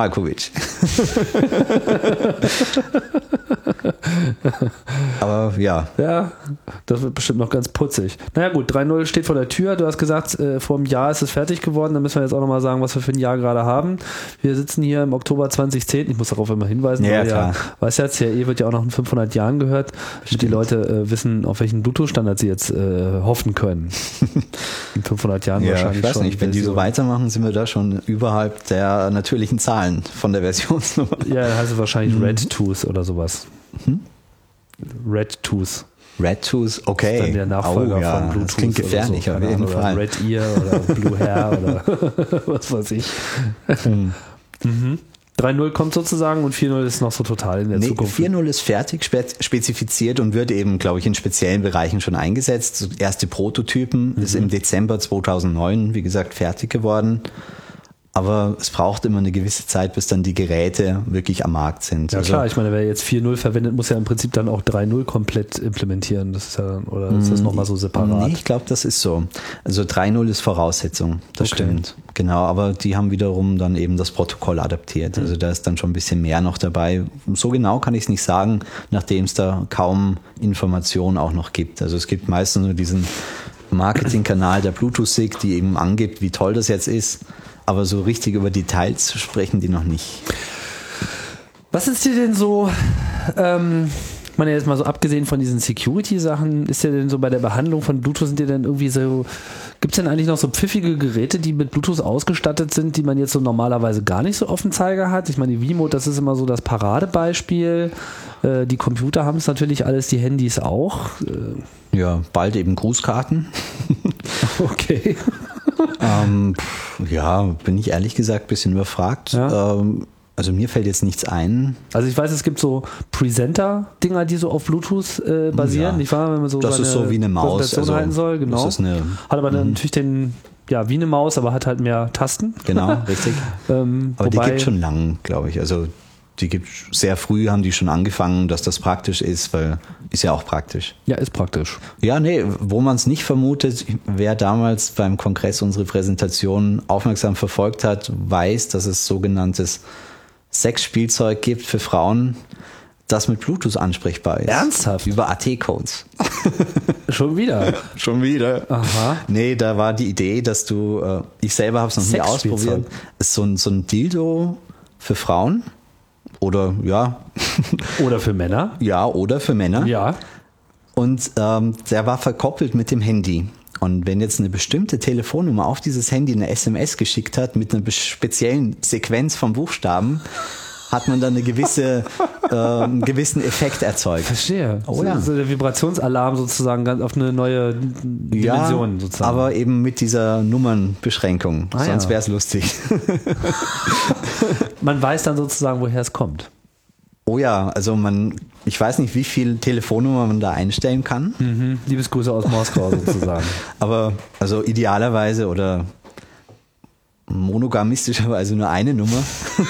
Aber ja. Ja, das wird bestimmt noch ganz putzig. Naja gut, 3.0 steht vor der Tür. Du hast gesagt, vor einem Jahr ist es fertig geworden. Da müssen wir jetzt auch nochmal sagen, was wir für ein Jahr gerade haben. Wir sitzen hier im Oktober 2010. Ich muss darauf immer hinweisen. Ja, klar. Weißt ja, CRE wird ja auch noch in 500 Jahren gehört. Damit die Leute wissen, auf welchen Bluetooth-Standard sie jetzt hoffen können. In 500 Jahren wahrscheinlich ich weiß schon. Nicht, wenn die so weitermachen, sind wir da schon überhalb der natürlichen Zahlen von der Versionsnummer. Ja, dann heißt es wahrscheinlich RedTooth oder sowas. RedTooth. RedTooth, okay. Das ist dann der Nachfolger von Bluetooth. Das klingt gefährlich, so, auf jeden Fall. Red Ear oder Blue Hair oder was weiß ich. 3.0 kommt sozusagen und 4.0 ist noch so total in der Zukunft. 4.0 ist fertig, spezifiziert und wird eben, glaube ich, in speziellen Bereichen schon eingesetzt. So erste Prototypen ist im Dezember 2009, wie gesagt, fertig geworden. Aber es braucht immer eine gewisse Zeit, bis dann die Geräte wirklich am Markt sind. Ja klar, ich meine, wer jetzt 4.0 verwendet, muss ja im Prinzip dann auch 3.0 komplett implementieren. Das ist ja dann, oder ist das nochmal so separat? Nee, ich glaube, das ist so. Also 3.0 ist Voraussetzung, das stimmt. Genau, aber die haben wiederum dann eben das Protokoll adaptiert. Also da ist dann schon ein bisschen mehr noch dabei. So genau kann ich es nicht sagen, nachdem es da kaum Informationen auch noch gibt. Also es gibt meistens nur diesen Marketingkanal der Bluetooth-SIG, die eben angibt, wie toll das jetzt ist. Aber so richtig über Details sprechen die noch nicht. Was ist dir denn so, ich meine jetzt mal so abgesehen von diesen Security-Sachen, ist dir denn so bei der Behandlung von Bluetooth, sind dir denn irgendwie so, gibt es denn eigentlich noch so pfiffige Geräte, die mit Bluetooth ausgestattet sind, die man jetzt so normalerweise gar nicht so auf dem Zeiger hat? Ich meine, die Wii-Mode, das ist immer so das Paradebeispiel. Die Computer haben es natürlich alles, die Handys auch. Ja, bald eben Grußkarten. Okay. Bin ich ehrlich gesagt ein bisschen überfragt. Ja? Also mir fällt jetzt nichts ein. Also ich weiß, es gibt so Presenter-Dinger, die so auf Bluetooth basieren. Nicht wahr? Wenn man so das ist so wie eine Maus. Präsentation halten soll, genau. Das ist eine, hat aber natürlich wie eine Maus, aber hat halt mehr Tasten. Genau, richtig. Aber die gibt es schon lang, glaube ich. Also die gibt sehr früh, haben die schon angefangen, dass das praktisch ist, weil ist ja auch praktisch. Ja, ist praktisch. Ja, nee, wo man es nicht vermutet, wer damals beim Kongress unsere Präsentation aufmerksam verfolgt hat, weiß, dass es sogenanntes Sexspielzeug gibt für Frauen. das mit Bluetooth ansprechbar ist. Ernsthaft? Über AT-Codes. Schon wieder? Schon wieder. Aha. Nee, da war die Idee, dass du, ich selber habe es noch nie ausprobiert, ist so ein Dildo für Frauen oder ja. Oder für Männer. Ja, oder für Männer. Ja. Und der war verkoppelt mit dem Handy. Und wenn jetzt eine bestimmte Telefonnummer auf dieses Handy eine SMS geschickt hat mit einer speziellen Sequenz von Buchstaben, hat man dann einen gewissen Effekt erzeugt. Verstehe. Oh ja. So der Vibrationsalarm sozusagen ganz auf eine neue Dimension sozusagen. Aber eben mit dieser Nummernbeschränkung. Sonst wäre es lustig. Man weiß dann sozusagen, woher es kommt. Oh ja, also ich weiß nicht, wie viel Telefonnummer man da einstellen kann. Mhm. Liebesgrüße aus Moskau sozusagen. Aber also idealerweise oder monogamistischerweise nur eine Nummer.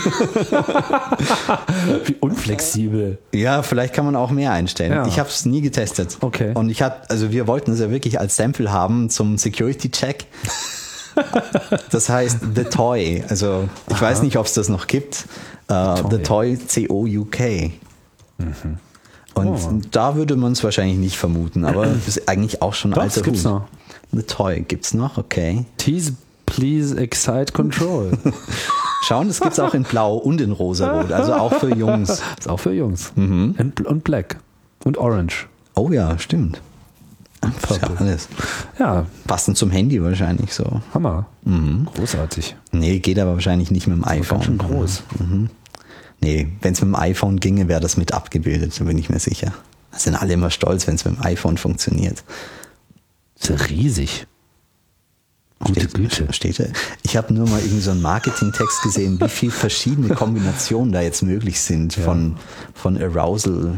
Wie unflexibel. Ja, vielleicht kann man auch mehr einstellen. Ja. Ich habe es nie getestet. Okay. Und wir wollten es ja wirklich als Sample haben zum Security-Check. Das heißt The Toy. Also ich weiß nicht, ob es das noch gibt. The Toy C-O-U-K. Mhm. Und da würde man es wahrscheinlich nicht vermuten, aber es ist eigentlich auch schon ein alter Hut. Gibt's noch. The Toy gibt's noch, okay. Tease, please, excite, control. Schauen, das gibt's auch in Blau und in Rosarot, also auch für Jungs. Ist auch für Jungs. Mhm. Und Black. Und Orange. Oh ja, stimmt. Das ist ja alles. Ja. Passend zum Handy wahrscheinlich so. Hammer. Mhm. Großartig. Nee, geht aber wahrscheinlich nicht mit dem iPhone. Ganz schön groß. Mhm. Nee, wenn es mit dem iPhone ginge, wäre das mit abgebildet, da bin ich mir sicher. Da sind alle immer stolz, wenn es mit dem iPhone funktioniert. Das ist ja riesig. Gute Güte. Steht da. Ich habe nur mal irgendwie so einen Marketingtext gesehen, wie viele verschiedene Kombinationen da jetzt möglich sind von Arousal.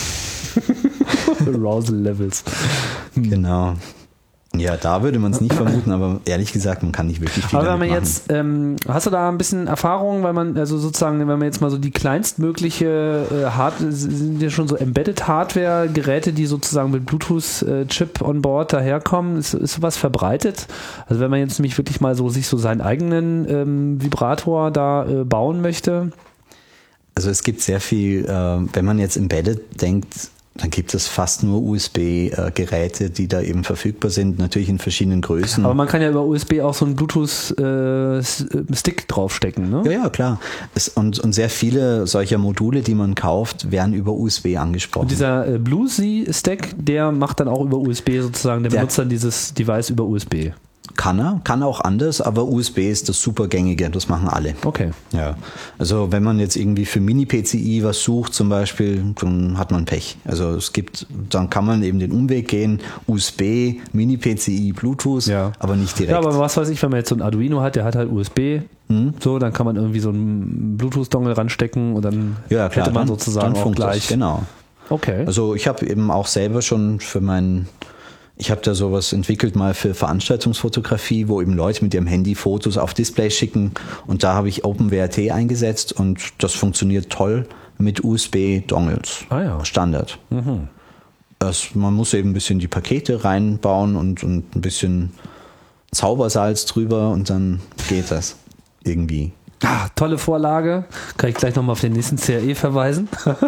Arousal Levels. Genau. Ja, da würde man es nicht vermuten, aber ehrlich gesagt, man kann nicht wirklich viel aber damit wenn man machen. jetzt, hast du da ein bisschen Erfahrung, weil man, also sozusagen, wenn man jetzt mal so die kleinstmögliche sind ja schon so Embedded-Hardware-Geräte, die sozusagen mit Bluetooth-Chip on board daherkommen, ist sowas verbreitet? Also wenn man jetzt nämlich wirklich mal so sich so seinen eigenen Vibrator da bauen möchte? Also es gibt sehr viel, wenn man jetzt Embedded denkt, dann gibt es fast nur USB-Geräte, die da eben verfügbar sind, natürlich in verschiedenen Größen. Aber man kann ja über USB auch so einen Bluetooth-Stick draufstecken, ne? Ja, klar. Und sehr viele solcher Module, die man kauft, werden über USB angesprochen. Und dieser Bluesy-Stack, der macht dann auch über USB sozusagen, der benutzt dann dieses Device über USB. Kann auch anders, aber USB ist das super gängige, das machen alle. Okay. Ja, also wenn man jetzt irgendwie für Mini-PCI was sucht zum Beispiel, dann hat man Pech. Also dann kann man eben den Umweg gehen, USB, Mini-PCI, Bluetooth, aber nicht direkt. Ja, aber was weiß ich, wenn man jetzt so ein Arduino hat, der hat halt USB, so, dann kann man irgendwie so einen Bluetooth-Dongle ranstecken und dann hätte man sozusagen auch gleich. Genau. Okay. Also ich habe eben auch selber schon ich habe da sowas entwickelt mal für Veranstaltungsfotografie, wo eben Leute mit ihrem Handy Fotos auf Display schicken und da habe ich OpenWRT eingesetzt und das funktioniert toll mit USB-Dongles. Ah ja. Standard. Mhm. Man muss eben ein bisschen die Pakete reinbauen und ein bisschen Zaubersalz drüber und dann geht das irgendwie. Ah, tolle Vorlage. Kann ich gleich nochmal auf den nächsten CAE verweisen.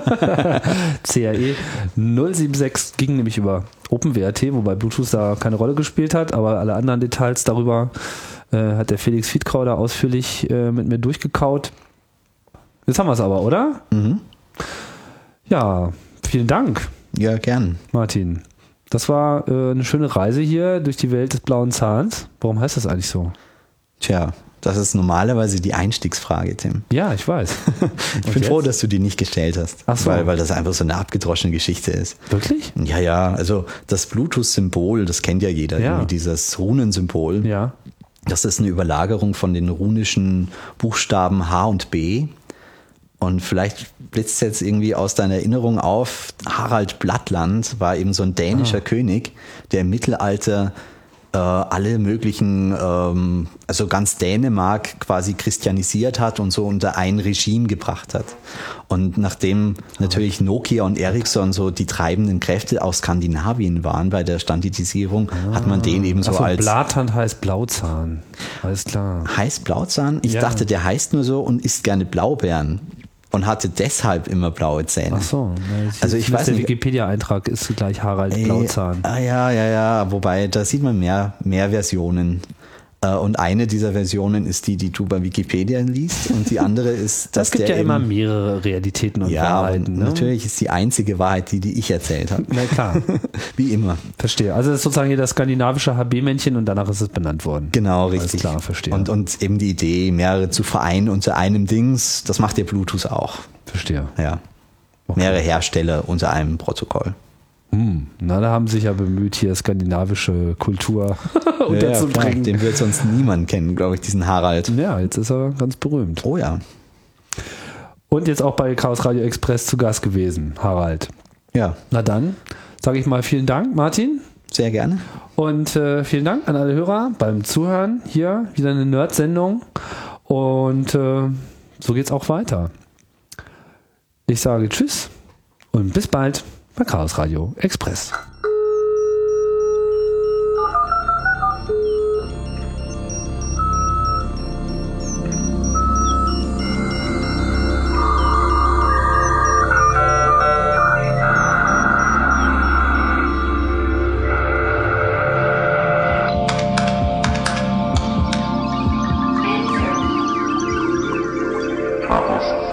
CAE 076 ging nämlich über OpenWRT, wobei Bluetooth da keine Rolle gespielt hat, aber alle anderen Details darüber hat der Felix Fiedkrau da ausführlich mit mir durchgekaut. Jetzt haben wir es aber, oder? Mhm. Ja, vielen Dank. Ja, gern. Martin. Das war eine schöne Reise hier durch die Welt des blauen Zahns. Warum heißt das eigentlich so? Tja, das ist normalerweise die Einstiegsfrage, Tim. Ja, ich weiß. Ich bin froh, dass du die nicht gestellt hast. Ach so. Weil das einfach so eine abgedroschene Geschichte ist. Wirklich? Ja, also das Bluetooth-Symbol, das kennt ja jeder, irgendwie dieses Runensymbol. Ja. Das ist eine Überlagerung von den runischen Buchstaben H und B. Und vielleicht blitzt jetzt irgendwie aus deiner Erinnerung auf, Harald Blattland war eben so ein dänischer König, der im Mittelalter alle möglichen, also ganz Dänemark quasi christianisiert hat und so unter ein Regime gebracht hat. Und nachdem natürlich Nokia und Ericsson so die treibenden Kräfte aus Skandinavien waren bei der Standardisierung, hat man den eben so als... Blattland heißt Blauzahn. Alles klar. Heißt Blauzahn? Ich dachte, der heißt nur so und isst gerne Blaubeeren. und hatte deshalb immer blaue Zähne. Ach so. Also ich weiß der nicht. Wikipedia-Eintrag ist gleich Harald Blauzahn. Ja. Wobei, da sieht man mehr Versionen. Und eine dieser Versionen ist die du bei Wikipedia liest. Und die andere ist, dass es gibt der ja immer mehrere Realitäten und Wahrheiten. Ne? Natürlich ist die einzige Wahrheit die ich erzählt habe. Na klar. Wie immer. Verstehe. Also das ist sozusagen hier das skandinavische HB-Männchen und danach ist es benannt worden. Genau, richtig. Alles klar, verstehe. Und eben die Idee, mehrere zu vereinen unter einem Dings, das macht der Bluetooth auch. Verstehe. Ja. Okay. Mehrere Hersteller unter einem Protokoll. Na, da haben sich ja bemüht, hier skandinavische Kultur unterzubringen. Den wird sonst niemand kennen, glaube ich, diesen Harald. Ja, jetzt ist er ganz berühmt. Oh ja. Und jetzt auch bei Chaos Radio Express zu Gast gewesen, Harald. Ja. Na dann, sage ich mal vielen Dank, Martin. Sehr gerne. Und vielen Dank an alle Hörer beim Zuhören. Hier wieder eine Nerd-Sendung. Und so geht's auch weiter. Ich sage Tschüss und bis bald bei Chaos Radio Express. Troubles.